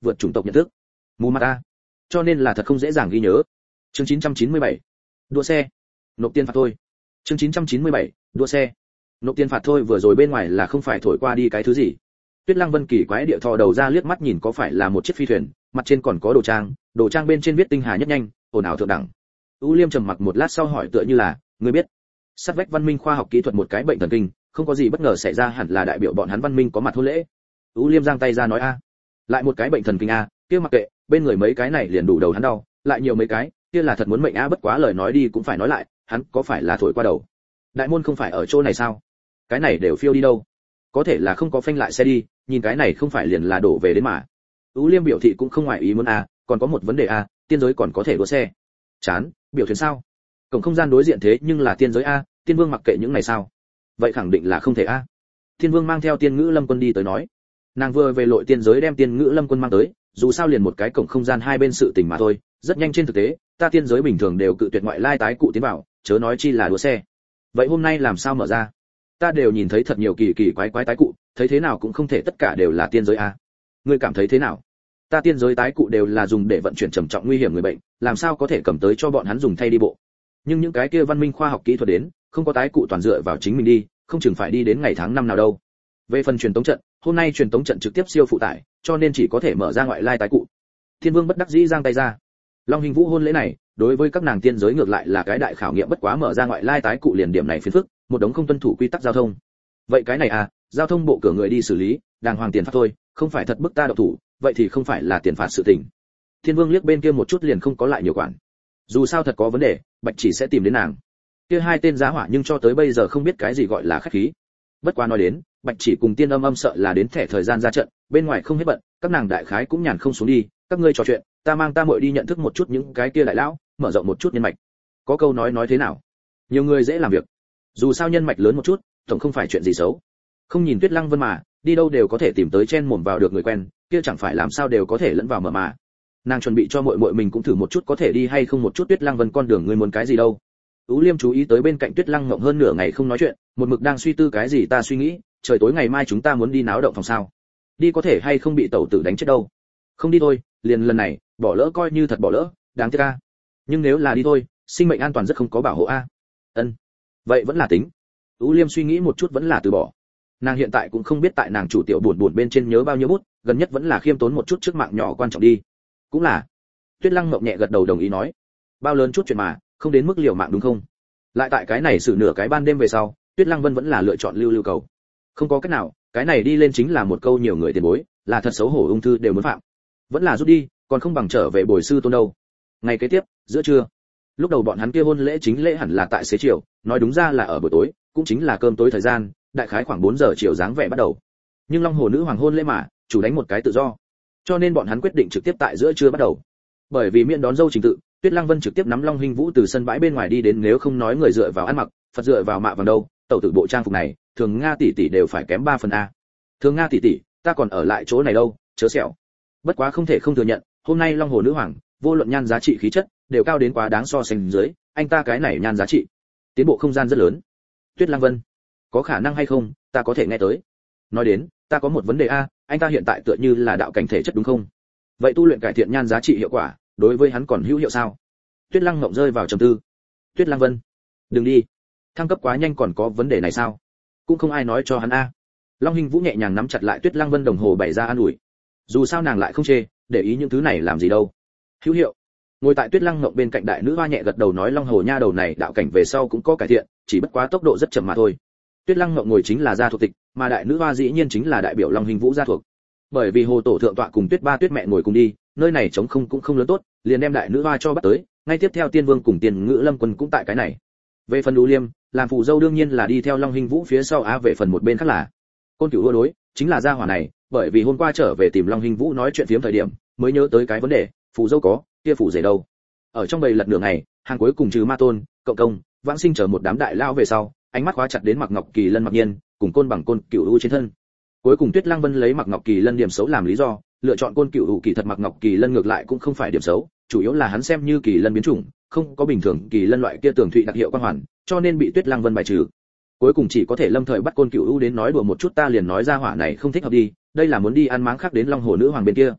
vượt chủng tộc nhận thức. Mù mặt ta, cho nên là thật không dễ dàng ghi nhớ. Chương 997, đua xe, nộp tiền phạt thôi. Chương 997, đua xe, nộp tiền phạt thôi. Vừa rồi bên ngoài là không phải thổi qua đi cái thứ gì. Tuyết Lăng Vân kỳ quái địa thò đầu ra liếc mắt nhìn có phải là một chiếc phi thuyền, mặt trên còn có đồ trang bên trên viết tinh hà nhất nhanh, ồn ào thượng đẳng. U Liêm trầm mặc một lát sau hỏi tựa như là, ngươi biết, sát vách văn minh khoa học kỹ thuật một cái bệnh thần kinh, không có gì bất ngờ xảy ra hẳn là đại biểu bọn hắn văn minh có mặt hôn lễ. U Liêm giang tay ra nói a, lại một cái bệnh thần kinh a, kia mặc kệ, bên người mấy cái này liền đủ đầu hắn đau, lại nhiều mấy cái, kia là thật muốn mệnh a, bất quá lời nói đi cũng phải nói lại, hắn có phải là thổi qua đầu. Đại môn không phải ở chỗ này sao? Cái này đều phiêu đi đâu? Có thể là không có phanh lại xe đi, nhìn cái này không phải liền là đổ về đến mà. U Liêm biểu thị cũng không ngoài ý muốn a, còn có một vấn đề a, tiên giới còn có thể đua xe. Chán, biểu thuyền sao? Cổng không gian đối diện thế nhưng là tiên giới a, tiên vương mặc kệ những này sao? Vậy khẳng định là không thể a. Tiên vương mang theo tiên ngữ lâm quân đi tới nói, nàng vừa về lội tiên giới đem tiên ngữ lâm quân mang tới, dù sao liền một cái cổng không gian hai bên sự tình mà thôi, rất nhanh trên thực tế, ta tiên giới bình thường đều cự tuyệt ngoại lai tái cụ tiến vào, chớ nói chi là đua xe. Vậy hôm nay làm sao mở ra? Ta đều nhìn thấy thật nhiều kỳ kỳ quái quái tái cụ, thấy thế nào cũng không thể tất cả đều là tiên giới a. Ngươi cảm thấy thế nào? Ta tiên giới tái cụ đều là dùng để vận chuyển trầm trọng nguy hiểm người bệnh, làm sao có thể cầm tới cho bọn hắn dùng thay đi bộ? Nhưng những cái kia văn minh khoa học kỹ thuật đến, không có tái cụ toàn dựa vào chính mình đi, không chừng phải đi đến ngày tháng năm nào đâu. Về phần truyền tống trận, hôm nay truyền tống trận trực tiếp siêu phụ tải, cho nên chỉ có thể mở ra ngoại lai tái cụ. Thiên Vương bất đắc dĩ giang tay ra. Long Hình Vũ hôn lễ này, đối với các nàng tiên giới ngược lại là cái đại khảo nghiệm, bất quá mở ra ngoại lai tái cụ liền điểm này phiền phức, một đống không tuân thủ quy tắc giao thông. Vậy cái này à, giao thông bộ cửa người đi xử lý, đàng hoàng tiền phạt thôi, không phải thật bức ta độc thủ, vậy thì không phải là tiền phạt sự tình. Thiên Vương liếc bên kia một chút liền không có lại nhiều quản. Dù sao thật có vấn đề, Bạch Chỉ sẽ tìm đến nàng. Kia hai tên giá hỏa nhưng cho tới bây giờ không biết cái gì gọi là khách khí. Bất quá nói đến, Bạch Chỉ cùng Tiên Âm sợ là đến thẻ thời gian ra trận, bên ngoài không hết bận, các nàng đại khái cũng nhàn không xuống đi, các ngươi trò chuyện, ta mang ta muội đi nhận thức một chút những cái kia đại lão, mở rộng một chút nhân mạch. Có câu nói thế nào? Nhiều người dễ làm việc. Dù sao nhân mạch lớn một chút, tổng không phải chuyện gì xấu. Không nhìn Tuyết Lăng Vân mà, đi đâu đều có thể tìm tới chen mồm vào được người quen, kia chẳng phải làm sao đều có thể lẫn vào mà. Nàng chuẩn bị cho muội muội mình cũng thử một chút có thể đi hay không một chút Tuyết Lăng Vân con đường ngươi muốn cái gì đâu. Ú Liêm chú ý tới bên cạnh Tuyết Lăng ngộng hơn nửa ngày không nói chuyện, một mực đang suy tư cái gì ta suy nghĩ, trời tối ngày mai chúng ta muốn đi náo động phòng sao? Đi có thể hay không bị tẩu tử đánh chết đâu. Không đi thôi, liền lần này, bỏ lỡ coi như thật bỏ lỡ, đáng tiếc a. Nhưng nếu là đi thôi, sinh mệnh an toàn rất không có bảo hộ a. Ân. Vậy vẫn là tính. Ú Liêm suy nghĩ một chút vẫn là từ bỏ. Nàng hiện tại cũng không biết tại nàng chủ tiểu buồn bên trên nhớ bao nhiêu bút, gần nhất vẫn là khiêm tốn một chút trước mạng nhỏ quan trọng đi. Cũng là. Tuyết Lăng ngộng nhẹ gật đầu đồng ý nói. Bao lớn chút chuyện mà, không đến mức liều mạng đúng không? Lại tại cái này xử nửa cái ban đêm về sau, Tuyết Lăng Vân vẫn là lựa chọn lưu cầu. Không có cách nào, cái này đi lên chính là một câu nhiều người tiền bối, là thật xấu hổ ung thư đều muốn phạm. Vẫn là rút đi, còn không bằng trở về bồi sư tôn đâu. Ngày kế tiếp, giữa trưa. Lúc đầu bọn hắn kia hôn lễ chính lễ hẳn là tại xế chiều, nói đúng ra là ở buổi tối, cũng chính là cơm tối thời gian, đại khái khoảng 4 giờ chiều dáng vẻ bắt đầu. Nhưng Long Hồ nữ hoàng hôn lễ mà, chủ đánh một cái tự do. Cho nên bọn hắn quyết định trực tiếp tại giữa trưa bắt đầu. Bởi vì miễn đón dâu trình tự, Tuyết Lăng Vân trực tiếp nắm Long Hinh Vũ từ sân bãi bên ngoài đi đến, nếu không nói người dựa vào ăn mặc, Phật dựa vào mạ vàng đâu, tẩu tử bộ trang phục này, Thường Nga tỷ tỷ đều phải kém 3 phần a. Thường Nga tỷ tỷ, ta còn ở lại chỗ này đâu, chớ sẹo. Bất quá không thể không thừa nhận, hôm nay Long Hồ nữ hoàng, vô luận nhan giá trị khí chất, đều cao đến quá đáng so sánh dưới, anh ta cái này nhan giá trị, tiến bộ không gian rất lớn. Tuyết Lăng Vân, có khả năng hay không, ta có thể nghe tới. Nói đến, ta có một vấn đề a, anh ta hiện tại tựa như là đạo cảnh thể chất đúng không? Vậy tu luyện cải thiện nhan giá trị hiệu quả, đối với hắn còn hữu hiệu sao? Tuyết Lăng ngộng rơi vào trầm tư. Tuyết Lăng Vân, đừng đi, thăng cấp quá nhanh còn có vấn đề này sao? Cũng không ai nói cho hắn a. Long Hinh Vũ nhẹ nhàng nắm chặt lại Tuyết Lăng Vân đồng hồ bày ra an ủi. Dù sao nàng lại không chê, để ý những thứ này làm gì đâu. Hữu hiệu. Ngồi tại Tuyết Lăng ngộng bên cạnh đại nữ hoa nhẹ gật đầu nói Long Hồ nha đầu này đạo cảnh về sau cũng có cải thiện, chỉ bất quá tốc độ rất chậm mà thôi. Tuyết Lăng ngộng ngồi chính là gia thuộc tịch, mà đại nữ hoa dĩ nhiên chính là đại biểu Long Hinh Vũ gia thuộc. Bởi vì Hồ tổ thượng tọa cùng Tuyết ba Tuyết mẹ ngồi cùng đi, nơi này trống không cũng không lớn tốt, liền đem đại nữ hoa cho bắt tới, ngay tiếp theo Tiên Vương cùng Tiên Ngữ Lâm Quân cũng tại cái này. Về phần Ú Liêm, làm phù dâu đương nhiên là đi theo Long Hinh Vũ phía sau về phần một bên khác là Côn Cửu đua đối, chính là gia hỏa này, bởi vì hôm qua trở về tìm Long Hinh Vũ nói chuyện phiếm thời điểm, mới nhớ tới cái vấn đề, phù dâu có, kia phù rể đâu? Ở trong bầy lật nửa ngày, hàng cuối cùng trừ Ma Tôn, Cộng Công, Vãng Sinh chờ một đám đại lao về sau, ánh mắt khóa chặt đến Mạc Ngọc Kỳ Lân Mặc Nhiên, cùng Côn bằng Côn Cửu U trên thân. Cuối cùng Tuyết Lăng Vân lấy Mạc Ngọc Kỳ Lân điểm xấu làm lý do, lựa chọn Côn Cửu U kỳ thật Mạc Ngọc Kỳ Lân ngược lại cũng không phải điểm xấu, chủ yếu là hắn xem như kỳ lân biến chủng, không có bình thường kỳ lân loại kia tường thụy đặc hiệu quan hoàn, cho nên bị Tuyết Lăng Vân bài trừ. Cuối cùng chỉ có thể lâm thời bắt Côn Cửu U đến nói đùa một chút, ta liền nói ra hỏa này không thích hợp đi, đây là muốn đi ăn máng khác đến Long Hồ nữ hoàng bên kia.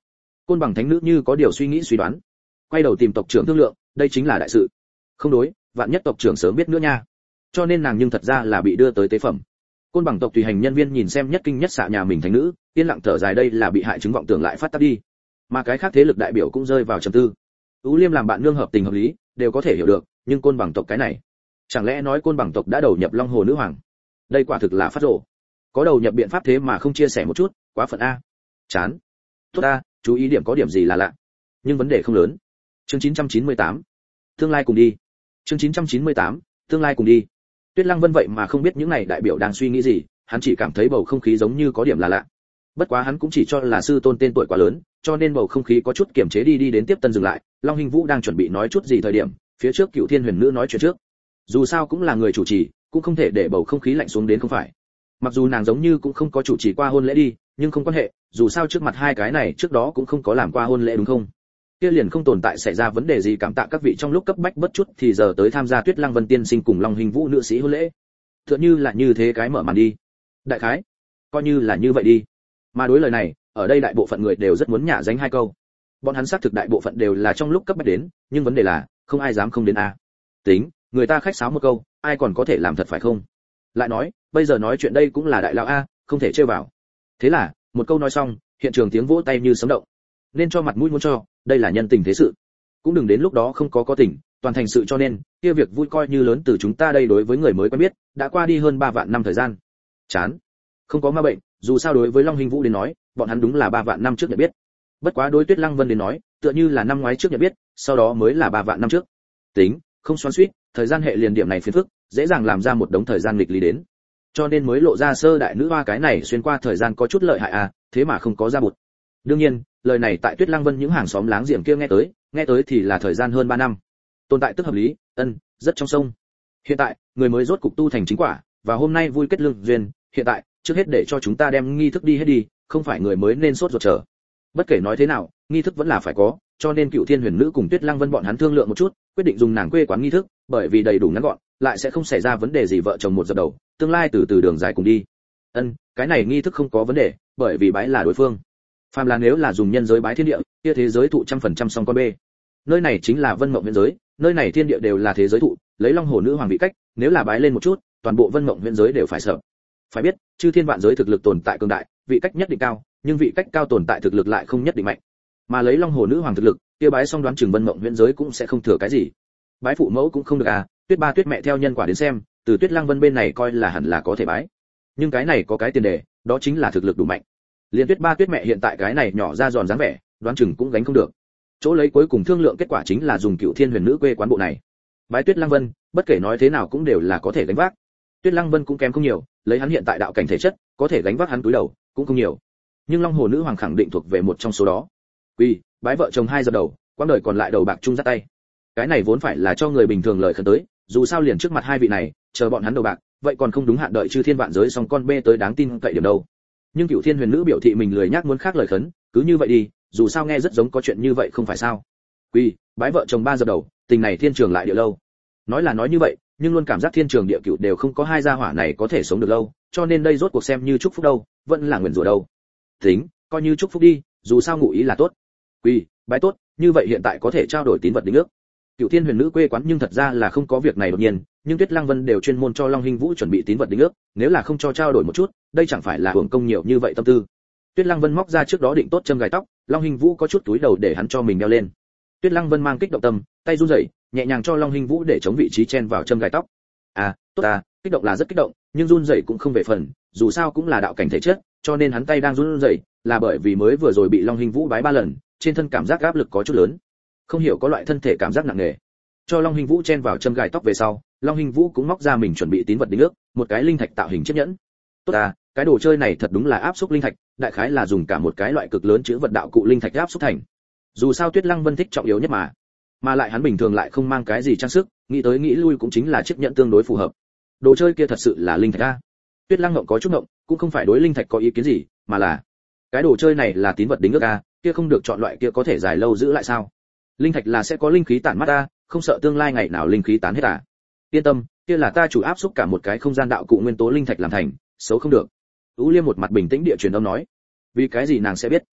Côn Bằng thánh nữ như có điều suy nghĩ suy đoán, quay đầu tìm tộc trưởng thương lượng, đây chính là đại sự. Không đối, vạn nhất tộc trưởng sớm biết nữa nha. Cho nên nàng nhưng thật ra là bị đưa tới tế phẩm. Côn Bằng tộc tùy hành nhân viên nhìn xem nhất kinh nhất xạ nhà mình thánh nữ, yên lặng thở dài, đây là bị hại chứng vọng tưởng lại phát tác đi. Mà cái khác thế lực đại biểu cũng rơi vào trầm tư. Ú Liêm làm bạn nương hợp tình hợp lý, đều có thể hiểu được, nhưng Côn Bằng tộc cái này, chẳng lẽ nói Côn Bằng tộc đã đầu nhập Long Hồ nữ hoàng? Đây quả thực là phát rồ. Có đầu nhập biện pháp thế mà không chia sẻ một chút, quá phận a. Chán. Tốt a, chú ý điểm có điểm gì là lạ. Nhưng vấn đề không lớn. Chương 998. Tương lai cùng đi. Chương 998. Tương lai cùng đi. Tuyết Lăng Vân vậy mà không biết những này đại biểu đang suy nghĩ gì, hắn chỉ cảm thấy bầu không khí giống như có điểm là lạ. Bất quá hắn cũng chỉ cho là sư tôn tên tuổi quá lớn, cho nên bầu không khí có chút kiềm chế đi đến tiếp tân dừng lại. Long Hinh Vũ đang chuẩn bị nói chút gì thời điểm, phía trước Cựu Thiên Huyền Nữ nói chuyện trước. Dù sao cũng là người chủ trì, cũng không thể để bầu không khí lạnh xuống đến không phải. Mặc dù nàng giống như cũng không có chủ trì qua hôn lễ đi, nhưng không quan hệ, dù sao trước mặt hai cái này trước đó cũng không có làm qua hôn lễ đúng không? Kia liền không tồn tại xảy ra vấn đề gì, cảm tạ các vị trong lúc cấp bách bất chút thì giờ tới tham gia Tuyết Lăng Vân tiên sinh cùng Long Hinh Vũ nữ sĩ hôn lễ. Tựa như là như thế cái mở màn đi. Đại khái, coi như là như vậy đi. Mà đối lời này, ở đây đại bộ phận người đều rất muốn nhả dánh hai câu. Bọn hắn xác thực đại bộ phận đều là trong lúc cấp bách đến, nhưng vấn đề là, không ai dám không đến a. Tính, người ta khách sáo một câu, ai còn có thể làm thật phải không? Lại nói, bây giờ nói chuyện đây cũng là đại lão a, không thể trêu vào. Thế là, một câu nói xong, hiện trường tiếng vỗ tay như sấm động. Nên cho mặt mũi muốn cho, đây là nhân tình thế sự. Cũng đừng đến lúc đó không có tình, toàn thành sự, cho nên, kia việc vui coi như lớn từ chúng ta đây đối với người mới quen biết, đã qua đi hơn 3 vạn năm thời gian. Chán. Không có ma bệnh, dù sao đối với Long Hinh Vũ đến nói, bọn hắn đúng là 3 vạn năm trước nhận biết. Bất quá đối Tuyết Lăng Vân đến nói, tựa như là năm ngoái trước nhận biết, sau đó mới là 3 vạn năm trước. Tính, không xoắn xuýt, thời gian hệ liền điểm này phiền phức, dễ dàng làm ra một đống thời gian nghịch lý đến. Cho nên mới lộ ra sơ đại nữ hoa cái này xuyên qua thời gian có chút lợi hại à, thế mà không có ra bụt. Đương nhiên, lời này tại Tuyết Lăng Vân những hàng xóm láng giềng kia nghe tới thì là thời gian hơn 3 năm. Tồn tại tức hợp lý, rất trong sông. Hiện tại, người mới rốt cục tu thành chính quả, và hôm nay vui kết lương duyên, hiện tại, trước hết để cho chúng ta đem nghi thức đi hết đi, không phải người mới nên sốt ruột chờ. Bất kể nói thế nào, nghi thức vẫn là phải có, cho nên Cựu Thiên Huyền Nữ cùng Tuyết Lăng Vân bọn hắn thương lượng một chút, quyết định dùng nàng quê quán nghi thức, bởi vì đầy đủ ngắn gọn, lại sẽ không xảy ra vấn đề gì, vợ chồng một dập đầu, tương lai từ từ đường dài cùng đi. Cái này nghi thức không có vấn đề, bởi vì bái là đối phương. Phàm là nếu là dùng nhân giới bái thiên địa, kia thế giới thụ 100% song con bê. Nơi này chính là Vân Mộng Viễn giới, nơi này thiên địa đều là thế giới thụ, lấy Long Hồ nữ hoàng vị cách, nếu là bái lên một chút, toàn bộ Vân Mộng Viễn giới đều phải sợ. Phải biết, chư thiên vạn giới thực lực tồn tại cường đại, vị cách nhất định cao, nhưng vị cách cao tồn tại thực lực lại không nhất định mạnh. Mà lấy Long Hồ nữ hoàng thực lực, kia bái xong đoán chừng Vân Mộng Viễn giới cũng sẽ không thừa cái gì. Bái phụ mẫu cũng không được à, Tuyết ba Tuyết mẹ theo nhân quả đến xem, từ Tuyết Lăng Vân bên này coi là hẳn là có thể bái. Nhưng cái này có cái tiền đề, đó chính là thực lực đủ mạnh. Liên Tuyết ba Tuyết mẹ hiện tại cái này nhỏ ra giòn dáng vẻ, đoán chừng cũng gánh không được. Chỗ lấy cuối cùng thương lượng kết quả chính là dùng Cựu Thiên Huyền Nữ quê quán bộ này. Bái Tuyết Lăng Vân, bất kể nói thế nào cũng đều là có thể gánh vác. Tuyết Lăng Vân cũng kém không nhiều, lấy hắn hiện tại đạo cảnh thể chất, có thể gánh vác hắn túi đầu, cũng không nhiều. Nhưng Long Hồ nữ hoàng khẳng định thuộc về một trong số đó. Quy, bái vợ chồng hai dập đầu, quãng đời còn lại đầu bạc chung dắt tay. Cái này vốn phải là cho người bình thường lời khấn tới, dù sao liền trước mặt hai vị này, chờ bọn hắn đầu bạc, vậy còn không đúng hạn đợi chư thiên vạn giới xong con bê tới đáng tin cậy điểm đâu. Nhưng Cựu Thiên Huyền Nữ biểu thị mình lười nhác muốn khác lời khấn, cứ như vậy đi, dù sao nghe rất giống có chuyện như vậy không phải sao? Quy, bái vợ chồng ba dập đầu, tình này thiên trường lại địa lâu. Nói là nói như vậy, nhưng luôn cảm giác thiên trường địa cửu đều không có hai gia hỏa này có thể sống được lâu, cho nên đây rốt cuộc xem như chúc phúc đâu, vẫn là nguyền rủa đâu. Tính, coi như chúc phúc đi, dù sao ngụ ý là tốt. Quy, bái tốt, như vậy hiện tại có thể trao đổi tín vật đính ước. Cựu Thiên Huyền Nữ quê quán nhưng thật ra là không có việc này đột nhiên, nhưng Tuyết Lăng Vân đều chuyên môn cho Long Hinh Vũ chuẩn bị tín vật đính ước, nếu là không cho trao đổi một chút, đây chẳng phải là hưởng công nhiều như vậy tâm tư. Tuyết Lăng Vân móc ra trước đó định tốt châm gài tóc, Long Hinh Vũ có chút túi đầu để hắn cho mình đeo lên. Tuyết Lăng Vân mang kích động tâm, tay run rẩy, nhẹ nhàng cho Long Hinh Vũ để chống vị trí chen vào châm gài tóc. À, tốt à, kích động là rất kích động, nhưng run rẩy cũng không về phần, dù sao cũng là đạo cảnh thể chất, cho nên hắn tay đang run rẩy, là bởi vì mới vừa rồi bị Long Hinh Vũ bái 3 lần, trên thân cảm giác áp lực có chút lớn. Không hiểu có loại thân thể cảm giác nặng nề. Cho Long Hinh Vũ chen vào châm gài tóc về sau, Long Hinh Vũ cũng móc ra mình chuẩn bị tín vật đính ước, một cái linh thạch tạo hình chiếc nhẫn. Tốt à, cái đồ chơi này thật đúng là áp xúc linh thạch, đại khái là dùng cả một cái loại cực lớn chứa vật đạo cụ linh thạch áp xúc thành. Dù sao Tuyết Lăng Vân thích trọng yếu nhất mà lại hắn bình thường lại không mang cái gì trang sức, nghĩ tới nghĩ lui cũng chính là chiếc nhẫn tương đối phù hợp. Đồ chơi kia thật sự là linh thạch a. Tuyết Lăng Ngộng có chút ngộng, cũng không phải đối linh thạch có ý kiến gì, mà là cái đồ chơi này là tín vật đính ước a, kia không được chọn loại kia có thể dài lâu giữ lại sao? Linh thạch là sẽ có linh khí tản mát a, không sợ tương lai ngày nào linh khí tán hết à? Yên tâm, kia là ta chủ áp xúc cả một cái không gian đạo cụ nguyên tố linh thạch làm thành, xấu không được. Ú Liêm một mặt bình tĩnh địa truyền âm nói. Vì cái gì nàng sẽ biết?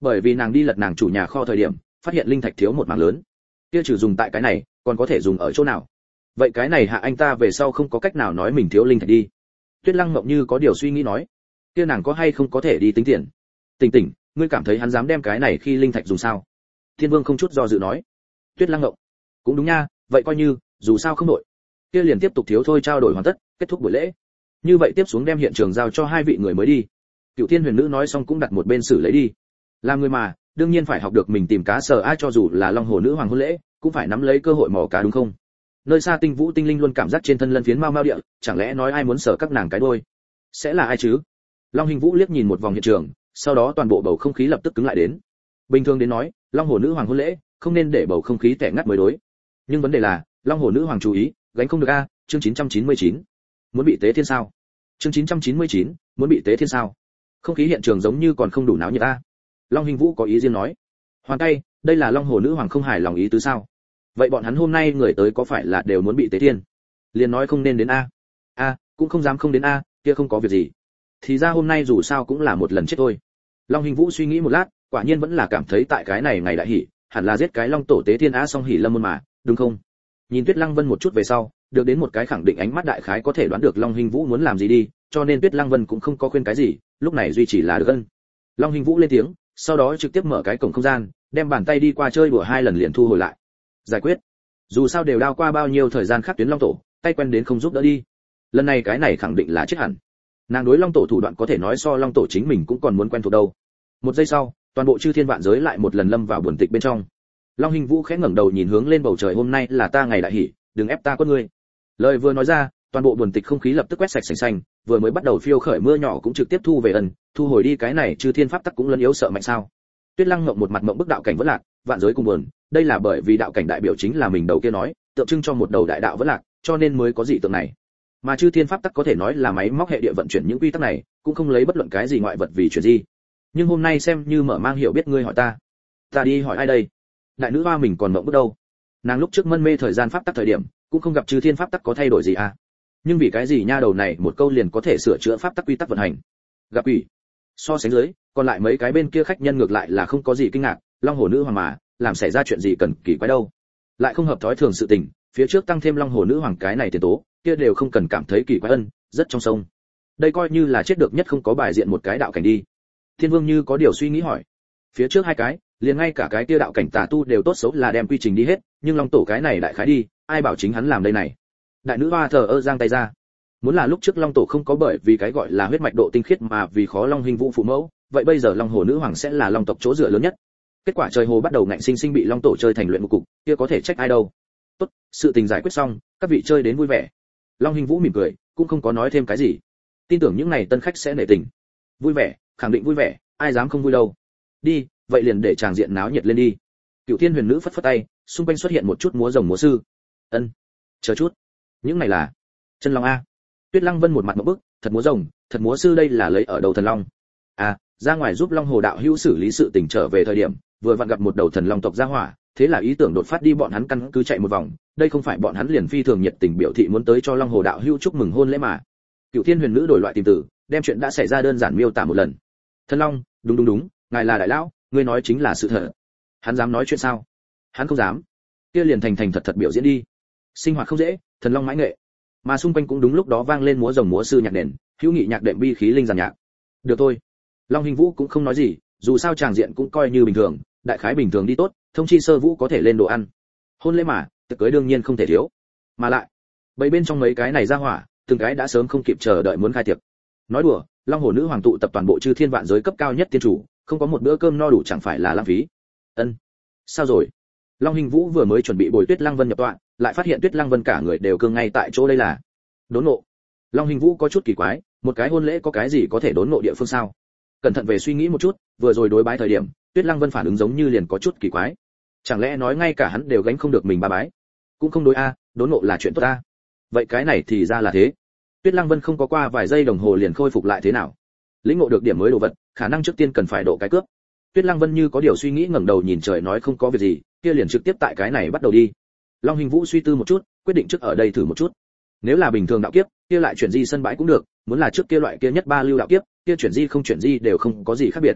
bởi vì nàng đi lật nàng chủ nhà kho thời điểm phát hiện linh thạch thiếu một mảng lớn, kia trừ dùng tại cái này còn có thể dùng ở chỗ nào? Vậy cái này hạ anh ta về sau không có cách nào nói mình thiếu linh thạch đi. Tuyết Lăng Ngộng như có điều suy nghĩ nói, kia nàng có hay không có thể đi tính tiền? Tỉnh tỉnh, ngươi cảm thấy hắn dám đem cái này khi linh thạch dùng sao? Thiên Vương không chút do dự nói. Tuyết Lăng Ngộng, cũng đúng nha, vậy coi như dù sao không đổi, kia liền tiếp tục thiếu thôi, trao đổi hoàn tất, kết thúc buổi lễ. Như vậy tiếp xuống đem hiện trường giao cho hai vị người mới đi. Cựu Thiên Huyền Nữ nói xong cũng đặt một bên xử lấy đi. Làm người mà, đương nhiên phải học được mình tìm cá sờ ai, cho dù là Long Hồ Nữ Hoàng hôn lễ, cũng phải nắm lấy cơ hội mò cá đúng không? Nơi xa Tinh Vũ Tinh Linh luôn cảm giác trên thân lân phiến mau mau địa, chẳng lẽ nói ai muốn sờ các nàng cái đuôi? Sẽ là ai chứ? Long Hình Vũ liếc nhìn một vòng hiện trường, sau đó toàn bộ bầu không khí lập tức cứng lại đến. Bình thường đến nói, Long Hồ Nữ Hoàng hôn lễ, không nên để bầu không khí tẻ ngắt mới đối. Nhưng vấn đề là, Long Hồ Nữ Hoàng chú ý, gánh không được a, chương 999. Muốn bị tế thiên sao? Chương 999, muốn bị tế thiên sao? Không khí hiện trường giống như còn không đủ náo nhiệt a. Long Hình Vũ có ý riêng nói. Hoàng tay, đây là Long Hồ Nữ Hoàng không hài lòng ý tứ sao? Vậy bọn hắn hôm nay người tới có phải là đều muốn bị tế thiên? Liền nói không nên đến a. A, cũng không dám không đến a, kia không có việc gì. Thì ra hôm nay dù sao cũng là một lần chết thôi. Long Hình Vũ suy nghĩ một lát, quả nhiên vẫn là cảm thấy tại cái này ngày đại hỉ, hẳn là giết cái Long tổ tế thiên á xong hỉ lâm môn mà, đúng không? Nhìn Tuyết Lăng Vân một chút về sau, được đến một cái khẳng định ánh mắt đại khái có thể đoán được Long Hình Vũ muốn làm gì đi, cho nên Tuyết Lăng Vân cũng không có khuyên cái gì, lúc này duy chỉ là được ân. Long Hình Vũ lên tiếng, sau đó trực tiếp mở cái cổng không gian, đem bàn tay đi qua chơi đùa hai lần liền thu hồi lại. Giải quyết. Dù sao đều đao qua bao nhiêu thời gian khác tuyến Long tổ, tay quen đến không giúp đỡ đi. Lần này cái này khẳng định là chết hẳn. Nàng đối Long tổ thủ đoạn có thể nói so Long tổ chính mình cũng còn muốn quen thuộc đâu. Một giây sau, toàn bộ chư thiên vạn giới lại một lần lâm vào buồn tịch bên trong. Long Hình Vũ khẽ ngẩng đầu nhìn hướng lên bầu trời, hôm nay là ta ngày đại hỉ, đừng ép ta quất ngươi. Lời vừa nói ra, toàn bộ buồn tịch không khí lập tức quét sạch sành xanh, vừa mới bắt đầu phiêu khởi mưa nhỏ cũng trực tiếp thu về ẩn, thu hồi đi, cái này chư thiên pháp tắc cũng lấn yếu sợ mạnh sao? Tuyết Lăng Ngộng một mặt mộng bức, đạo cảnh vẫn lạc, vạn giới cùng buồn, đây là bởi vì đạo cảnh đại biểu chính là mình đầu kia nói, tượng trưng cho một đầu đại đạo vẫn lạc, cho nên mới có dị tượng này. Mà chư thiên pháp tắc có thể nói là máy móc hệ địa vận chuyển những quy tắc này, cũng không lấy bất luận cái gì ngoại vật vì chuyển di. Nhưng hôm nay xem như mở mang hiểu biết, ngươi hỏi ta đi hỏi ai đây? Đại nữ hoa mình còn mộng bức đâu? Nàng lúc trước mân mê thời gian pháp tắc thời điểm, cũng không gặp chư thiên pháp tắc có thay đổi gì à? Nhưng vì cái gì nha đầu này một câu liền có thể sửa chữa pháp tắc quy tắc vận hành? Gặp quỷ. So sánh dưới, còn lại mấy cái bên kia khách nhân ngược lại là không có gì kinh ngạc, Long Hồ Nữ Hoàng mà, làm xảy ra chuyện gì cần kỳ quái đâu? Lại không hợp thói thường sự tình, phía trước tăng thêm Long Hồ Nữ Hoàng cái này tiền tố, kia đều không cần cảm thấy kỳ quái, ân, rất trong sông. Đây coi như là chết được nhất không có bài diện một cái đạo cảnh đi. Thiên Vương như có điều suy nghĩ hỏi. Phía trước hai cái, liền ngay cả cái kia đạo cảnh tà tu đều tốt xấu là đem quy trình đi hết, nhưng Long tổ cái này đại khái đi, ai bảo chính hắn làm đây này? Đại nữ hoa thờ ơ giang tay ra. Muốn là lúc trước Long tổ không có bởi vì cái gọi là huyết mạch độ tinh khiết mà vì khó Long Hình Vũ phụ mẫu, vậy bây giờ Long Hồ Nữ Hoàng sẽ là Long tộc chỗ dựa lớn nhất. Kết quả trời hồ bắt đầu ngạnh sinh sinh bị Long tổ chơi thành luyện một cục, kia có thể trách ai đâu? Tốt, sự tình giải quyết xong, các vị chơi đến vui vẻ. Long Hình Vũ mỉm cười, cũng không có nói thêm cái gì. Tin tưởng những này tân khách sẽ nể tình. Vui vẻ, khẳng định vui vẻ, ai dám không vui đâu. Đi, vậy liền để tràng diện náo nhiệt lên đi. Cựu Thiên Huyền Nữ phất phất tay, xung quanh xuất hiện một chút múa rồng múa sư. Ân, chờ chút, những này là chân long a. Tuyết Lăng Vân một mặt ngộp bức, thật múa rồng, thật múa sư, đây là lấy ở đầu thần long. À, ra ngoài giúp Long Hồ đạo hữu xử lý sự tình trở về thời điểm, vừa vặn gặp một đầu thần long tộc ra hỏa, thế là ý tưởng đột phát đi, bọn hắn căn cứ chạy một vòng, đây không phải bọn hắn liền phi thường nhiệt tình biểu thị muốn tới cho Long Hồ đạo hữu chúc mừng hôn lễ mà. Cựu Thiên Huyền Nữ đổi loại tìm từ, đem chuyện đã xảy ra đơn giản miêu tả một lần. Thần long, đúng, ngài là đại lão, ngươi nói chính là sự thật. Hắn dám nói chuyện sao? Hắn không dám. Kia liền thành thành thật thật biểu diễn đi. Sinh hoạt không dễ, thần long mãi nghệ. Mà xung quanh cũng đúng lúc đó vang lên múa rồng múa sư nhạc đền, hữu nghị nhạc đệm bi khí linh giàn nhạc. Được thôi. Long Hình Vũ cũng không nói gì, dù sao tràng diện cũng coi như bình thường, đại khái bình thường đi tốt, thông chi sơ vũ có thể lên đồ ăn. Hôn lễ mà, tiệc cưới đương nhiên không thể thiếu. Mà lại, bầy bên trong mấy cái này ra hỏa, từng cái đã sớm không kịp chờ đợi muốn khai tiệc. Nói đùa, Long Hồ Nữ Hoàng tụ tập toàn bộ chư thiên vạn giới cấp cao nhất tiên chủ, không có một bữa cơm no đủ chẳng phải là lãng phí. Ân. Sao rồi? Long Hình Vũ vừa mới chuẩn bị bồi Tuyết Lăng Vân nhập tọa, lại phát hiện Tuyết Lăng Vân cả người đều cương ngay tại chỗ, đây là đốn ngộ. Long Hình Vũ có chút kỳ quái, một cái hôn lễ có cái gì có thể đốn ngộ địa phương sao? Cẩn thận về suy nghĩ một chút, vừa rồi đối bái thời điểm, Tuyết Lăng Vân phản ứng giống như liền có chút kỳ quái. Chẳng lẽ nói ngay cả hắn đều gánh không được mình ba bái? Cũng không đối a, đốn ngộ là chuyện tốt a. Vậy cái này thì ra là thế. Tuyết Lăng Vân không có qua vài giây đồng hồ liền khôi phục lại thế nào? Lĩnh ngộ được điểm mới đồ vật, khả năng trước tiên cần phải độ cái cướp. Tuyết Lăng Vân như có điều suy nghĩ ngẩng đầu nhìn trời nói không có việc gì, kia liền trực tiếp tại cái này bắt đầu đi. Long Hình Vũ suy tư một chút, quyết định trước ở đây thử một chút. Nếu là bình thường đạo kiếp, kia lại chuyển di sân bãi cũng được, muốn là trước kia loại kia nhất ba lưu đạo kiếp, kia chuyển di không chuyển di đều không có gì khác biệt.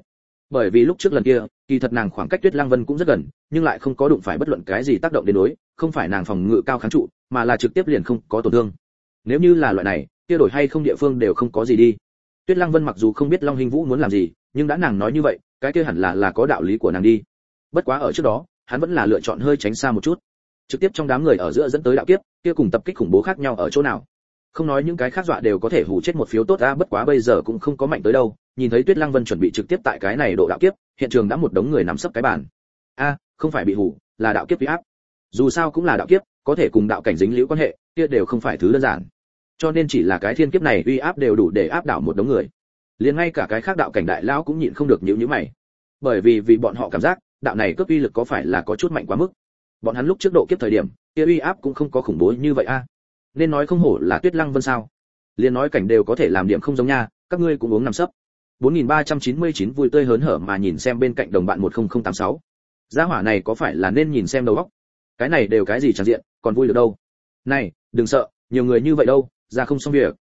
Bởi vì lúc trước lần kia, kỳ thật nàng khoảng cách Tuyết Lăng Vân cũng rất gần, nhưng lại không có đụng phải bất luận cái gì tác động đến đối, không phải nàng phòng ngự cao kháng trụ, mà là trực tiếp liền không có tổn thương. Nếu như là loại này, kia đổi hay không địa phương đều không có gì đi. Tuyết Lăng Vân mặc dù không biết Long Hinh Vũ muốn làm gì, nhưng đã nàng nói như vậy, cái kia hẳn là có đạo lý của nàng đi. Bất quá ở trước đó, hắn vẫn là lựa chọn hơi tránh xa một chút. Trực tiếp trong đám người ở giữa dẫn tới đạo kiếp, kia cùng tập kích khủng bố khác nhau ở chỗ nào? Không nói những cái khác dọa đều có thể hù chết một phiếu tốt a, bất quá bây giờ cũng không có mạnh tới đâu. Nhìn thấy Tuyết Lăng Vân chuẩn bị trực tiếp tại cái này độ đạo kiếp, hiện trường đã một đống người nắm sấp cái bàn. A, không phải bị hù, là đạo kiếp uy áp. Dù sao cũng là đạo kiếp, có thể cùng đạo cảnh dính liễu quan hệ, kia đều không phải thứ đơn giản. Cho nên chỉ là cái thiên kiếp này uy áp đều đủ để áp đảo một đống người. Liền ngay cả cái khác đạo cảnh đại lão cũng nhịn không được nhíu mày. Bởi vì bọn họ cảm giác, đạo này cướp uy lực có phải là có chút mạnh quá mức. Bọn hắn lúc trước độ kiếp thời điểm, kia uy áp cũng không có khủng bố như vậy a. Nên nói không hổ là Tuyết Lăng Vân sao? Liền nói cảnh đều có thể làm điểm không giống nha, các ngươi cũng uống nằm sấp. 4399 vui tươi hớn hở mà nhìn xem bên cạnh đồng bạn 10086. Gia hỏa này có phải là nên nhìn xem đầu óc? Cái này đều cái gì chẳng diện, còn vui được đâu. Này, đừng sợ, nhiều người như vậy đâu, ra không xong việc.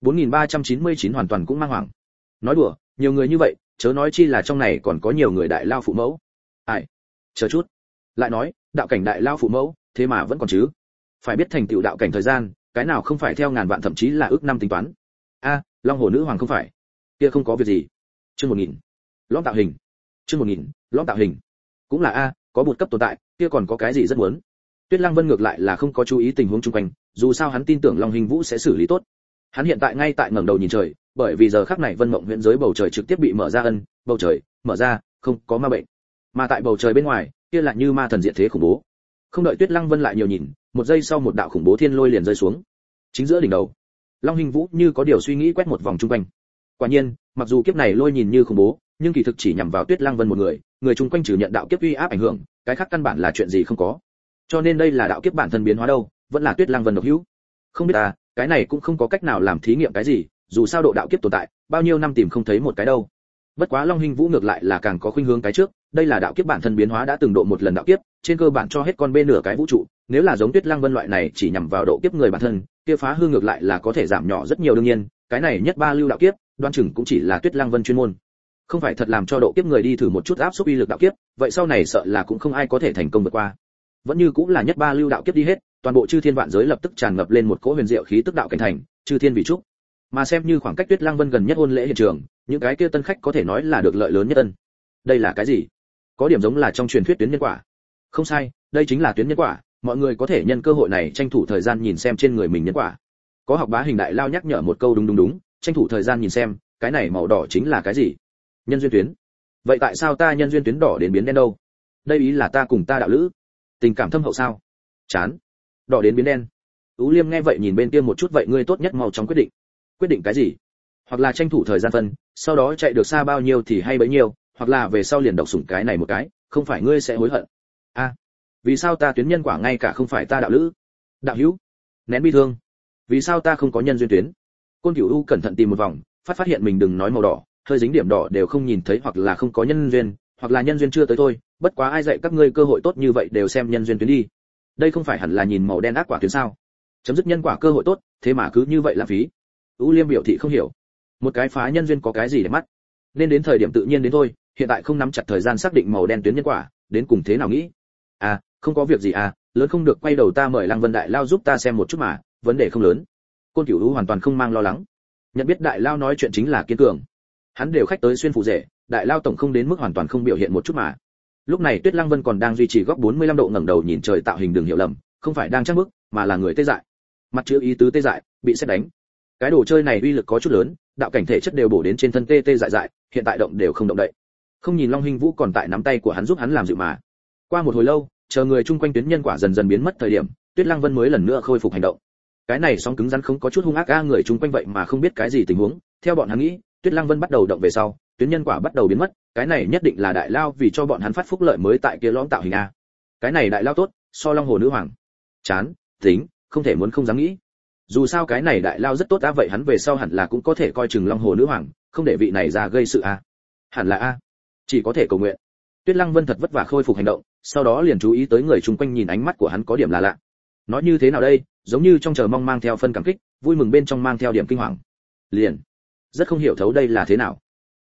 4399 hoàn toàn cũng mang hoảng. Nói đùa, nhiều người như vậy, chớ nói chi là trong này còn có nhiều người đại lao phụ mẫu. Ai? Chờ chút. Lại nói, đạo cảnh đại lao phụ mẫu, thế mà vẫn còn chứ? Phải biết thành tựu đạo cảnh thời gian, cái nào không phải theo ngàn vạn thậm chí là ước năm tính toán. A, Long Hồ nữ hoàng không phải. Kia không có việc gì. Chương 1000. Lõm tạo hình. Chương 1000. Lõm tạo hình. Cũng là a, có bột cấp tồn tại, kia còn có cái gì rất muốn. Tuyết Lăng Vân ngược lại là không có chú ý tình huống xung quanh, dù sao hắn tin tưởng Long Hinh Vũ sẽ xử lý tốt. Hắn hiện tại ngay tại ngẩng đầu nhìn trời, bởi vì giờ khắc này Vân Mộng Huyễn giới bầu trời trực tiếp bị mở ra bầu trời mở ra, không có ma bệnh. Mà tại bầu trời bên ngoài, kia lại như ma thần diện thế khủng bố. Không đợi Tuyết Lăng Vân lại nhiều nhìn, một giây sau một đạo khủng bố thiên lôi liền rơi xuống. Chính giữa đỉnh đầu, Long Hinh Vũ như có điều suy nghĩ quét một vòng xung quanh. Quả nhiên, mặc dù kiếp này lôi nhìn như khủng bố, nhưng kỳ thực chỉ nhằm vào Tuyết Lăng Vân một người, người chung quanh trừ nhận đạo kiếp uy áp ảnh hưởng, cái khác căn bản là chuyện gì không có. Cho nên đây là đạo kiếp bản thân biến hóa đâu, vẫn là Tuyết Lăng Vân độc hữu. Không biết à, cái này cũng không có cách nào làm thí nghiệm cái gì, dù sao độ đạo kiếp tồn tại, bao nhiêu năm tìm không thấy một cái đâu. Bất quá Long Hinh Vũ ngược lại là càng có khuynh hướng cái trước, đây là đạo kiếp bản thân biến hóa đã từng độ một lần đạo kiếp, trên cơ bản cho hết con bên nửa cái vũ trụ, nếu là giống Tuyết Lăng Vân loại này chỉ nhằm vào độ kiếp người bản thân, kia phá hư ngược lại là có thể giảm nhỏ rất nhiều đương nhiên, cái này nhất ba lưu đạo kiếp, đoan chừng cũng chỉ là Tuyết Lăng Vân chuyên môn. Không phải thật làm cho độ kiếp người đi thử một chút áp xúc uy lực đạo kiếp, vậy sau này sợ là cũng không ai có thể thành công vượt qua. Vẫn như cũng là nhất ba lưu đạo kiếp đi hết, toàn bộ chư thiên vạn giới lập tức tràn ngập lên một cỗ huyền diệu khí tức đạo cảnh thành, chư thiên vì chúc. Mà xem như khoảng cách Tuyết Lăng Vân gần nhất hôn lễ hiện trường, những cái kia tân khách có thể nói là được lợi lớn nhất ân. Đây là cái gì? Có điểm giống là trong truyền thuyết tuyến nhân quả. Không sai, đây chính là tuyến nhân quả, mọi người có thể nhân cơ hội này tranh thủ thời gian nhìn xem trên người mình nhân quả. Có học bá hình đại lao nhắc nhở một câu đúng, tranh thủ thời gian nhìn xem, cái này màu đỏ chính là cái gì? Nhân duyên tuyến. Vậy tại sao ta nhân duyên tuyến đỏ đến biến đen đâu? Đây ý là ta cùng ta đạo lữ, tình cảm thâm hậu sao? Chán. Đỏ đến biến đen. Ú Liêm nghe vậy nhìn bên kia một chút, vậy ngươi tốt nhất mau chóng quyết định. Quyết định cái gì? Hoặc là tranh thủ thời gian phân, sau đó chạy được xa bao nhiêu thì hay bấy nhiêu, hoặc là về sau liền độc sủng cái này một cái, không phải ngươi sẽ hối hận. A, vì sao ta tuyến nhân quả ngay cả không phải ta đạo lữ? Đạo hữu, nén bi thương. Vì sao ta không có nhân duyên tuyến? Côn Cửu U cẩn thận tìm một vòng, phát hiện mình đừng nói màu đỏ, hơi dính điểm đỏ đều không nhìn thấy, hoặc là không có nhân duyên, hoặc là nhân duyên chưa tới thôi, bất quá ai dạy các ngươi cơ hội tốt như vậy đều xem nhân duyên tuyến đi. Đây không phải hẳn là nhìn màu đen ác quả tuyến sao? Chấm dứt nhân quả cơ hội tốt, thế mà cứ như vậy lãng phí. U Liêm biểu thị không hiểu. Một cái phá nhân duyên có cái gì để mắt? Nên đến thời điểm tự nhiên đến thôi, hiện tại không nắm chặt thời gian xác định màu đen tuyến nhân quả, đến cùng thế nào nghĩ? À, không có việc gì à, lớn không được quay đầu ta mời Lăng Vân đại lao giúp ta xem một chút mà, vấn đề không lớn. Côn Cửu U hoàn toàn không mang lo lắng. Nhận biết đại lao nói chuyện chính là kiên cường. Hắn đều khách tới xuyên phụ rể, đại lao tổng không đến mức hoàn toàn không biểu hiện một chút mà. Lúc này Tuyết Lăng Vân còn đang duy trì góc 45 độ ngẩng đầu nhìn trời tạo hình đường hiểu lầm, không phải đang trắc bức, mà là người tê dại. Mặt chữ ý tứ tê dại, bị sét đánh. Cái đồ chơi này uy lực có chút lớn, đạo cảnh thể chất đều bổ đến trên thân tê tê dại dại, hiện tại động đều không động đậy. Không nhìn Long Hinh Vũ còn tại nắm tay của hắn giúp hắn làm dịu mà. Qua một hồi lâu, chờ người chung quanh tuyến nhân quả dần dần biến mất thời điểm, Tuyết Lăng Vân mới lần nữa khôi phục hành động. Cái này sóng cứng rắn không có chút hung ác, người chung quanh vậy mà không biết cái gì tình huống, theo bọn hắn nghĩ, Tuyết Lăng Vân bắt đầu động về sau, tuyến nhân quả bắt đầu biến mất, cái này nhất định là đại lao vì cho bọn hắn phát phúc lợi mới tại kia lõm tạo hình a. Cái này đại lao tốt, so Long Hồ nữ hoàng. Chán, tính, không thể muốn không dám nghĩ. Dù sao cái này đại lao rất tốt á, vậy hắn về sau hẳn là cũng có thể coi chừng Long Hồ nữ hoàng, không để vị này ra gây sự a. Hẳn là a. Chỉ có thể cầu nguyện. Tuyết Lăng Vân thật vất vả khôi phục hành động, sau đó liền chú ý tới người chung quanh nhìn ánh mắt của hắn có điểm là lạ. Nói như thế nào đây, giống như trong chờ mong mang theo phân cảm kích, vui mừng bên trong mang theo điểm kinh hoàng. Liền, rất không hiểu thấu đây là thế nào. Tính,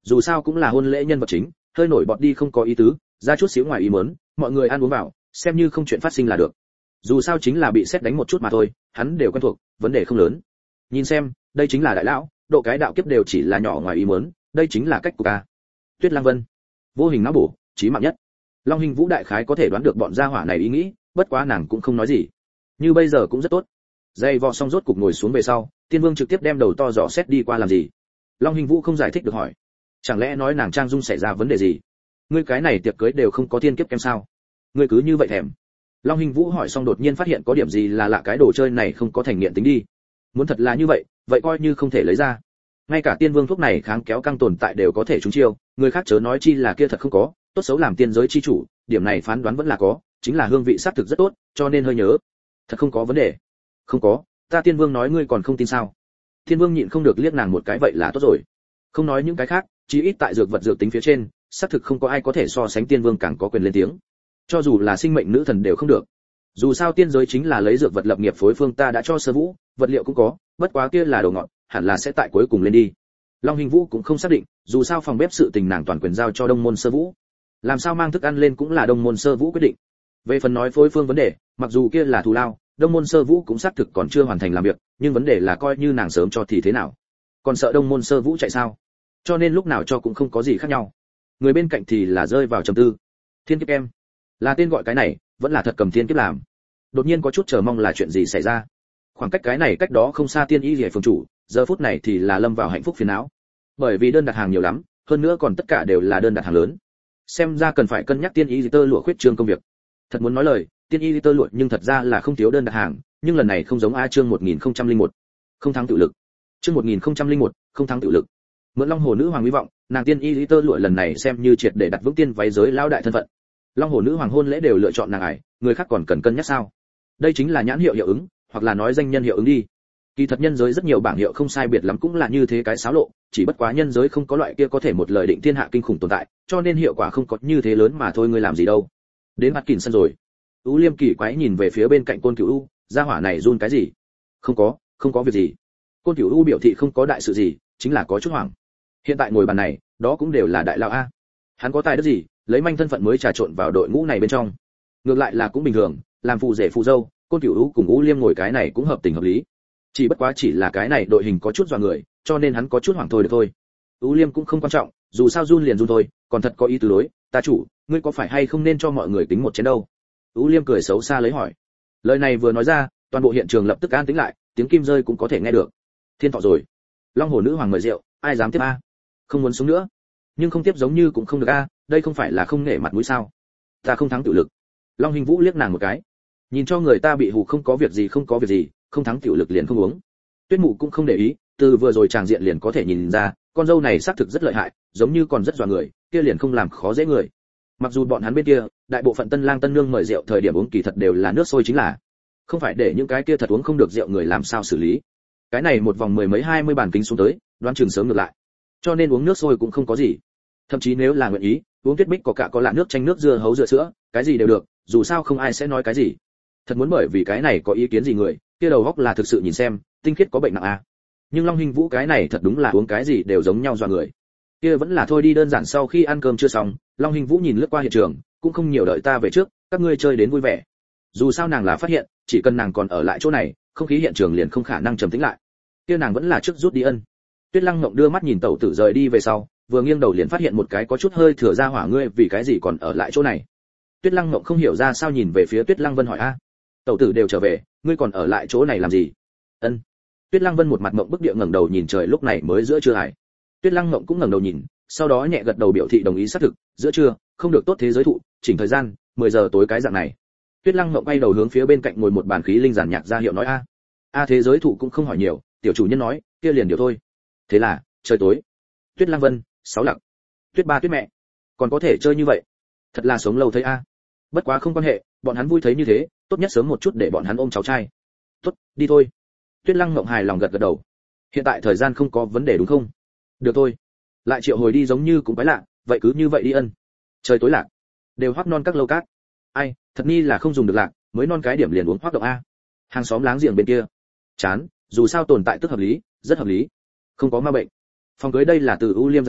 dù sao cũng là hôn lễ nhân vật chính, hơi nổi bọt đi không có ý tứ, ra chút xíu ngoài ý muốn, mọi người ăn uống vào, xem như không chuyện phát sinh là được. Dù sao chính là bị xét đánh một chút mà thôi, hắn đều quen thuộc, vấn đề không lớn. Nhìn xem, đây chính là đại lão, độ cái đạo kiếp đều chỉ là nhỏ ngoài ý muốn, đây chính là cách của ta. Tuyết Lăng Vân, vô hình não bổ, chí mạng nhất. Long Hình Vũ đại khái có thể đoán được bọn gia hỏa này ý nghĩ, bất quá nàng cũng không nói gì. Như bây giờ cũng rất tốt. Dây vò xong rốt cục ngồi xuống về sau, Tiên Vương trực tiếp đem đầu to dò xét đi qua làm gì. Long Hình Vũ không giải thích được hỏi, chẳng lẽ nói nàng Trang Dung xảy ra vấn đề gì? Ngươi cái này tiệc cưới đều không có tiên kiếp kem sao? Ngươi cứ như vậy thèm. Long Hình Vũ hỏi xong đột nhiên phát hiện có điểm gì là lạ, cái đồ chơi này không có thành nghiện tính đi. Muốn thật là như vậy, vậy coi như không thể lấy ra. Ngay cả Tiên Vương thuốc này kháng kéo căng tồn tại đều có thể trúng chiêu, người khác chớ nói chi là kia thật không có, tốt xấu làm tiên giới chi chủ, điểm này phán đoán vẫn là có, chính là hương vị xác thực rất tốt, cho nên hơi nhớ. Thật không có vấn đề. Không có, ta Tiên Vương nói ngươi còn không tin sao? Tiên Vương nhịn không được liếc nàng một cái, vậy là tốt rồi. Không nói những cái khác, chí ít tại dược vật dược tính phía trên, xác thực không có ai có thể so sánh Tiên Vương càng có quyền lên tiếng. Cho dù là sinh mệnh nữ thần đều không được. Dù sao tiên giới chính là lấy dược vật lập nghiệp phối phương, ta đã cho Sơ Vũ, vật liệu cũng có, bất quá kia là đồ ngọt, hẳn là sẽ tại cuối cùng lên đi. Long Hình Vũ cũng không xác định, dù sao phòng bếp sự tình nàng toàn quyền giao cho Đông môn Sơ Vũ. Làm sao mang thức ăn lên cũng là Đông môn Sơ Vũ quyết định. Về phần nói phối phương vấn đề, mặc dù kia là thù lao, Đông môn Sơ Vũ cũng xác thực còn chưa hoàn thành làm việc, nhưng vấn đề là coi như nàng sớm cho thì thế nào? Còn sợ Đông môn Sơ Vũ chạy sao? Cho nên lúc nào cho cũng không có gì khác nhau. Người bên cạnh thì là rơi vào trầm tư. Thiên kiếp em, là tên gọi cái này, vẫn là thật cầm thiên kiếp làm. Đột nhiên có chút chờ mong là chuyện gì xảy ra. Khoảng cách cái này cách đó không xa Tiên Y Liễu phường chủ, giờ phút này thì là lâm vào hạnh phúc phiền não. Bởi vì đơn đặt hàng nhiều lắm, hơn nữa còn tất cả đều là đơn đặt hàng lớn. Xem ra cần phải cân nhắc Tiên Y tơ lụa khuyết trương công việc. Thật muốn nói lời, Tiên Y tơ lụa nhưng thật ra là không thiếu đơn đặt hàng, nhưng lần này không giống A chương 1001. Không thắng tự lực. Chương 1001, không thắng tự lực. Mượn Long Hồ nữ hoàng hy vọng, nàng Tiên Y tơ lụa lần này xem như triệt để đặt vững tiên váy giới lão đại thân phận. Long Hồ nữ hoàng hôn lễ đều lựa chọn nàng ải, người khác còn cần cân nhắc sao? Đây chính là nhãn hiệu hiệu ứng, hoặc là nói danh nhân hiệu ứng đi. Kỳ thật nhân giới rất nhiều bảng hiệu không sai biệt lắm cũng là như thế cái xáo lộ, chỉ bất quá nhân giới không có loại kia có thể một lời định thiên hạ kinh khủng tồn tại, cho nên hiệu quả không có như thế lớn mà thôi. Ngươi làm gì đâu? Đến mặt kỉnh sân rồi. U Liêm kỳ quái nhìn về phía bên cạnh Côn Cửu U, gia hỏa này run cái gì? Không có việc gì. Côn Cửu U biểu thị không có đại sự gì, chính là có chút hoảng. Hiện tại ngồi bàn này, đó cũng đều là đại lão a. Hắn có tài đức gì, lấy manh thân phận mới trà trộn vào đội ngũ này bên trong. Ngược lại là cũng bình thường, làm phù rể phù dâu, Côn Cửu U cùng U Liêm ngồi cái này cũng hợp tình hợp lý. Chỉ bất quá chỉ là cái này đội hình có chút dọa người, cho nên hắn có chút hoảng thôi được thôi. U Liêm cũng không quan trọng, dù sao run liền run thôi, còn thật có ý tứ đối, ta chủ, ngươi có phải hay không nên cho mọi người tính một chén đâu? U Liêm cười xấu xa lấy hỏi. Lời này vừa nói ra, toàn bộ hiện trường lập tức an tĩnh lại, tiếng kim rơi cũng có thể nghe được. Thiên thọ rồi. Long Hồ nữ hoàng mời rượu, ai dám tiếp a? Không muốn sống nữa. Nhưng không tiếp giống như cũng không được a, đây không phải là không nể mặt mũi sao? Ta không thắng tự lực. Long Hình Vũ liếc nàng một cái. Nhìn cho người ta bị hù không có việc gì, không thắng tiểu lực liền không uống. Tuyết Mụ cũng không để ý, từ vừa rồi tràng diện liền có thể nhìn ra, con dâu này xác thực rất lợi hại, giống như còn rất dọa người, kia liền không làm khó dễ người. Mặc dù bọn hắn bên kia, đại bộ phận tân lang tân nương mời rượu thời điểm uống kỳ thật đều là nước sôi chính là, không phải để những cái kia thật uống không được rượu người làm sao xử lý. Cái này một vòng mười mấy 20 bàn kính xuống tới, đoán chừng sớm ngược lại. Cho nên uống nước sôi cũng không có gì. Thậm chí nếu là nguyện ý, uống tuyết bích có cả có lạ nước chanh nước dưa hấu dưa sữa, cái gì đều được, dù sao không ai sẽ nói cái gì. Thật muốn bởi vì cái này có ý kiến gì người, kia đầu góc là thực sự nhìn xem, tinh khiết có bệnh nặng a. Nhưng Long Hình Vũ cái này thật đúng là uống cái gì đều giống nhau dọa người. Kia vẫn là thôi đi, đơn giản sau khi ăn cơm chưa xong, Long Hình Vũ nhìn lướt qua hiện trường, cũng không nhiều đợi ta về trước, các ngươi chơi đến vui vẻ. Dù sao nàng là phát hiện, chỉ cần nàng còn ở lại chỗ này, không khí hiện trường liền không khả năng trầm tĩnh lại. Kia nàng vẫn là trước rút đi ân. Tuyết Lăng Ngộng đưa mắt nhìn tẩu tử rời đi về sau, vừa nghiêng đầu liền phát hiện một cái có chút hơi thừa ra hỏa, ngươi vì cái gì còn ở lại chỗ này? Tuyết Lăng Ngộng không hiểu ra sao nhìn về phía Tuyết Lăng Vân hỏi a. Tẩu tử đều trở về, ngươi còn ở lại chỗ này làm gì? Ân. Tuyết Lăng Vân một mặt mộng bức địa ngẩng đầu nhìn trời, lúc này mới giữa trưa hải. Tuyết Lăng Ngộng cũng ngẩng đầu nhìn, sau đó nhẹ gật đầu biểu thị đồng ý xác thực, giữa trưa, không được tốt thế giới thụ, chỉnh thời gian, 10 giờ tối cái dạng này. Tuyết Lăng Ngộng quay đầu hướng phía bên cạnh ngồi một bàn khí linh giản nhạc ra hiệu nói a thế giới thụ cũng không hỏi nhiều, tiểu chủ nhân nói, kia liền điều thôi. Thế là, trời tối. Tuyết Lăng Vân, 6 lặng. Tuyết ba tuyết mẹ, còn có thể chơi như vậy, thật là sống lâu thấy a. Bất quá không quan hệ, bọn hắn vui thấy như thế, tốt nhất sớm một chút để bọn hắn ôm cháu trai. Tốt, đi thôi. Tuyết Lăng Ngộng hài lòng gật gật đầu. Hiện tại thời gian không có vấn đề đúng không? Được thôi. Lại triệu hồi đi giống như cũng quái lạ, vậy cứ như vậy đi ân. Trời tối lạc, đều hoắc non các lâu cát. Ai, thật ni là không dùng được lạc, mới non cái điểm liền uống hoắc động a. Hàng xóm láng giềng bên kia. Chán, dù sao tồn tại tức hợp lý, rất hợp lý. Không có ma bệnh. Phòng cưới đây là từ U Liêm giám sát,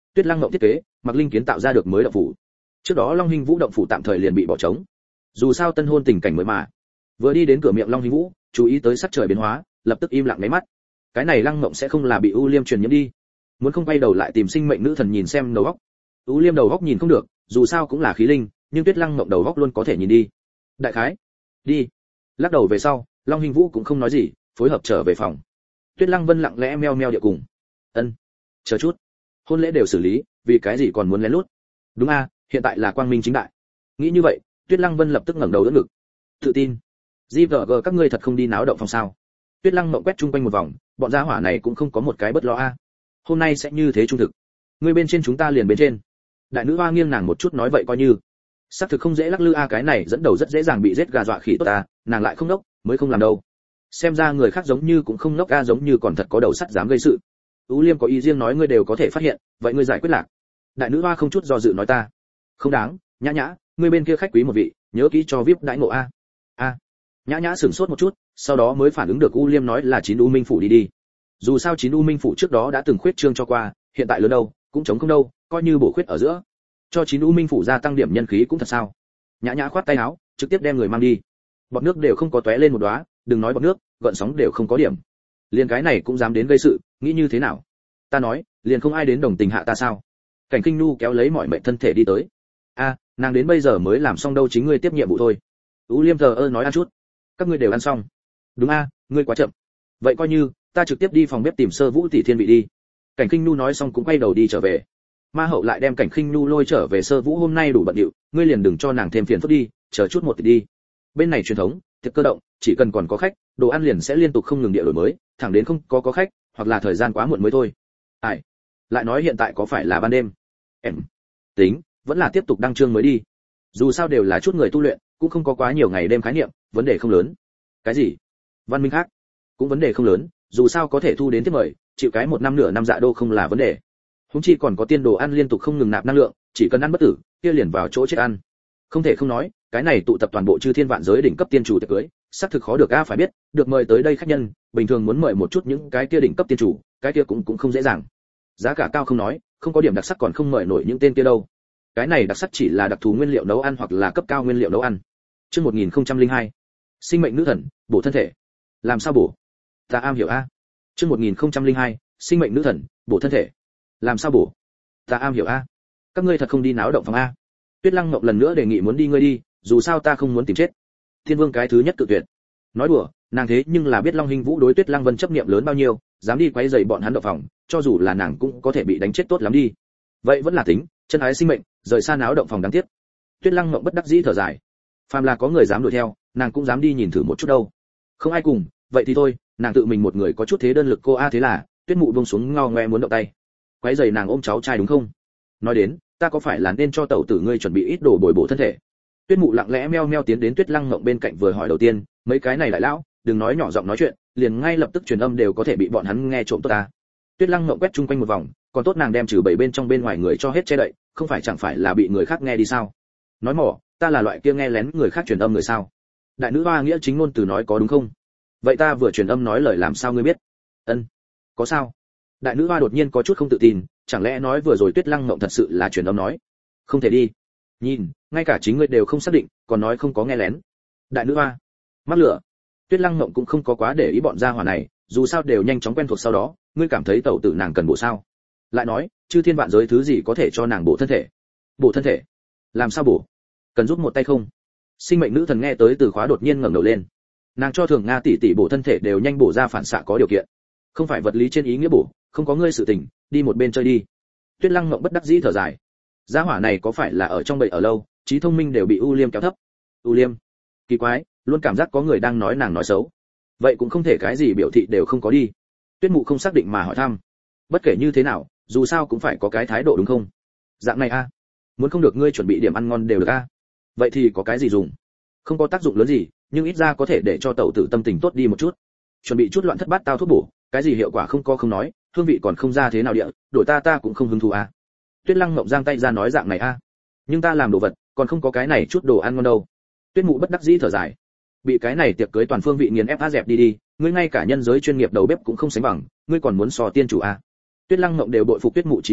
Tuyết Lăng Ngộng thiết kế, Mặc Linh kiến tạo ra được mới động phủ. Trước đó Long Hinh Vũ động phủ tạm thời liền bị bỏ trống. Dù sao tân hôn tình cảnh mới mà. Vừa đi đến cửa miệng Long Hinh Vũ, chú ý tới sắc trời biến hóa, lập tức im lặng mấy mắt. Cái này Lăng Ngộng sẽ không là bị U Liêm truyền nhiễm đi. Muốn không quay đầu lại tìm sinh mệnh nữ thần nhìn xem đầu óc. U Liêm đầu óc nhìn không được, dù sao cũng là khí linh, nhưng Tuyết Lăng Ngộng đầu óc luôn có thể nhìn đi. Đại khái, đi. Lắc đầu về sau, Long Hinh Vũ cũng không nói gì, phối hợp trở về phòng. Tuyết Lăng Vân lặng lẽ meo meo địa cùng. Ân, chờ chút, hôn lễ đều xử lý, vì cái gì còn muốn lén lút? Đúng a, hiện tại là quang minh chính đại. Nghĩ như vậy, Tuyết Lăng Vân lập tức ngẩng đầu đỡ ngực. Tự tin. GVG các ngươi thật không đi náo động phòng sao? Tuyết Lăng Mộng quét chung quanh một vòng, bọn gia hỏa này cũng không có một cái bất lo a. Hôm nay sẽ như thế trung thực. Ngươi bên trên chúng ta liền bên trên. Đại nữ hoa nghiêng nàng một chút nói vậy coi như. Xác thực không dễ lắc lư a, cái này dẫn đầu rất dễ dàng bị giết gà dọa khỉ tốt ta, nàng lại không nốc, mới không làm đâu. Xem ra người khác giống như cũng không nốc a, giống như còn thật có đầu sắt dám gây sự. Ú Liêm có ý riêng nói ngươi đều có thể phát hiện, vậy ngươi giải quyết lạc. Đại nữ hoa không chút do dự nói ta. Không đáng, Nhã Nhã, ngươi bên kia khách quý một vị, nhớ kỹ cho VIP đãi ngộ a. A. Nhã Nhã sửng sốt một chút, sau đó mới phản ứng được U Liêm nói là 9 U Minh phủ đi đi. Dù sao 9 U Minh phủ trước đó đã từng khuyết trương cho qua, hiện tại lớn đâu, cũng chống không đâu, coi như bổ khuyết ở giữa. Cho 9 U Minh phủ gia tăng điểm nhân khí cũng thật sao? Nhã Nhã khoát tay áo, trực tiếp đem người mang đi. Bọt nước đều không có tóe lên một đóa, đừng nói bọt nước, gợn sóng đều không có điểm. Liên cái này cũng dám đến gây sự, nghĩ như thế nào? Ta nói, liền không ai đến đồng tình hạ ta sao? Cảnh Kinh Nu kéo lấy mọi mệnh thân thể đi tới. A, nàng đến bây giờ mới làm xong đâu, chính ngươi tiếp nhiệm vụ thôi. U Liêm thờ ơ nói ăn chút. Các ngươi đều ăn xong. Đúng a, ngươi quá chậm. Vậy coi như, ta trực tiếp đi phòng bếp tìm Sơ Vũ tỷ thiên vị đi. Cảnh Kinh Nu nói xong cũng quay đầu đi trở về. Ma Hậu lại đem Cảnh Khinh Nu lôi trở về. Sơ Vũ hôm nay đủ bận rộn, ngươi liền đừng cho nàng thêm phiền phức đi, chờ chút một tí đi. Bên này truyền thống, tiệc cơ động, chỉ cần còn có khách, đồ ăn liền sẽ liên tục không ngừng địa đổi mới, thẳng đến không có khách, hoặc là thời gian quá muộn mới thôi. Ai? Lại nói hiện tại có phải là ban đêm? Em tính, vẫn là tiếp tục đăng chương mới đi. Dù sao đều là chút người tu luyện, cũng không có quá nhiều ngày đêm khái niệm, vấn đề không lớn. Cái gì? Văn minh khác, cũng vấn đề không lớn, dù sao có thể thu đến tiếp mời, chịu cái 1 năm nửa năm dạ đô không là vấn đề. Huống chi còn có tiên đồ ăn liên tục không ngừng nạp năng lượng, chỉ cần ăn bất tử, kia liền vào chỗ chết ăn. Không thể không nói, cái này tụ tập toàn bộ chư thiên vạn giới đỉnh cấp tiên chủ tiệc cưới, xác thực khó được a, phải biết, được mời tới đây khách nhân, bình thường muốn mời một chút những cái kia đỉnh cấp tiên chủ, cái kia cũng không dễ dàng. Giá cả cao không nói, không có điểm đặc sắc còn không mời nổi những tên kia đâu. Cái này đặc sắc chỉ là đặc thù nguyên liệu nấu ăn hoặc là cấp cao nguyên liệu nấu ăn. Chương 1002. Sinh mệnh nữ thần, bổ thân thể. Làm sao bổ? Ta am hiểu a. Chương 1002. Sinh mệnh nữ thần, bổ thân thể. Làm sao bổ? Ta am hiểu a. Các ngươi thật không đi náo động phòng a? Tuyết Lăng Ngọc lần nữa đề nghị muốn đi ngươi đi, dù sao ta không muốn tìm chết. Thiên Vương cái thứ nhất cự tuyệt. Nói đùa, nàng thế nhưng là biết Long Hinh Vũ đối Tuyết Lăng Vân chấp niệm lớn bao nhiêu, dám đi quấy rầy bọn hắn động phòng, cho dù là nàng cũng có thể bị đánh chết tốt lắm đi. Vậy vẫn là tính, chân ái sinh mệnh, rời xa náo động phòng đáng tiếc. Tuyết Lăng Ngọc bất đắc dĩ thở dài. Phàm là có người dám đuổi theo, nàng cũng dám đi nhìn thử một chút đâu. Không ai cùng, vậy thì thôi, nàng tự mình một người có chút thế đơn lực cô a. Thế là, Tuyết Mụ buông xuống ngao ngoe muốn động tay. Quấy rầy nàng ôm cháu trai đúng không? Nói đến, ta có phải là nên cho tẩu tử ngươi chuẩn bị ít đồ bồi bổ thân thể? Tuyết Mụ lặng lẽ meo meo tiến đến Tuyết Lăng Ngọc bên cạnh vừa hỏi đầu tiên, mấy cái này đại lão, đừng nói nhỏ giọng nói chuyện, liền ngay lập tức truyền âm đều có thể bị bọn hắn nghe trộm tốt ta. Tuyết Lăng Ngọc quét chung quanh một vòng, còn tốt nàng đem trừ 7 bên trong bên ngoài người cho hết che đậy, không phải chẳng phải là bị người khác nghe đi sao? Nói mỏ, ta là loại kia nghe lén người khác truyền âm người sao? Đại nữ hoa nghĩa chính ngôn từ nói có đúng không? Vậy ta vừa truyền âm nói lời làm sao ngươi biết? Ân, có sao? Đại nữ hoa đột nhiên có chút không tự tin, chẳng lẽ nói vừa rồi Tuyết Lăng Ngọc thật sự là truyền âm nói? Không thể đi. Nhìn, ngay cả chính ngươi đều không xác định, còn nói không có nghe lén. Đại nữ hoa, mắc lửa. Tuyết Lăng Ngọc cũng không có quá để ý bọn gia hỏa này, dù sao đều nhanh chóng quen thuộc sau đó, ngươi cảm thấy tẩu tử nàng cần bổ sao? Lại nói, chư thiên vạn giới thứ gì có thể cho nàng bổ thân thể? Bổ thân thể? Làm sao bổ? Cần giúp một tay không? Sinh mệnh nữ thần nghe tới từ khóa đột nhiên ngẩng đầu lên. Nàng cho Thường Nga tỷ tỷ bổ thân thể đều nhanh bổ ra phản xạ có điều kiện. Không phải vật lý trên ý nghĩa bổ, không có ngươi sự tình, đi một bên chơi đi. Tuyết Lăng Ngọc bất đắc dĩ thở dài. Gia hỏa này có phải là ở trong bầy ở lâu, trí thông minh đều bị U Liêm kéo thấp. U Liêm, kỳ quái, luôn cảm giác có người đang nói nàng nói xấu. Vậy cũng không thể cái gì biểu thị đều không có đi. Tuyết Mụ không xác định mà hỏi thăm. Bất kể như thế nào, dù sao cũng phải có cái thái độ đúng không? Dạng này a, muốn không được ngươi chuẩn bị điểm ăn ngon đều được a. Vậy thì có cái gì dùng? Không có tác dụng lớn gì, nhưng ít ra có thể để cho tẩu tử tâm tình tốt đi một chút. Chuẩn bị chút loạn thất bát tao thuốc bổ, cái gì hiệu quả không có không nói, hương vị còn không ra thế nào địa, đổi ta cũng không hứng thú a. Tuyết Lăng Ngọc giang tay ra nói dạng này a. Nhưng ta làm đồ vật, còn không có cái này chút đồ ăn ngon đâu. Tuyết Mụ bất đắc dĩ thở dài. Bị cái này tiệc cưới toàn phương vị nghiền ép á dẹp đi, ngươi ngay cả nhân giới chuyên nghiệp đầu bếp cũng không sánh bằng, ngươi còn muốn so tiên chủ a. Tuyết Lăng Ngọc đều bội phục Tuyết Mụ chí hướng,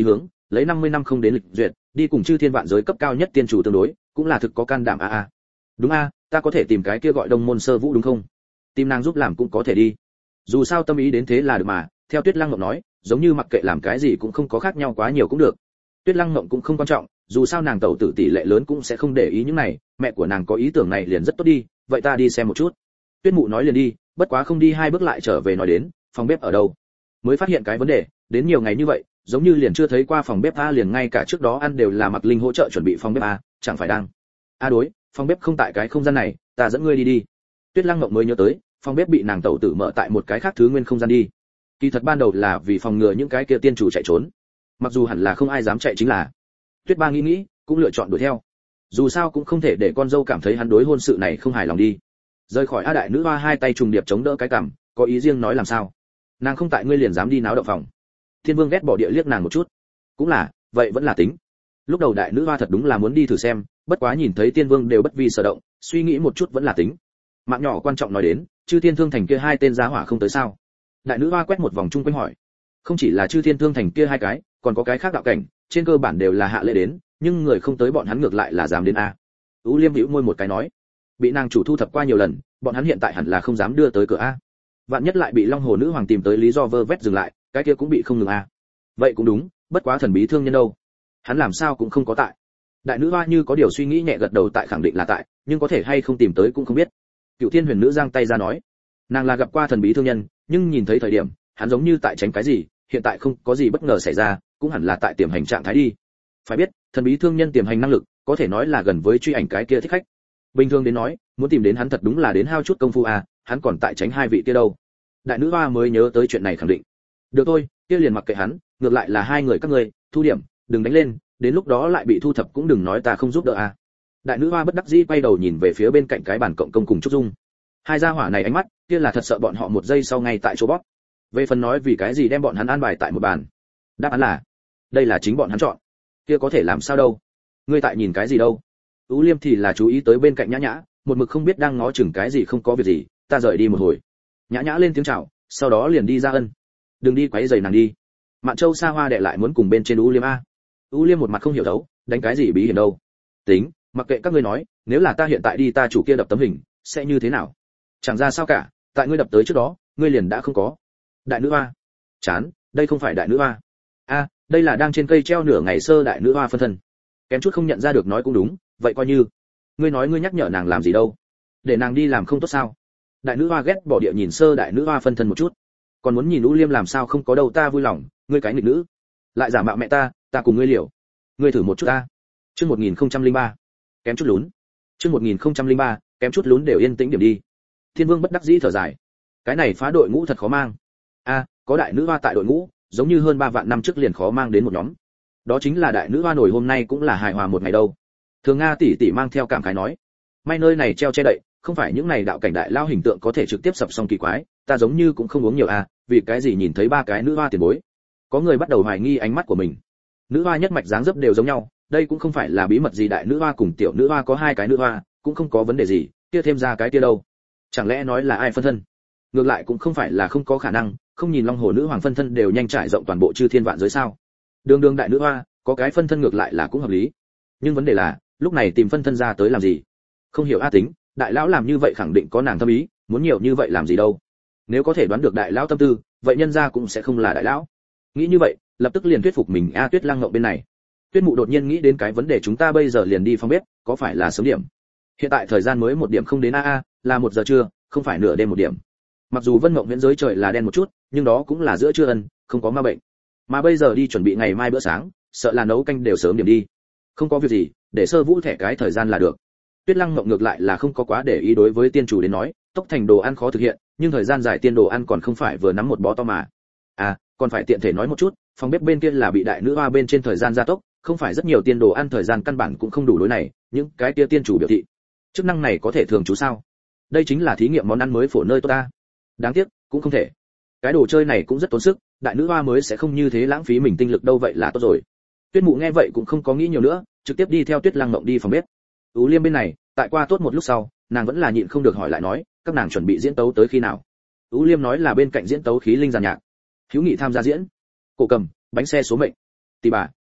lấy 50 năm không đến lịch duyệt, đi cùng chư thiên vạn giới cấp cao nhất tiên chủ tương đối, cũng là thực có can đảm a. Đúng a, ta có thể tìm cái kia gọi Đông Môn Sơ Vũ đúng không? Tìm nàng giúp làm cũng có thể đi. Dù sao tâm ý đến thế là được mà, theo Tuyết Lăng Ngộng nói, giống như mặc kệ làm cái gì cũng không có khác nhau quá nhiều cũng được. Tuyết Lăng Ngộng cũng không quan trọng, dù sao nàng tẩu tử tỷ lệ lớn cũng sẽ không để ý những này, mẹ của nàng có ý tưởng này liền rất tốt đi, vậy ta đi xem một chút. Tuyết Mụ nói liền đi, bất quá không đi hai bước lại trở về nói đến, phòng bếp ở đâu? Mới phát hiện cái vấn đề, đến nhiều ngày như vậy, giống như liền chưa thấy qua phòng bếp a, liền ngay cả trước đó ăn đều là Mặc Linh hỗ trợ chuẩn bị phòng bếp a, chẳng phải đang. Đối, phòng bếp không tại cái không gian này, ta dẫn ngươi đi đi. Tuyết Lăng Ngộng mới nhớ tới, phòng bếp bị nàng tẩu tử mở tại một cái khác thứ nguyên không gian đi. Kỳ thật ban đầu là vì phòng ngừa những cái kia tiên chủ chạy trốn. Mặc dù hẳn là không ai dám chạy chính là. Tuyết Ba nghĩ, cũng lựa chọn đuổi theo. Dù sao cũng không thể để con dâu cảm thấy hắn đối hôn sự này không hài lòng đi. Rời khỏi A đại nữ hoa hai tay trùng điệp chống đỡ cái cằm, có ý riêng nói làm sao? Nàng không tại ngươi liền dám đi náo động phòng. Thiên Vương ghét bỏ địa liếc nàng một chút. Cũng là, vậy vẫn là tính. Lúc đầu đại nữ hoa thật đúng là muốn đi thử xem, bất quá nhìn thấy Tiên Vương đều bất vi sở động, suy nghĩ một chút vẫn là tính. Mạng nhỏ quan trọng nói đến, Chư Thiên Thương Thành kia hai tên giá hỏa không tới sao? Đại nữ hoa quét một vòng chung quanh hỏi. Không chỉ là Chư Thiên Thương Thành kia hai cái, còn có cái khác đạo cảnh, trên cơ bản đều là hạ lễ đến, nhưng người không tới bọn hắn ngược lại là dám đến a. U Liêm hữu môi một cái nói, bị nàng chủ thu thập qua nhiều lần, bọn hắn hiện tại hẳn là không dám đưa tới cửa a. Vạn nhất lại bị Long Hồ nữ hoàng tìm tới lý do vơ vét dừng lại, cái kia cũng bị không ngừng a. Vậy cũng đúng, bất quá thần bí thương nhân đâu? Hắn làm sao cũng không có tại. Đại nữ hoa như có điều suy nghĩ nhẹ gật đầu, tại khẳng định là tại, nhưng có thể hay không tìm tới cũng không biết. Cựu Thiên Huyền nữ giang tay ra nói, nàng là gặp qua thần bí thương nhân, nhưng nhìn thấy thời điểm, hắn giống như tại tránh cái gì, hiện tại không có gì bất ngờ xảy ra, cũng hẳn là tại tiềm hành trạng thái đi. Phải biết, thần bí thương nhân tiềm hành năng lực, có thể nói là gần với truy ảnh cái kia thích khách. Bình thường đến nói, muốn tìm đến hắn thật đúng là đến hao chút công phu à, hắn còn tại tránh hai vị kia đâu. Đại nữ hoa mới nhớ tới chuyện này khẳng định. Được thôi, kia liền mặc kệ hắn, ngược lại là hai người các ngươi, thu điểm, đừng đánh lên, đến lúc đó lại bị thu thập cũng đừng nói ta không giúp đỡ à. Đại nữ hoa bất đắc dĩ quay đầu nhìn về phía bên cạnh cái bàn cộng công cùng Trúc Dung. Hai gia hỏa này ánh mắt, kia là thật sợ bọn họ một giây sau ngay tại chỗ bóp. Về phần nói vì cái gì đem bọn hắn an bài tại một bàn, đáp án là, đây là chính bọn hắn chọn. Kia có thể làm sao đâu? Ngươi tại nhìn cái gì đâu? Ú Liêm thì là chú ý tới bên cạnh Nhã Nhã, một mực không biết đang ngó chừng cái gì, không có việc gì, ta rời đi một hồi. Nhã Nhã lên tiếng chào, sau đó liền đi ra ân. Đừng đi quấy rầy nàng đi. Mạn Châu Sa Hoa đệ lại muốn cùng bên trên Ú Liêm a. Ú Liêm một mặt không hiểu đấu, đánh cái gì bí hiểm đâu? Tính, mặc kệ các ngươi nói, nếu là ta hiện tại đi ta chủ kia đập tấm hình, sẽ như thế nào? Chẳng ra sao cả, tại ngươi đập tới trước đó, ngươi liền đã không có. Đại nữ hoa. Chán, đây không phải đại nữ hoa. A, đây là đang trên cây treo nửa ngày sơ đại nữ hoa phân thân. Kém chút không nhận ra được nói cũng đúng, vậy coi như. Ngươi nói ngươi nhắc nhở nàng làm gì đâu? Để nàng đi làm không tốt sao? Đại nữ hoa ghét bỏ địa nhìn sơ đại nữ hoa phân thân một chút. Còn muốn nhìn Ú Liêm làm sao không có đâu, ta vui lòng, ngươi cái nghịch nữ. Lại giả mạo mẹ ta cùng ngươi liều. Ngươi thử một chút ta. Chương 1003. Kém chút lún. Chương 1003, kém chút lún đều yên tĩnh điểm đi. Thiên Vương bất đắc dĩ thở dài. Cái này phá đội ngũ thật khó mang. A, có đại nữ hoa tại đội ngũ, giống như hơn 3 vạn năm trước liền khó mang đến một nhóm. Đó chính là đại nữ hoa nổi hôm nay cũng là hài hòa một ngày đâu. Thường Nga tỷ tỷ mang theo cảm khái nói, may nơi này treo che đậy, không phải những này đạo cảnh đại lao hình tượng có thể trực tiếp sập xong kỳ quái, ta giống như cũng không uống nhiều à, vì cái gì nhìn thấy ba cái nữ hoa tiền bối. Có người bắt đầu hoài nghi ánh mắt của mình. Nữ hoa nhất mạch dáng dấp đều giống nhau, đây cũng không phải là bí mật gì, đại nữ hoa cùng tiểu nữ hoa có hai cái nữ hoa, cũng không có vấn đề gì, kia thêm ra cái kia đâu. Chẳng lẽ nói là ai phân thân? Ngược lại cũng không phải là không có khả năng, không nhìn Long Hồ nữ hoàng phân thân đều nhanh trải rộng toàn bộ chư thiên vạn giới sao? Đường đại nữ hoa, có cái phân thân ngược lại là cũng hợp lý. Nhưng vấn đề là, lúc này tìm phân thân ra tới làm gì? Không hiểu a, tính, đại lão làm như vậy khẳng định có nàng thâm ý, muốn nhiều như vậy làm gì đâu? Nếu có thể đoán được đại lão tâm tư, vậy nhân gia cũng sẽ không là đại lão. Nghĩ như vậy, lập tức liền thuyết phục mình. Tuyết Lăng Ngộng bên này. Tuyết Mụ đột nhiên nghĩ đến cái vấn đề, chúng ta bây giờ liền đi phòng bếp, có phải là sớm điểm? Hiện tại thời gian mới 1 điểm không đến là 1 giờ trưa, không phải nửa đêm 1 điểm. Mặc dù Vân Mộng Viễn giới trời là đen một chút, nhưng đó cũng là giữa trưa ân, không có ma bệnh. Mà bây giờ đi chuẩn bị ngày mai bữa sáng, sợ là nấu canh đều sớm điểm đi. Không có việc gì, để Sơ Vũ thẻ cái thời gian là được. Tuyết Lăng Ngộng ngược lại là không có quá để ý, đối với tiên chủ đến nói, tốc thành đồ ăn khó thực hiện, nhưng thời gian dài tiên đồ ăn còn không phải vừa nắm một bó to mà. Còn phải tiện thể nói một chút, phòng bếp bên kia là bị đại nữ hoa bên trên thời gian gia tốc, không phải rất nhiều tiên đồ ăn thời gian căn bản cũng không đủ đối này, những cái kia tiên chủ biểu thị. Chức năng này có thể thường trú sao? Đây chính là thí nghiệm món ăn mới phổ nơi tốt ta. Đáng tiếc, cũng không thể. Cái đồ chơi này cũng rất tốn sức, đại nữ hoa mới sẽ không như thế lãng phí mình tinh lực đâu, vậy là tốt rồi. Tuyết Mụ nghe vậy cũng không có nghĩ nhiều nữa, trực tiếp đi theo Tuyết Lăng Ngộng đi phòng bếp. Ú Liêm bên này, tại qua tốt một lúc sau, nàng vẫn là nhịn không được hỏi lại nói, các nàng chuẩn bị diễn tấu tới khi nào? Ú Liêm nói là bên cạnh diễn tấu khí linh giàn nhạc, hữu nghị tham gia diễn, cổ cầm, bánh xe số mệnh, tỷ bà,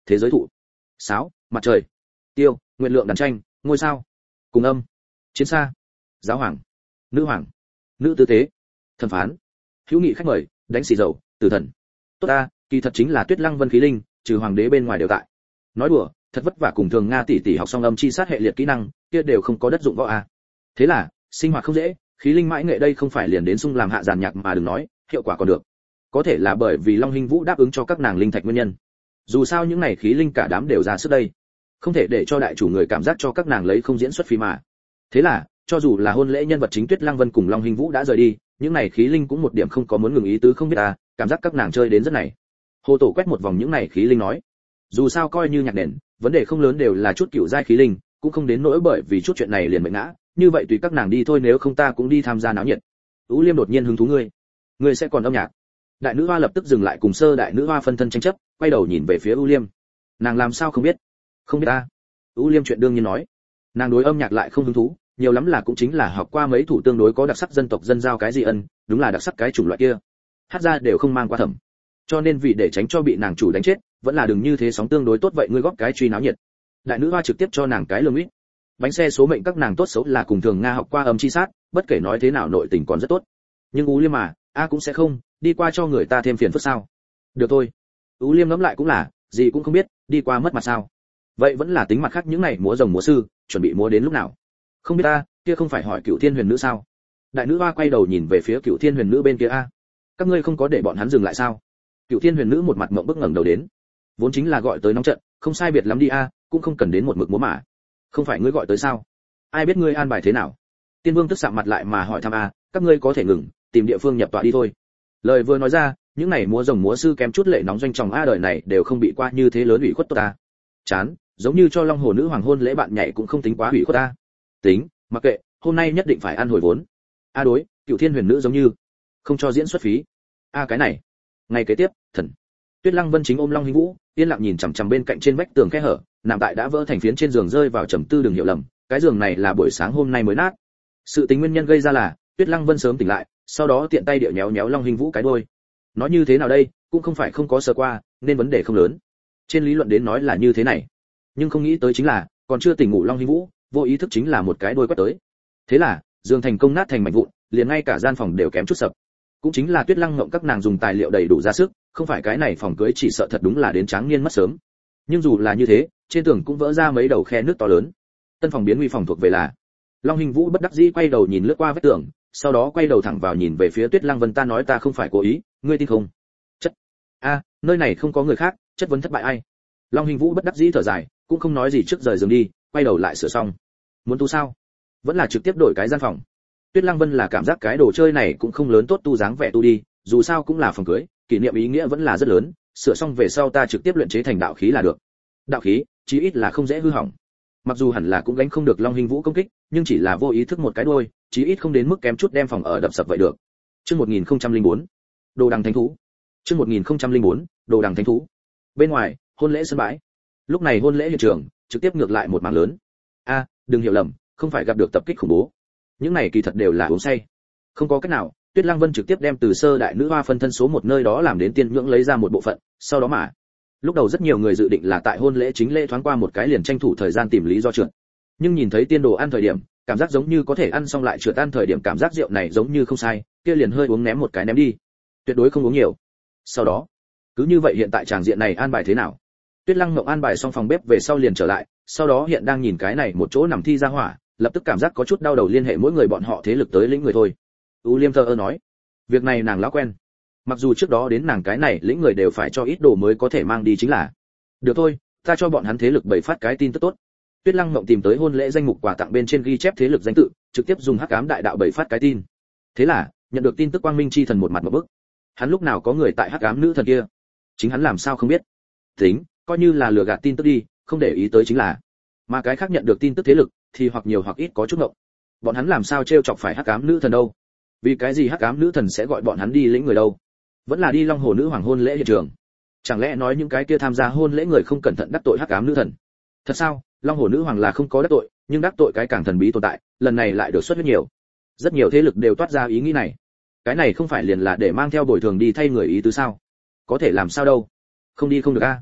thế giới thụ, sáo, mặt trời, tiêu, nguyện lượng đàn tranh, ngôi sao, cùng âm, chiến xa, giáo hoàng, nữ hoàng, nữ tư tế, thẩm phán, hữu nghị khách mời, đánh xì dầu, tử thần. Tốt ta, kỳ thật chính là Tuyết Lăng Vân khí linh, trừ hoàng đế bên ngoài đều tại. Nói đùa, thật vất vả cùng Thường Nga tỷ tỷ học xong âm chi sát hệ liệt kỹ năng, kia đều không có đất dụng võ a. Thế là, sinh hoạt không dễ, khí linh mãi nghệ đây không phải liền đến sung làm hạ giàn nhạc mà đừng nói, hiệu quả còn được. Có thể là bởi vì Long Hinh Vũ đáp ứng cho các nàng linh thạch nguyên nhân. Dù sao những này khí linh cả đám đều ra sức đây, không thể để cho đại chủ người cảm giác cho các nàng lấy không diễn xuất phí mà. Thế là, cho dù là hôn lễ nhân vật chính Tuyết Lăng Vân cùng Long Hinh Vũ đã rời đi, những này khí linh cũng một điểm không có muốn ngừng ý tứ không biết à, cảm giác các nàng chơi đến rất này. Hồ Tổ quét một vòng những này khí linh nói, dù sao coi như nhạc nền, vấn đề không lớn đều là chút cựu giai khí linh, cũng không đến nỗi bởi vì chút chuyện này liền mệnh ngã, như vậy tùy các nàng đi thôi, nếu không ta cũng đi tham gia náo nhiệt. Ú Liêm đột nhiên hứng thú ngươi sẽ còn âm nhạc. Đại nữ hoa lập tức dừng lại cùng sơ đại nữ hoa phân thân tranh chấp, quay đầu nhìn về phía U Liêm. Nàng làm sao không biết? Không biết ta. U Liêm chuyện đương nhiên nói. Nàng đối âm nhạc lại không hứng thú, nhiều lắm là cũng chính là học qua mấy thủ tương đối có đặc sắc dân tộc dân giao cái gì ân, đúng là đặc sắc cái chủng loại kia. Hát ra đều không mang qua thẩm. Cho nên vì để tránh cho bị nàng chủ đánh chết, vẫn là đừng như thế sóng tương đối tốt vậy ngươi góp cái truy náo nhiệt. Đại nữ hoa trực tiếp cho nàng cái lương ít. Bánh xe số mệnh các nàng tốt xấu là cùng Thường Nga học qua âm chi sát, bất kể nói thế nào nội tình còn rất tốt. Nhưng U Liêm mà, cũng sẽ không, đi qua cho người ta thêm phiền phức sao? Được thôi. U Liêm ngẫm lại cũng là, gì cũng không biết, đi qua mất mặt sao? Vậy vẫn là tính mặt khác những này múa rồng múa sư, chuẩn bị múa đến lúc nào? Không biết ta, kia không phải hỏi Cửu Thiên Huyền Nữ sao? Đại nữ hoa quay đầu nhìn về phía Cửu Thiên Huyền Nữ bên kia a. Các ngươi không có để bọn hắn dừng lại sao? Cửu Thiên Huyền Nữ một mặt mộng bức ngẩng đầu đến. Vốn chính là gọi tới nóng trận, không sai biệt lắm đi a, cũng không cần đến một mực múa mà. Không phải ngươi gọi tới sao? Ai biết ngươi an bài thế nào? Tiên Vương tức sạm mặt lại mà hỏi thăm a, các ngươi có thể ngừng, tìm địa phương nhập tọa đi thôi. Lời vừa nói ra, những này múa rồng múa sư kém chút lệ nóng doanh tròng a đời này đều không bị qua như thế lớn ủy khuất tốt ta. Chán, giống như cho Long Hồ Nữ Hoàng hôn lễ bạn nhảy cũng không tính quá ủy khuất ta. Tính, mặc kệ, hôm nay nhất định phải ăn hồi vốn. Đối, Cửu Thiên Huyền Nữ giống như không cho diễn xuất phí. Cái này. Ngày kế tiếp, thần Tuyết Lăng Vân chính ôm Long Hinh Vũ, yên lặng nhìn chằm chằm bên cạnh trên vách tường khe hở, nằm tại đã vỡ thành phiến trên giường rơi vào trầm tư đừng hiểu lầm, cái giường này là buổi sáng hôm nay mới nát. Sự tính nguyên nhân gây ra là Tuyết Lăng Vân sớm tỉnh lại, sau đó tiện tay điệu nhéo nhéo Long Hinh Vũ cái đuôi. Nói như thế nào đây, cũng không phải không có sơ qua, nên vấn đề không lớn. Trên lý luận đến nói là như thế này, nhưng không nghĩ tới chính là, còn chưa tỉnh ngủ Long Hinh Vũ, vô ý thức chính là một cái đuôi quét tới. Thế là, giường thành công nát thành mảnh vụn, liền ngay cả gian phòng đều kém chút sập. Cũng chính là Tuyết Lăng Ngộng các nàng dùng tài liệu đầy đủ ra sức, không phải cái này phòng cưới chỉ sợ thật đúng là đến tráng niên mất sớm. Nhưng dù là như thế, trên tường cũng vỡ ra mấy đầu khe nước to lớn. Tân phòng biến nguy phòng thuộc về là. Long Hinh Vũ bất đắc dĩ quay đầu nhìn lướt qua vách tường, sau đó quay đầu thẳng vào nhìn về phía Tuyết Lăng Vân, ta nói ta không phải cố ý, ngươi tin không? Chất. Nơi này không có người khác, chất vấn thất bại ai? Long Hinh Vũ bất đắc dĩ thở dài, cũng không nói gì trước rời giường đi, quay đầu lại sửa xong. Muốn tu sao? Vẫn là trực tiếp đổi cái gian phòng. Tuyết Lăng Vân là cảm giác cái đồ chơi này cũng không lớn tốt tu dáng vẻ tu đi, dù sao cũng là phòng cưới, kỷ niệm ý nghĩa vẫn là rất lớn, sửa xong về sau ta trực tiếp luyện chế thành đạo khí là được. Đạo khí, chí ít là không dễ hư hỏng. Mặc dù hẳn là cũng gánh không được Long Hinh Vũ công kích, nhưng chỉ là vô ý thức một cái đuôi, chí ít không đến mức kém chút đem phòng ở đập sập vậy được. Chương 1004, Đồ Đằng Thánh Thú. Chương 1004, Đồ Đằng Thánh Thú. Bên ngoài, hôn lễ sân bãi. Lúc này hôn lễ hiện trường, trực tiếp ngược lại một mảng lớn. Đừng hiểu lầm, không phải gặp được tập kích khủng bố. Những này kỳ thật đều là uống say. Không có cách nào, Tuyết Lăng Vân trực tiếp đem từ sơ đại nữ hoa phân thân số một nơi đó làm đến tiên nhưỡng lấy ra một bộ phận, sau đó mà. Lúc đầu rất nhiều người dự định là tại hôn lễ chính lễ thoáng qua một cái liền tranh thủ thời gian tìm lý do trượt. Nhưng nhìn thấy tiên đồ ăn thời điểm, cảm giác giống như có thể ăn xong lại trượt ăn thời điểm cảm giác rượu này giống như không sai, kia liền hơi uống ném một cái ném đi. Tuyệt đối không uống nhiều. Sau đó, cứ như vậy hiện tại tràng diện này an bài thế nào? Tuyết Lăng Ngộng an bài xong phòng bếp về sau liền trở lại, sau đó hiện đang nhìn cái này một chỗ nằm thi ra hỏa, lập tức cảm giác có chút đau đầu liên hệ mỗi người bọn họ thế lực tới lĩnh người thôi. U Liêm thờ ơ nói, việc này nàng lão quen. Mặc dù trước đó đến nàng cái này lĩnh người đều phải cho ít đồ mới có thể mang đi chính là. Được thôi, ta cho bọn hắn thế lực bày phát cái tin tức tốt. Tuyết Lăng Ngộng tìm tới hôn lễ danh mục quà tặng bên trên ghi chép thế lực danh tự, trực tiếp dùng hắc ám đại đạo bày phát cái tin. Thế là, nhận được tin tức Quang Minh chi thần một mặt một bức. Hắn lúc nào có người tại hắc ám nữ thần kia? Chính hắn làm sao không biết? Tính, coi như là lừa gạt tin tức đi, không để ý tới chính là. Mà cái khác nhận được tin tức thế lực thì hoặc nhiều hoặc ít có chút ngộng. Bọn hắn làm sao trêu chọc phải hắc ám nữ thần đâu? Vì cái gì hắc ám nữ thần sẽ gọi bọn hắn đi lĩnh người đâu? Vẫn là đi Long Hồ Nữ Hoàng hôn lễ hiện trường. Chẳng lẽ nói những cái kia tham gia hôn lễ người không cẩn thận đắc tội hắc ám nữ thần? Thật sao? Long Hồ Nữ Hoàng là không có đắc tội, nhưng đắc tội cái càng thần bí tồn tại, lần này lại được xuất rất nhiều. Rất nhiều thế lực đều toát ra ý nghĩ này. Cái này không phải liền là để mang theo bồi thường đi thay người ý tứ sao? Có thể làm sao đâu? Không đi không được a.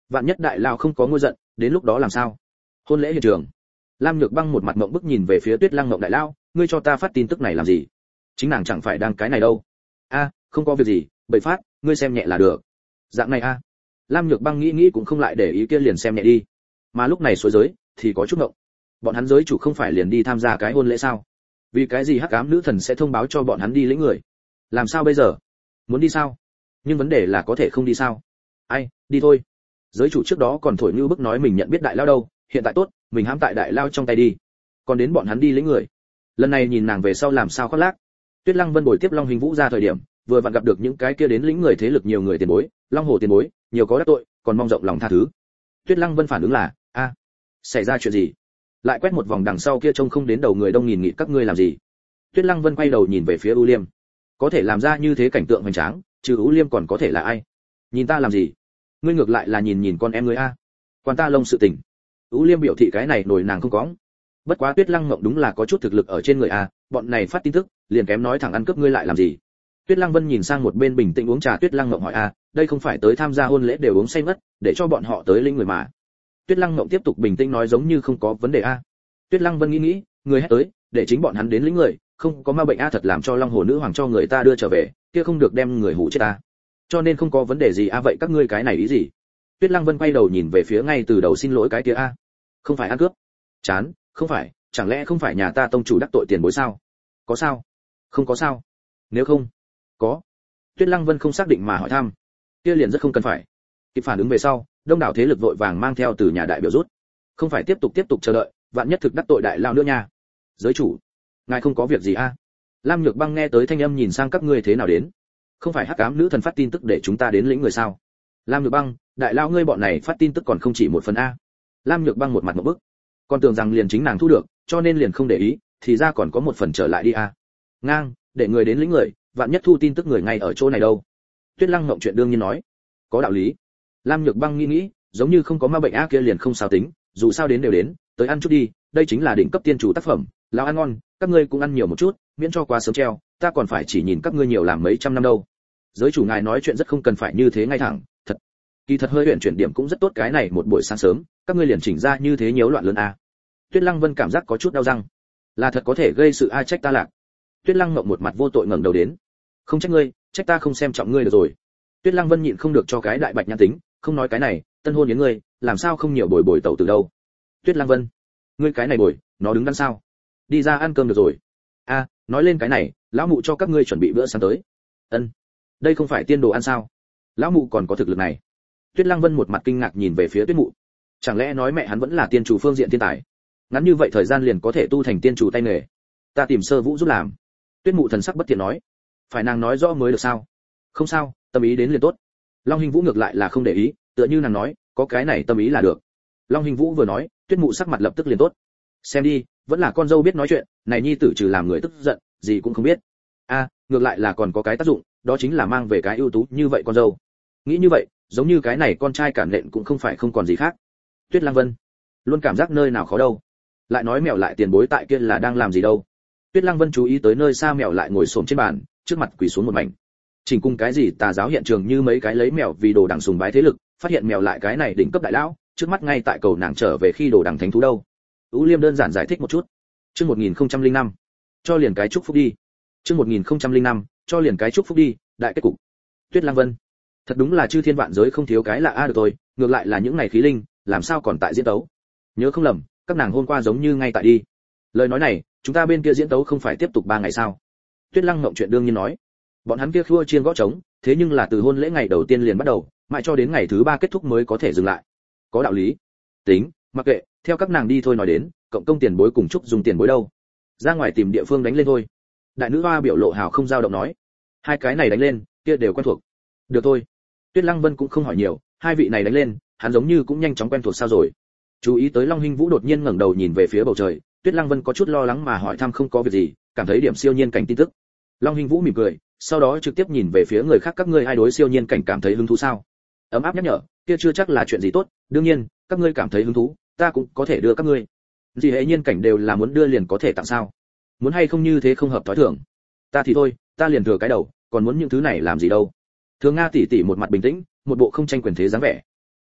Vạn nhất đại lao không có ngôi giận, đến lúc đó làm sao? Hôn lễ hiện trường. Lam Nhược Băng một mặt ngậm bức nhìn về phía Tuyết Lăng Ngộng đại lao, ngươi cho ta phát tin tức này làm gì? Chính nàng chẳng phải đang cái này đâu. A, không có việc gì, bậy phát, ngươi xem nhẹ là được. Dạng này a. Lam Nhược Băng nghĩ nghĩ cũng không lại để ý kia liền xem nhẹ đi. Mà lúc này suối giới thì có chút ngộng. Bọn hắn giới chủ không phải liền đi tham gia cái hôn lễ sao? Vì cái gì hắc ám nữ thần sẽ thông báo cho bọn hắn đi lĩnh người? Làm sao bây giờ? Muốn đi sao? Nhưng vấn đề là có thể không đi sao? Ai, đi thôi. Giới chủ trước đó còn thổi như bức nói mình nhận biết đại lao đâu, hiện tại tốt, mình hãm tại đại lao trong tay đi. Còn đến bọn hắn đi lĩnh người. Lần này nhìn nàng về sau làm sao khoác lác. Tuyết Lăng Vân bồi tiếp Long Hình Vũ ra thời điểm, vừa vặn gặp được những cái kia đến lĩnh người thế lực nhiều người tiền bối, Long Hồ tiền bối, nhiều có đắc tội, còn mong rộng lòng tha thứ. Tuyết Lăng Vân phản ứng là, a, xảy ra chuyện gì? Lại quét một vòng đằng sau kia trông không đến đầu người đông nghìn nghịt các ngươi làm gì? Tuyết Lăng Vân quay đầu nhìn về phía U Liêm. Có thể làm ra như thế cảnh tượng hoành tráng, trừ U Liêm còn có thể là ai? Nhìn ta làm gì? Ngươi ngược lại là nhìn con em ngươi a. Quan ta lông sự tình. U Liêm biểu thị cái này nổi nàng không có. Bất quá Tuyết Lăng Ngộng đúng là có chút thực lực ở trên người a, bọn này phát tin tức, liền kém nói thẳng ăn cướp ngươi lại làm gì? Tuyết Lăng Vân nhìn sang một bên bình tĩnh uống trà, Tuyết Lăng Ngộng hỏi a, đây không phải tới tham gia hôn lễ đều uống say mất, để cho bọn họ tới lĩnh người mà. Tuyết Lăng Ngộng tiếp tục bình tĩnh nói giống như không có vấn đề a. Tuyết Lăng Vân nghĩ, người hết tới, để chính bọn hắn đến lĩnh người, không có ma bệnh a, thật làm cho Long Hồ nữ hoàng cho người ta đưa trở về, kia không được đem người hủ chết ta. Cho nên không có vấn đề gì a, vậy các ngươi cái này ý gì? Tuyết Lăng Vân quay đầu nhìn về phía ngay từ đầu xin lỗi cái kia a. Không phải ăn cướp. Chán, không phải, chẳng lẽ không phải nhà ta tông chủ đắc tội tiền bối sao? Có sao? Không có sao. Nếu không, có. Tuyết Lăng Vân không xác định mà hỏi thăm. Kia liền rất không cần phải. Kịp phản ứng về sau, đông đảo thế lực vội vàng mang theo từ nhà đại biểu rút. Không phải tiếp tục chờ đợi, vạn nhất thực đắc tội đại lao nữa nha. Giới chủ, ngài không có việc gì a? Lam Nhược Băng nghe tới thanh âm nhìn sang các ngươi thế nào đến? Không phải hắc ám nữ thần phát tin tức để chúng ta đến lĩnh người sao? Lam Nhược Băng, đại lao ngươi bọn này phát tin tức còn không chỉ một phần a. Lam Nhược Băng một mặt ngộp bức. Còn tưởng rằng liền chính nàng thu được, cho nên liền không để ý, thì ra còn có một phần trở lại đi a. Ngang, để người đến lĩnh người, vạn nhất thu tin tức người ngay ở chỗ này đâu. Tuyết Lăng Ngộng chuyện đương nhiên nói, có đạo lý. Lam Nhược Băng nghĩ, giống như không có ma bệnh a kia liền không sao tính, dù sao đến đều đến, tới ăn chút đi, đây chính là đỉnh cấp tiên chủ tác phẩm, lão ăn ngon, các ngươi cũng ăn nhiều một chút, miễn cho quá sớm treo, ta còn phải chỉ nhìn các ngươi nhiều làm mấy trăm năm đâu. Giới chủ ngài nói chuyện rất không cần phải như thế ngay thẳng, thật. Kỳ thật hơi huyền chuyển điểm cũng rất tốt, cái này một buổi sáng sớm, các ngươi liền chỉnh ra như thế nhiễu loạn lớn a. Tuyết Lăng Vân cảm giác có chút đau răng, là thật có thể gây sự ai trách ta lạc. Tuyết Lăng Ngộng một mặt vô tội ngẩng đầu đến, không trách ngươi, trách ta không xem trọng ngươi được rồi. Tuyết Lăng Vân nhịn không được cho cái đại bạch nhãn tính, không nói cái này, tân hôn đến ngươi, làm sao không nhiều bồi tẩu từ đâu. Tuyết Lăng Vân, ngươi cái này bồi, nó đứng đằng sau. Đi ra ăn cơm được rồi. A, nói lên cái này, lão mụ cho các ngươi chuẩn bị bữa sáng tới. Ân, đây không phải tiên đồ ăn sao? Lão mụ còn có thực lực này. Tuyết Lăng Vân một mặt kinh ngạc nhìn về phía Tuyết mụ. Chẳng lẽ nói mẹ hắn vẫn là tiên chủ phương diện thiên tài? Ngắn như vậy thời gian liền có thể tu thành tiên chủ tay nghề. Ta tìm Sơ Vũ giúp làm. Tuyết mụ thần sắc bất thiện nói. Phải nàng nói rõ mới được sao? Không sao, tâm ý đến liền tốt. Long Hình Vũ ngược lại là không để ý, tựa như nàng nói, có cái này tâm ý là được. Long Hình Vũ vừa nói, Tuyết mụ sắc mặt lập tức liền tốt. Xem đi, vẫn là con dâu biết nói chuyện, này nhi tử trừ làm người tức giận, gì cũng không biết. A, ngược lại là còn có cái tác dụng, đó chính là mang về cái ưu tú như vậy con dâu. Nghĩ như vậy, giống như cái này con trai cản nện cũng không phải không còn gì khác. Tuyết Lăng Vân, luôn cảm giác nơi nào khó đâu. Lại nói mèo lại tiền bối tại kia là đang làm gì đâu. Tuyết Lăng Vân chú ý tới nơi xa mèo lại ngồi xổm trên bàn, trước mặt quỳ xuống một mảnh. Chỉnh cung cái gì tà giáo hiện trường như mấy cái lấy mèo vì đồ đằng sùng bái thế lực, phát hiện mèo lại cái này đỉnh cấp đại lão, trước mắt ngay tại cầu nàng trở về khi đồ đằng thánh thú đâu. Ú Liêm đơn giản giải thích một chút. Chương 1005, cho liền cái chúc phúc đi. Chương 1005, cho liền cái chúc phúc đi, đại kết cục. Tuyết Lăng Vân, thật đúng là chư thiên vạn giới không thiếu cái là a được tôi, ngược lại là những ngày khí linh, làm sao còn tại diễn tấu. Nhớ không lầm, các nàng hôm qua giống như ngay tại đi. Lời nói này, chúng ta bên kia diễn tấu không phải tiếp tục 3 ngày sao? Tuyết Lăng Ngộng chuyện đương nhiên nói. Bọn hắn kia khua chiên gõ trống, thế nhưng là từ hôn lễ ngày đầu tiên liền bắt đầu, mãi cho đến ngày thứ 3 kết thúc mới có thể dừng lại. Có đạo lý. Tính, mặc kệ, theo các nàng đi thôi, nói đến, cộng công tiền bối cùng chúc dùng tiền bối đâu? Ra ngoài tìm địa phương đánh lên thôi. Đại nữ hoa biểu lộ hào không dao động nói. Hai cái này đánh lên, kia đều quen thuộc. Được thôi. Tuyết Lăng Vân cũng không hỏi nhiều, hai vị này đánh lên, hắn giống như cũng nhanh chóng quen thuộc sao rồi. Chú ý tới Long Hinh Vũ đột nhiên ngẩng đầu nhìn về phía bầu trời, Tuyết Lăng Vân có chút lo lắng mà hỏi thăm không có việc gì, cảm thấy điểm siêu nhiên cảnh tin tức. Long Hinh Vũ mỉm cười, sau đó trực tiếp nhìn về phía người khác, các ngươi ai đối siêu nhiên cảnh cảm thấy hứng thú sao? Ấm áp nhắc nhở, kia chưa chắc là chuyện gì tốt, đương nhiên, các ngươi cảm thấy hứng thú, ta cũng có thể đưa các ngươi. Gì hệ nhiên cảnh đều là muốn đưa liền có thể tặng sao? Muốn hay không như thế không hợp thói thường. Ta thì thôi, ta liền thừa cái đầu, còn muốn những thứ này làm gì đâu. Thường Nga tỷ tỷ một mặt bình tĩnh, một bộ không tranh quyền thế dáng vẻ.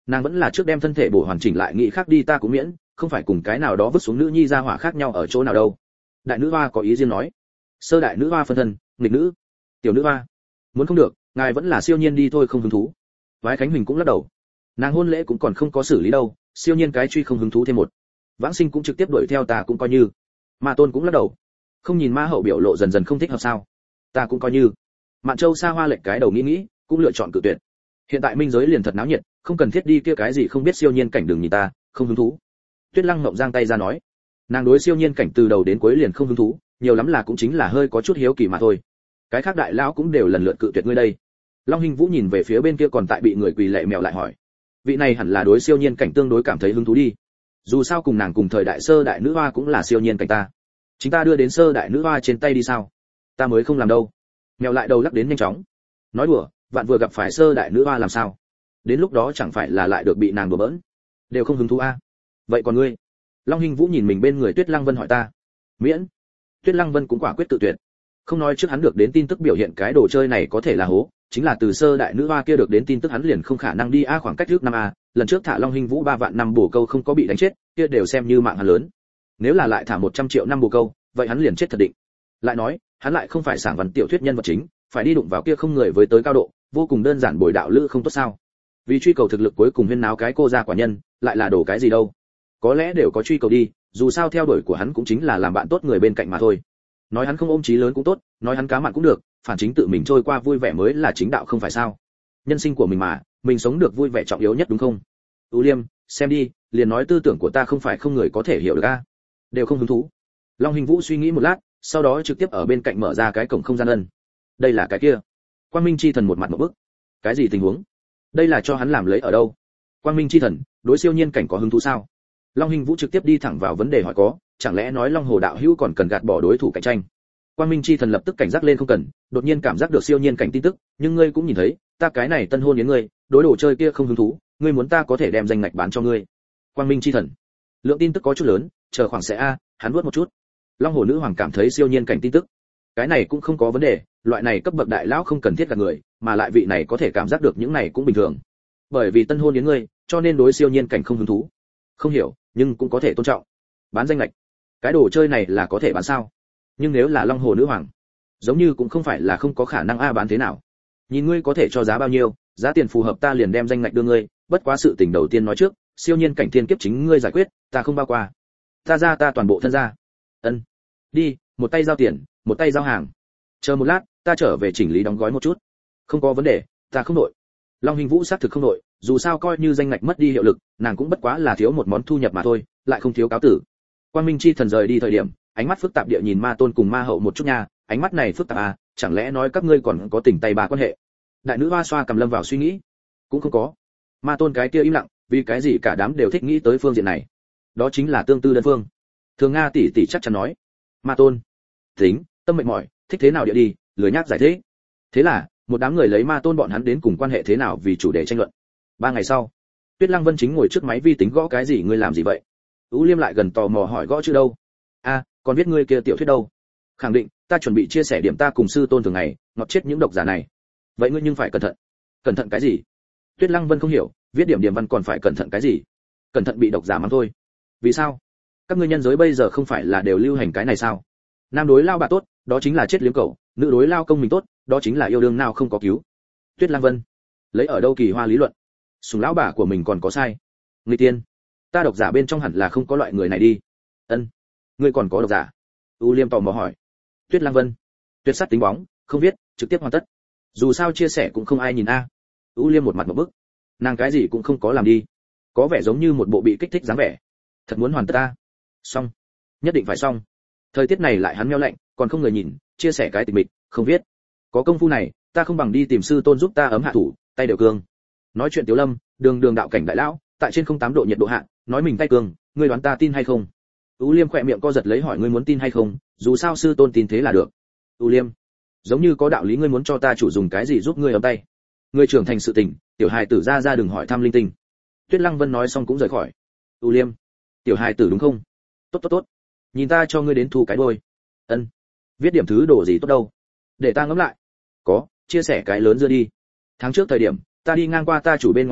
nàng vẫn là trước đem thân thể bổ hoàn chỉnh lại nghĩ khác đi, ta cũng miễn, không phải cùng cái nào đó vứt xuống nữ nhi ra hỏa khác nhau ở chỗ nào đâu. Đại nữ hoa có ý riêng nói. Sơ đại nữ hoa phân thân, nghịch nữ. Tiểu nữ hoa, muốn không được, ngài vẫn là siêu nhiên đi thôi, không hứng thú. Vái Khánh Huỳnh cũng lắc đầu. Nàng hôn lễ cũng còn không có xử lý đâu, siêu nhiên cái truy không hứng thú thêm một. Vãng Sinh cũng trực tiếp đuổi theo ta cũng coi như. Ma Tôn cũng lắc đầu. Không nhìn Ma Hậu biểu lộ dần dần không thích hợp sao? Ta cũng coi như. Mạn Châu Sa Hoa lệch cái đầu nghĩ, cũng lựa chọn cự tuyệt. Hiện tại minh giới liền thật náo nhiệt, không cần thiết đi kia cái gì không biết siêu nhiên cảnh, đừng nhìn ta, không hứng thú. Tuyết Lăng ngậm giang tay ra nói, nàng đối siêu nhiên cảnh từ đầu đến cuối liền không hứng thú, nhiều lắm là cũng chính là hơi có chút hiếu kỳ mà thôi. Cái khác đại lão cũng đều lần lượt cự tuyệt ngươi đây. Long Hinh Vũ nhìn về phía bên kia còn tại bị người quỳ lệ mèo lại hỏi, vị này hẳn là đối siêu nhiên cảnh tương đối cảm thấy hứng thú đi. Dù sao cùng nàng cùng thời đại sơ đại nữ hoa cũng là siêu nhiên cảnh ta. Chính ta đưa đến sơ đại nữ hoa trên tay đi sao? Ta mới không làm đâu. Mèo lại đầu lắc đến nhanh chóng. Nói đùa, vạn vừa gặp phải sơ đại nữ hoa làm sao? Đến lúc đó chẳng phải là lại được bị nàng đùa bỡn. Đều không hứng thú a. Vậy còn ngươi? Long Hinh Vũ nhìn mình bên người Tuyết Lăng Vân hỏi ta. Miễn. Tuyết Lăng Vân cũng quả quyết tự tuyệt. Không nói trước hắn được đến tin tức biểu hiện cái đồ chơi này có thể là hố, chính là từ sơ đại nữ hoa kia được đến tin tức hắn liền không khả năng đi a, khoảng cách trước năm a, lần trước thả Long Hinh Vũ 3 vạn năm bổ câu không có bị đánh chết, kia đều xem như mạng hắn lớn. Nếu là lại thả 100 triệu năm bổ câu, vậy hắn liền chết thật định. Lại nói, hắn lại không phải sảng văn tiểu thuyết nhân vật chính, phải đi đụng vào kia không người với tới cao độ, vô cùng đơn giản bồi đạo lữ không tốt sao? Vì truy cầu thực lực cuối cùng huyên náo cái cô gia quả nhân, lại là đổ cái gì đâu? Có lẽ đều có truy cầu đi, dù sao theo đuổi của hắn cũng chính là làm bạn tốt người bên cạnh mà thôi. Nói hắn không ôm chí lớn cũng tốt, nói hắn cá mặn cũng được, phản chính tự mình trôi qua vui vẻ mới là chính đạo không phải sao? Nhân sinh của mình mà, mình sống được vui vẻ trọng yếu nhất đúng không? U Liêm, xem đi, liền nói tư tưởng của ta không phải không người có thể hiểu được a. Đều không hứng thú. Long Hinh Vũ suy nghĩ một lát, sau đó trực tiếp ở bên cạnh mở ra cái cổng không gian ân. Đây là cái kia. Quang Minh chi thần một mặt một bức. Cái gì tình huống? Đây là cho hắn làm lấy ở đâu? Quang Minh chi thần, đối siêu nhiên cảnh có hứng thú sao? Long Hinh Vũ trực tiếp đi thẳng vào vấn đề hỏi có, chẳng lẽ nói Long Hồ đạo hữu còn cần gạt bỏ đối thủ cạnh tranh? Quang Minh chi thần lập tức cảnh giác lên không cần, đột nhiên cảm giác được siêu nhiên cảnh tin tức, nhưng ngươi cũng nhìn thấy, ta cái này tân hôn đến ngươi, đối đồ chơi kia không hứng thú, ngươi muốn ta có thể đem danh ngạch bán cho ngươi. Quang Minh chi thần, lượng tin tức có chút lớn, chờ khoảng sẽ a, hắn nuốt một chút. Long Hồ nữ hoàng cảm thấy siêu nhiên cảnh tin tức, cái này cũng không có vấn đề, loại này cấp bậc đại lão không cần thiết gạt người, mà lại vị này có thể cảm giác được những này cũng bình thường. Bởi vì tân hôn đến ngươi, cho nên đối siêu nhiên cảnh không hứng thú. Không hiểu, nhưng cũng có thể tôn trọng. Bán danh ngạch, cái đồ chơi này là có thể bán sao? Nhưng nếu là Long Hồ nữ hoàng, giống như cũng không phải là không có khả năng a, bán thế nào? Nhìn ngươi có thể cho giá bao nhiêu, giá tiền phù hợp ta liền đem danh ngạch đưa ngươi, bất quá sự tình đầu tiên nói trước, siêu nhiên cảnh thiên kiếp chính ngươi giải quyết, ta không bao qua. Ta ra ta toàn bộ thân ra. Ân. Đi, một tay giao tiền, một tay giao hàng. Chờ một lát, ta trở về chỉnh lý đóng gói một chút. Không có vấn đề, ta không nội. Long Hinh Vũ xác thực không nội, dù sao coi như danh ngạch mất đi hiệu lực, nàng cũng bất quá là thiếu một món thu nhập mà thôi, lại không thiếu cáo tử. Quang Minh chi thần rời đi thời điểm, ánh mắt phức tạp địa nhìn Ma Tôn cùng Ma Hậu một chút nha, ánh mắt này phức tạp à, chẳng lẽ nói các ngươi còn có tình tay bà quan hệ? Đại nữ hoa xoa cầm lâm vào suy nghĩ, cũng không có. Ma Tôn cái kia im lặng, vì cái gì cả đám đều thích nghĩ tới phương diện này? Đó chính là tương tư đơn phương. Thường Nga tỷ tỷ chắc chắn nói. Ma Tôn, tính, tâm mệt mỏi, thích thế nào địa đi, lười nhác giải thích. Thế là, một đám người lấy Ma Tôn bọn hắn đến cùng quan hệ thế nào vì chủ đề tranh luận. 3 ngày sau, Tuyết Lăng Vân chính ngồi trước máy vi tính gõ cái gì, ngươi làm gì vậy? U Liêm lại gần tò mò hỏi gõ chữ đâu? A, còn viết ngươi kia tiểu thuyết đâu? Khẳng định, ta chuẩn bị chia sẻ điểm ta cùng sư tôn thường ngày, ngọt chết những độc giả này. Vậy ngươi nhưng phải cẩn thận. Cẩn thận cái gì? Tuyết Lăng Vân không hiểu, viết điểm điểm văn còn phải cẩn thận cái gì? Cẩn thận bị độc giả mắng thôi. Vì sao? Các ngươi nhân giới bây giờ không phải là đều lưu hành cái này sao? Nam đối lao bà tốt, đó chính là chết liếm cẩu, nữ đối lao công mình tốt, đó chính là yêu đương nào không có cứu. Tuyết Lăng Vân, lấy ở đâu kỳ hoa lý luận? Sùng lão bà của mình còn có sai? Người tiên, ta độc giả bên trong hẳn là không có loại người này đi. Ân, ngươi còn có độc giả? U Liêm tò mò hỏi. Tuyết Lăng Vân, tuyệt sát tính bóng, không viết, trực tiếp hoàn tất. Dù sao chia sẻ cũng không ai nhìn a. U Liêm một mặt một bức, nàng cái gì cũng không có làm đi, có vẻ giống như một bộ bị kích thích dáng vẻ. Thật muốn hoàn tất ta. Xong, nhất định phải xong. Thời tiết này lại hắn meo lạnh, còn không người nhìn, chia sẻ cái tịch mịch, không viết. Có công phu này, ta không bằng đi tìm sư tôn giúp ta ấm hạ thủ, tay đều cương. Nói chuyện Tiếu Lâm, đường đạo cảnh đại lão, tại trên 08 độ nhiệt độ hạ, nói mình tay cương, ngươi đoán ta tin hay không? U Liêm khỏe miệng co giật lấy hỏi ngươi muốn tin hay không, dù sao sư tôn tin thế là được. U Liêm, giống như có đạo lý, ngươi muốn cho ta chủ dùng cái gì giúp ngươi ấm tay? Ngươi trưởng thành sự tình, tiểu hài tử ra đừng hỏi thăm linh tinh. Tuyết Lăng Vân nói xong cũng rời khỏi. U Liêm, tiểu hài tử đúng không? Tốt. Nhìn ta cho ngươi đến thu cái đôi. Ân. Viết điểm thứ đồ gì tốt đâu? Để ta ngẫm lại. Có, chia sẻ cái lớn dưa đi. Tháng trước thời điểm, ta đi ngang qua ta chủ bên ngoài phòng,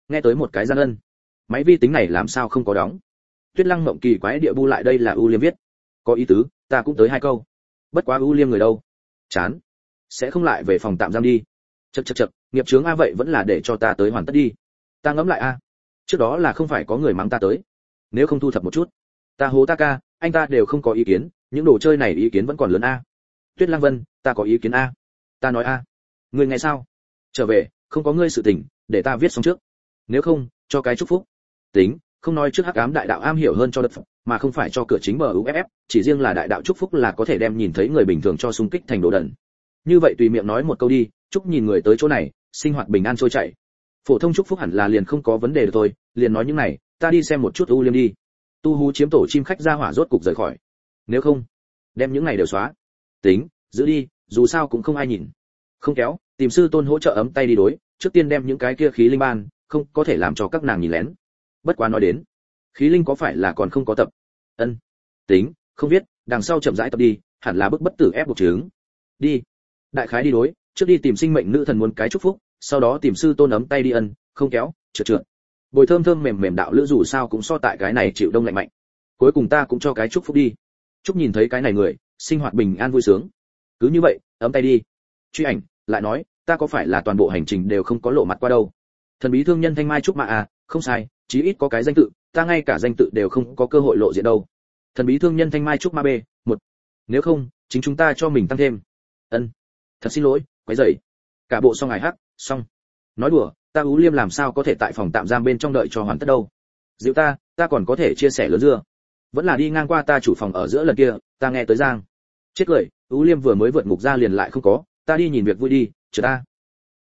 nghe tới một cái gian ân. Máy vi tính này làm sao không có đóng? Tuyết Lăng mộng kỳ quái địa bu lại đây là U Liêm viết. Có ý tứ, ta cũng tới 2 câu. Bất quá U Liêm người đâu? Chán. Sẽ không lại về phòng tạm giam đi. Chậc, nghiệp chướng a vậy vẫn là để cho ta tới hoàn tất đi. Ta ngẫm lại a. Trước đó là không phải có người mắng ta tới. Nếu không thu thập một chút, ta hố ta ca, anh ta đều không có ý kiến, những đồ chơi này ý kiến vẫn còn lớn a. Tuyết Lăng Vân, ta có ý kiến a. Ta nói a. Ngươi nghe sao? Trở về, không có ngươi sự tình, để ta viết xong trước. Nếu không, cho cái chúc phúc. Tính, không nói trước hắc ám đại đạo am hiểu hơn cho đất Phật, mà không phải cho cửa chính MUFF, chỉ riêng là đại đạo chúc phúc là có thể đem nhìn thấy người bình thường cho xung kích thành đồ đần. Như vậy tùy miệng nói một câu đi, chúc nhìn người tới chỗ này, sinh hoạt bình an trôi chảy. Phổ thông chúc phúc hẳn là liền không có vấn đề được thôi, liền nói những này, ta đi xem một chút U Liêm đi. Tu Hú chiếm tổ chim khách ra hỏa rốt cục rời khỏi. Nếu không, đem những này đều xóa. Tính, giữ đi, dù sao cũng không ai nhìn. Không kéo, tìm sư tôn hỗ trợ ấm tay đi đối, trước tiên đem những cái kia khí linh ban, không có thể làm cho các nàng nhìn lén. Bất quá nói đến, khí linh có phải là còn không có tập? Ân. Tính, không biết, đằng sau chậm rãi tập đi, hẳn là bức bất tử ép buộc chứng. Đi. Đại khái đi đối, trước đi tìm sinh mệnh nữ thần muốn cái chúc phúc, sau đó tìm sư tôn ấm tay đi ân, không kéo, trượt. Bồi thơm thơm mềm mềm đạo lữ dù sao cũng so tại cái này chịu đông lạnh mạnh. Cuối cùng ta cũng cho cái chúc phúc đi. Chúc nhìn thấy cái này người, sinh hoạt bình an vui sướng. Cứ như vậy, ấm tay đi. Truy ảnh, lại nói, ta có phải là toàn bộ hành trình đều không có lộ mặt qua đâu? Thần bí thương nhân Thanh Mai Trúc Mã à, không sai, chí ít có cái danh tự, ta ngay cả danh tự đều không có cơ hội lộ diện đâu. Thần bí thương nhân Thanh Mai Trúc Mã B1. Nếu không, chính chúng ta cho mình tăng thêm. Ân. Thật xin lỗi, quấy rầy. Cả bộ xong ải hắc, xong. Nói đùa, ta U Liêm làm sao có thể tại phòng tạm giam bên trong đợi cho hoàn tất đâu. Dịu ta còn có thể chia sẻ lớn dưa. Vẫn là đi ngang qua ta chủ phòng ở giữa lần kia, ta nghe tới giang. Chết cười, U Liêm vừa mới vượt ngục ra liền lại không có, ta đi nhìn việc vui đi, chờ ta.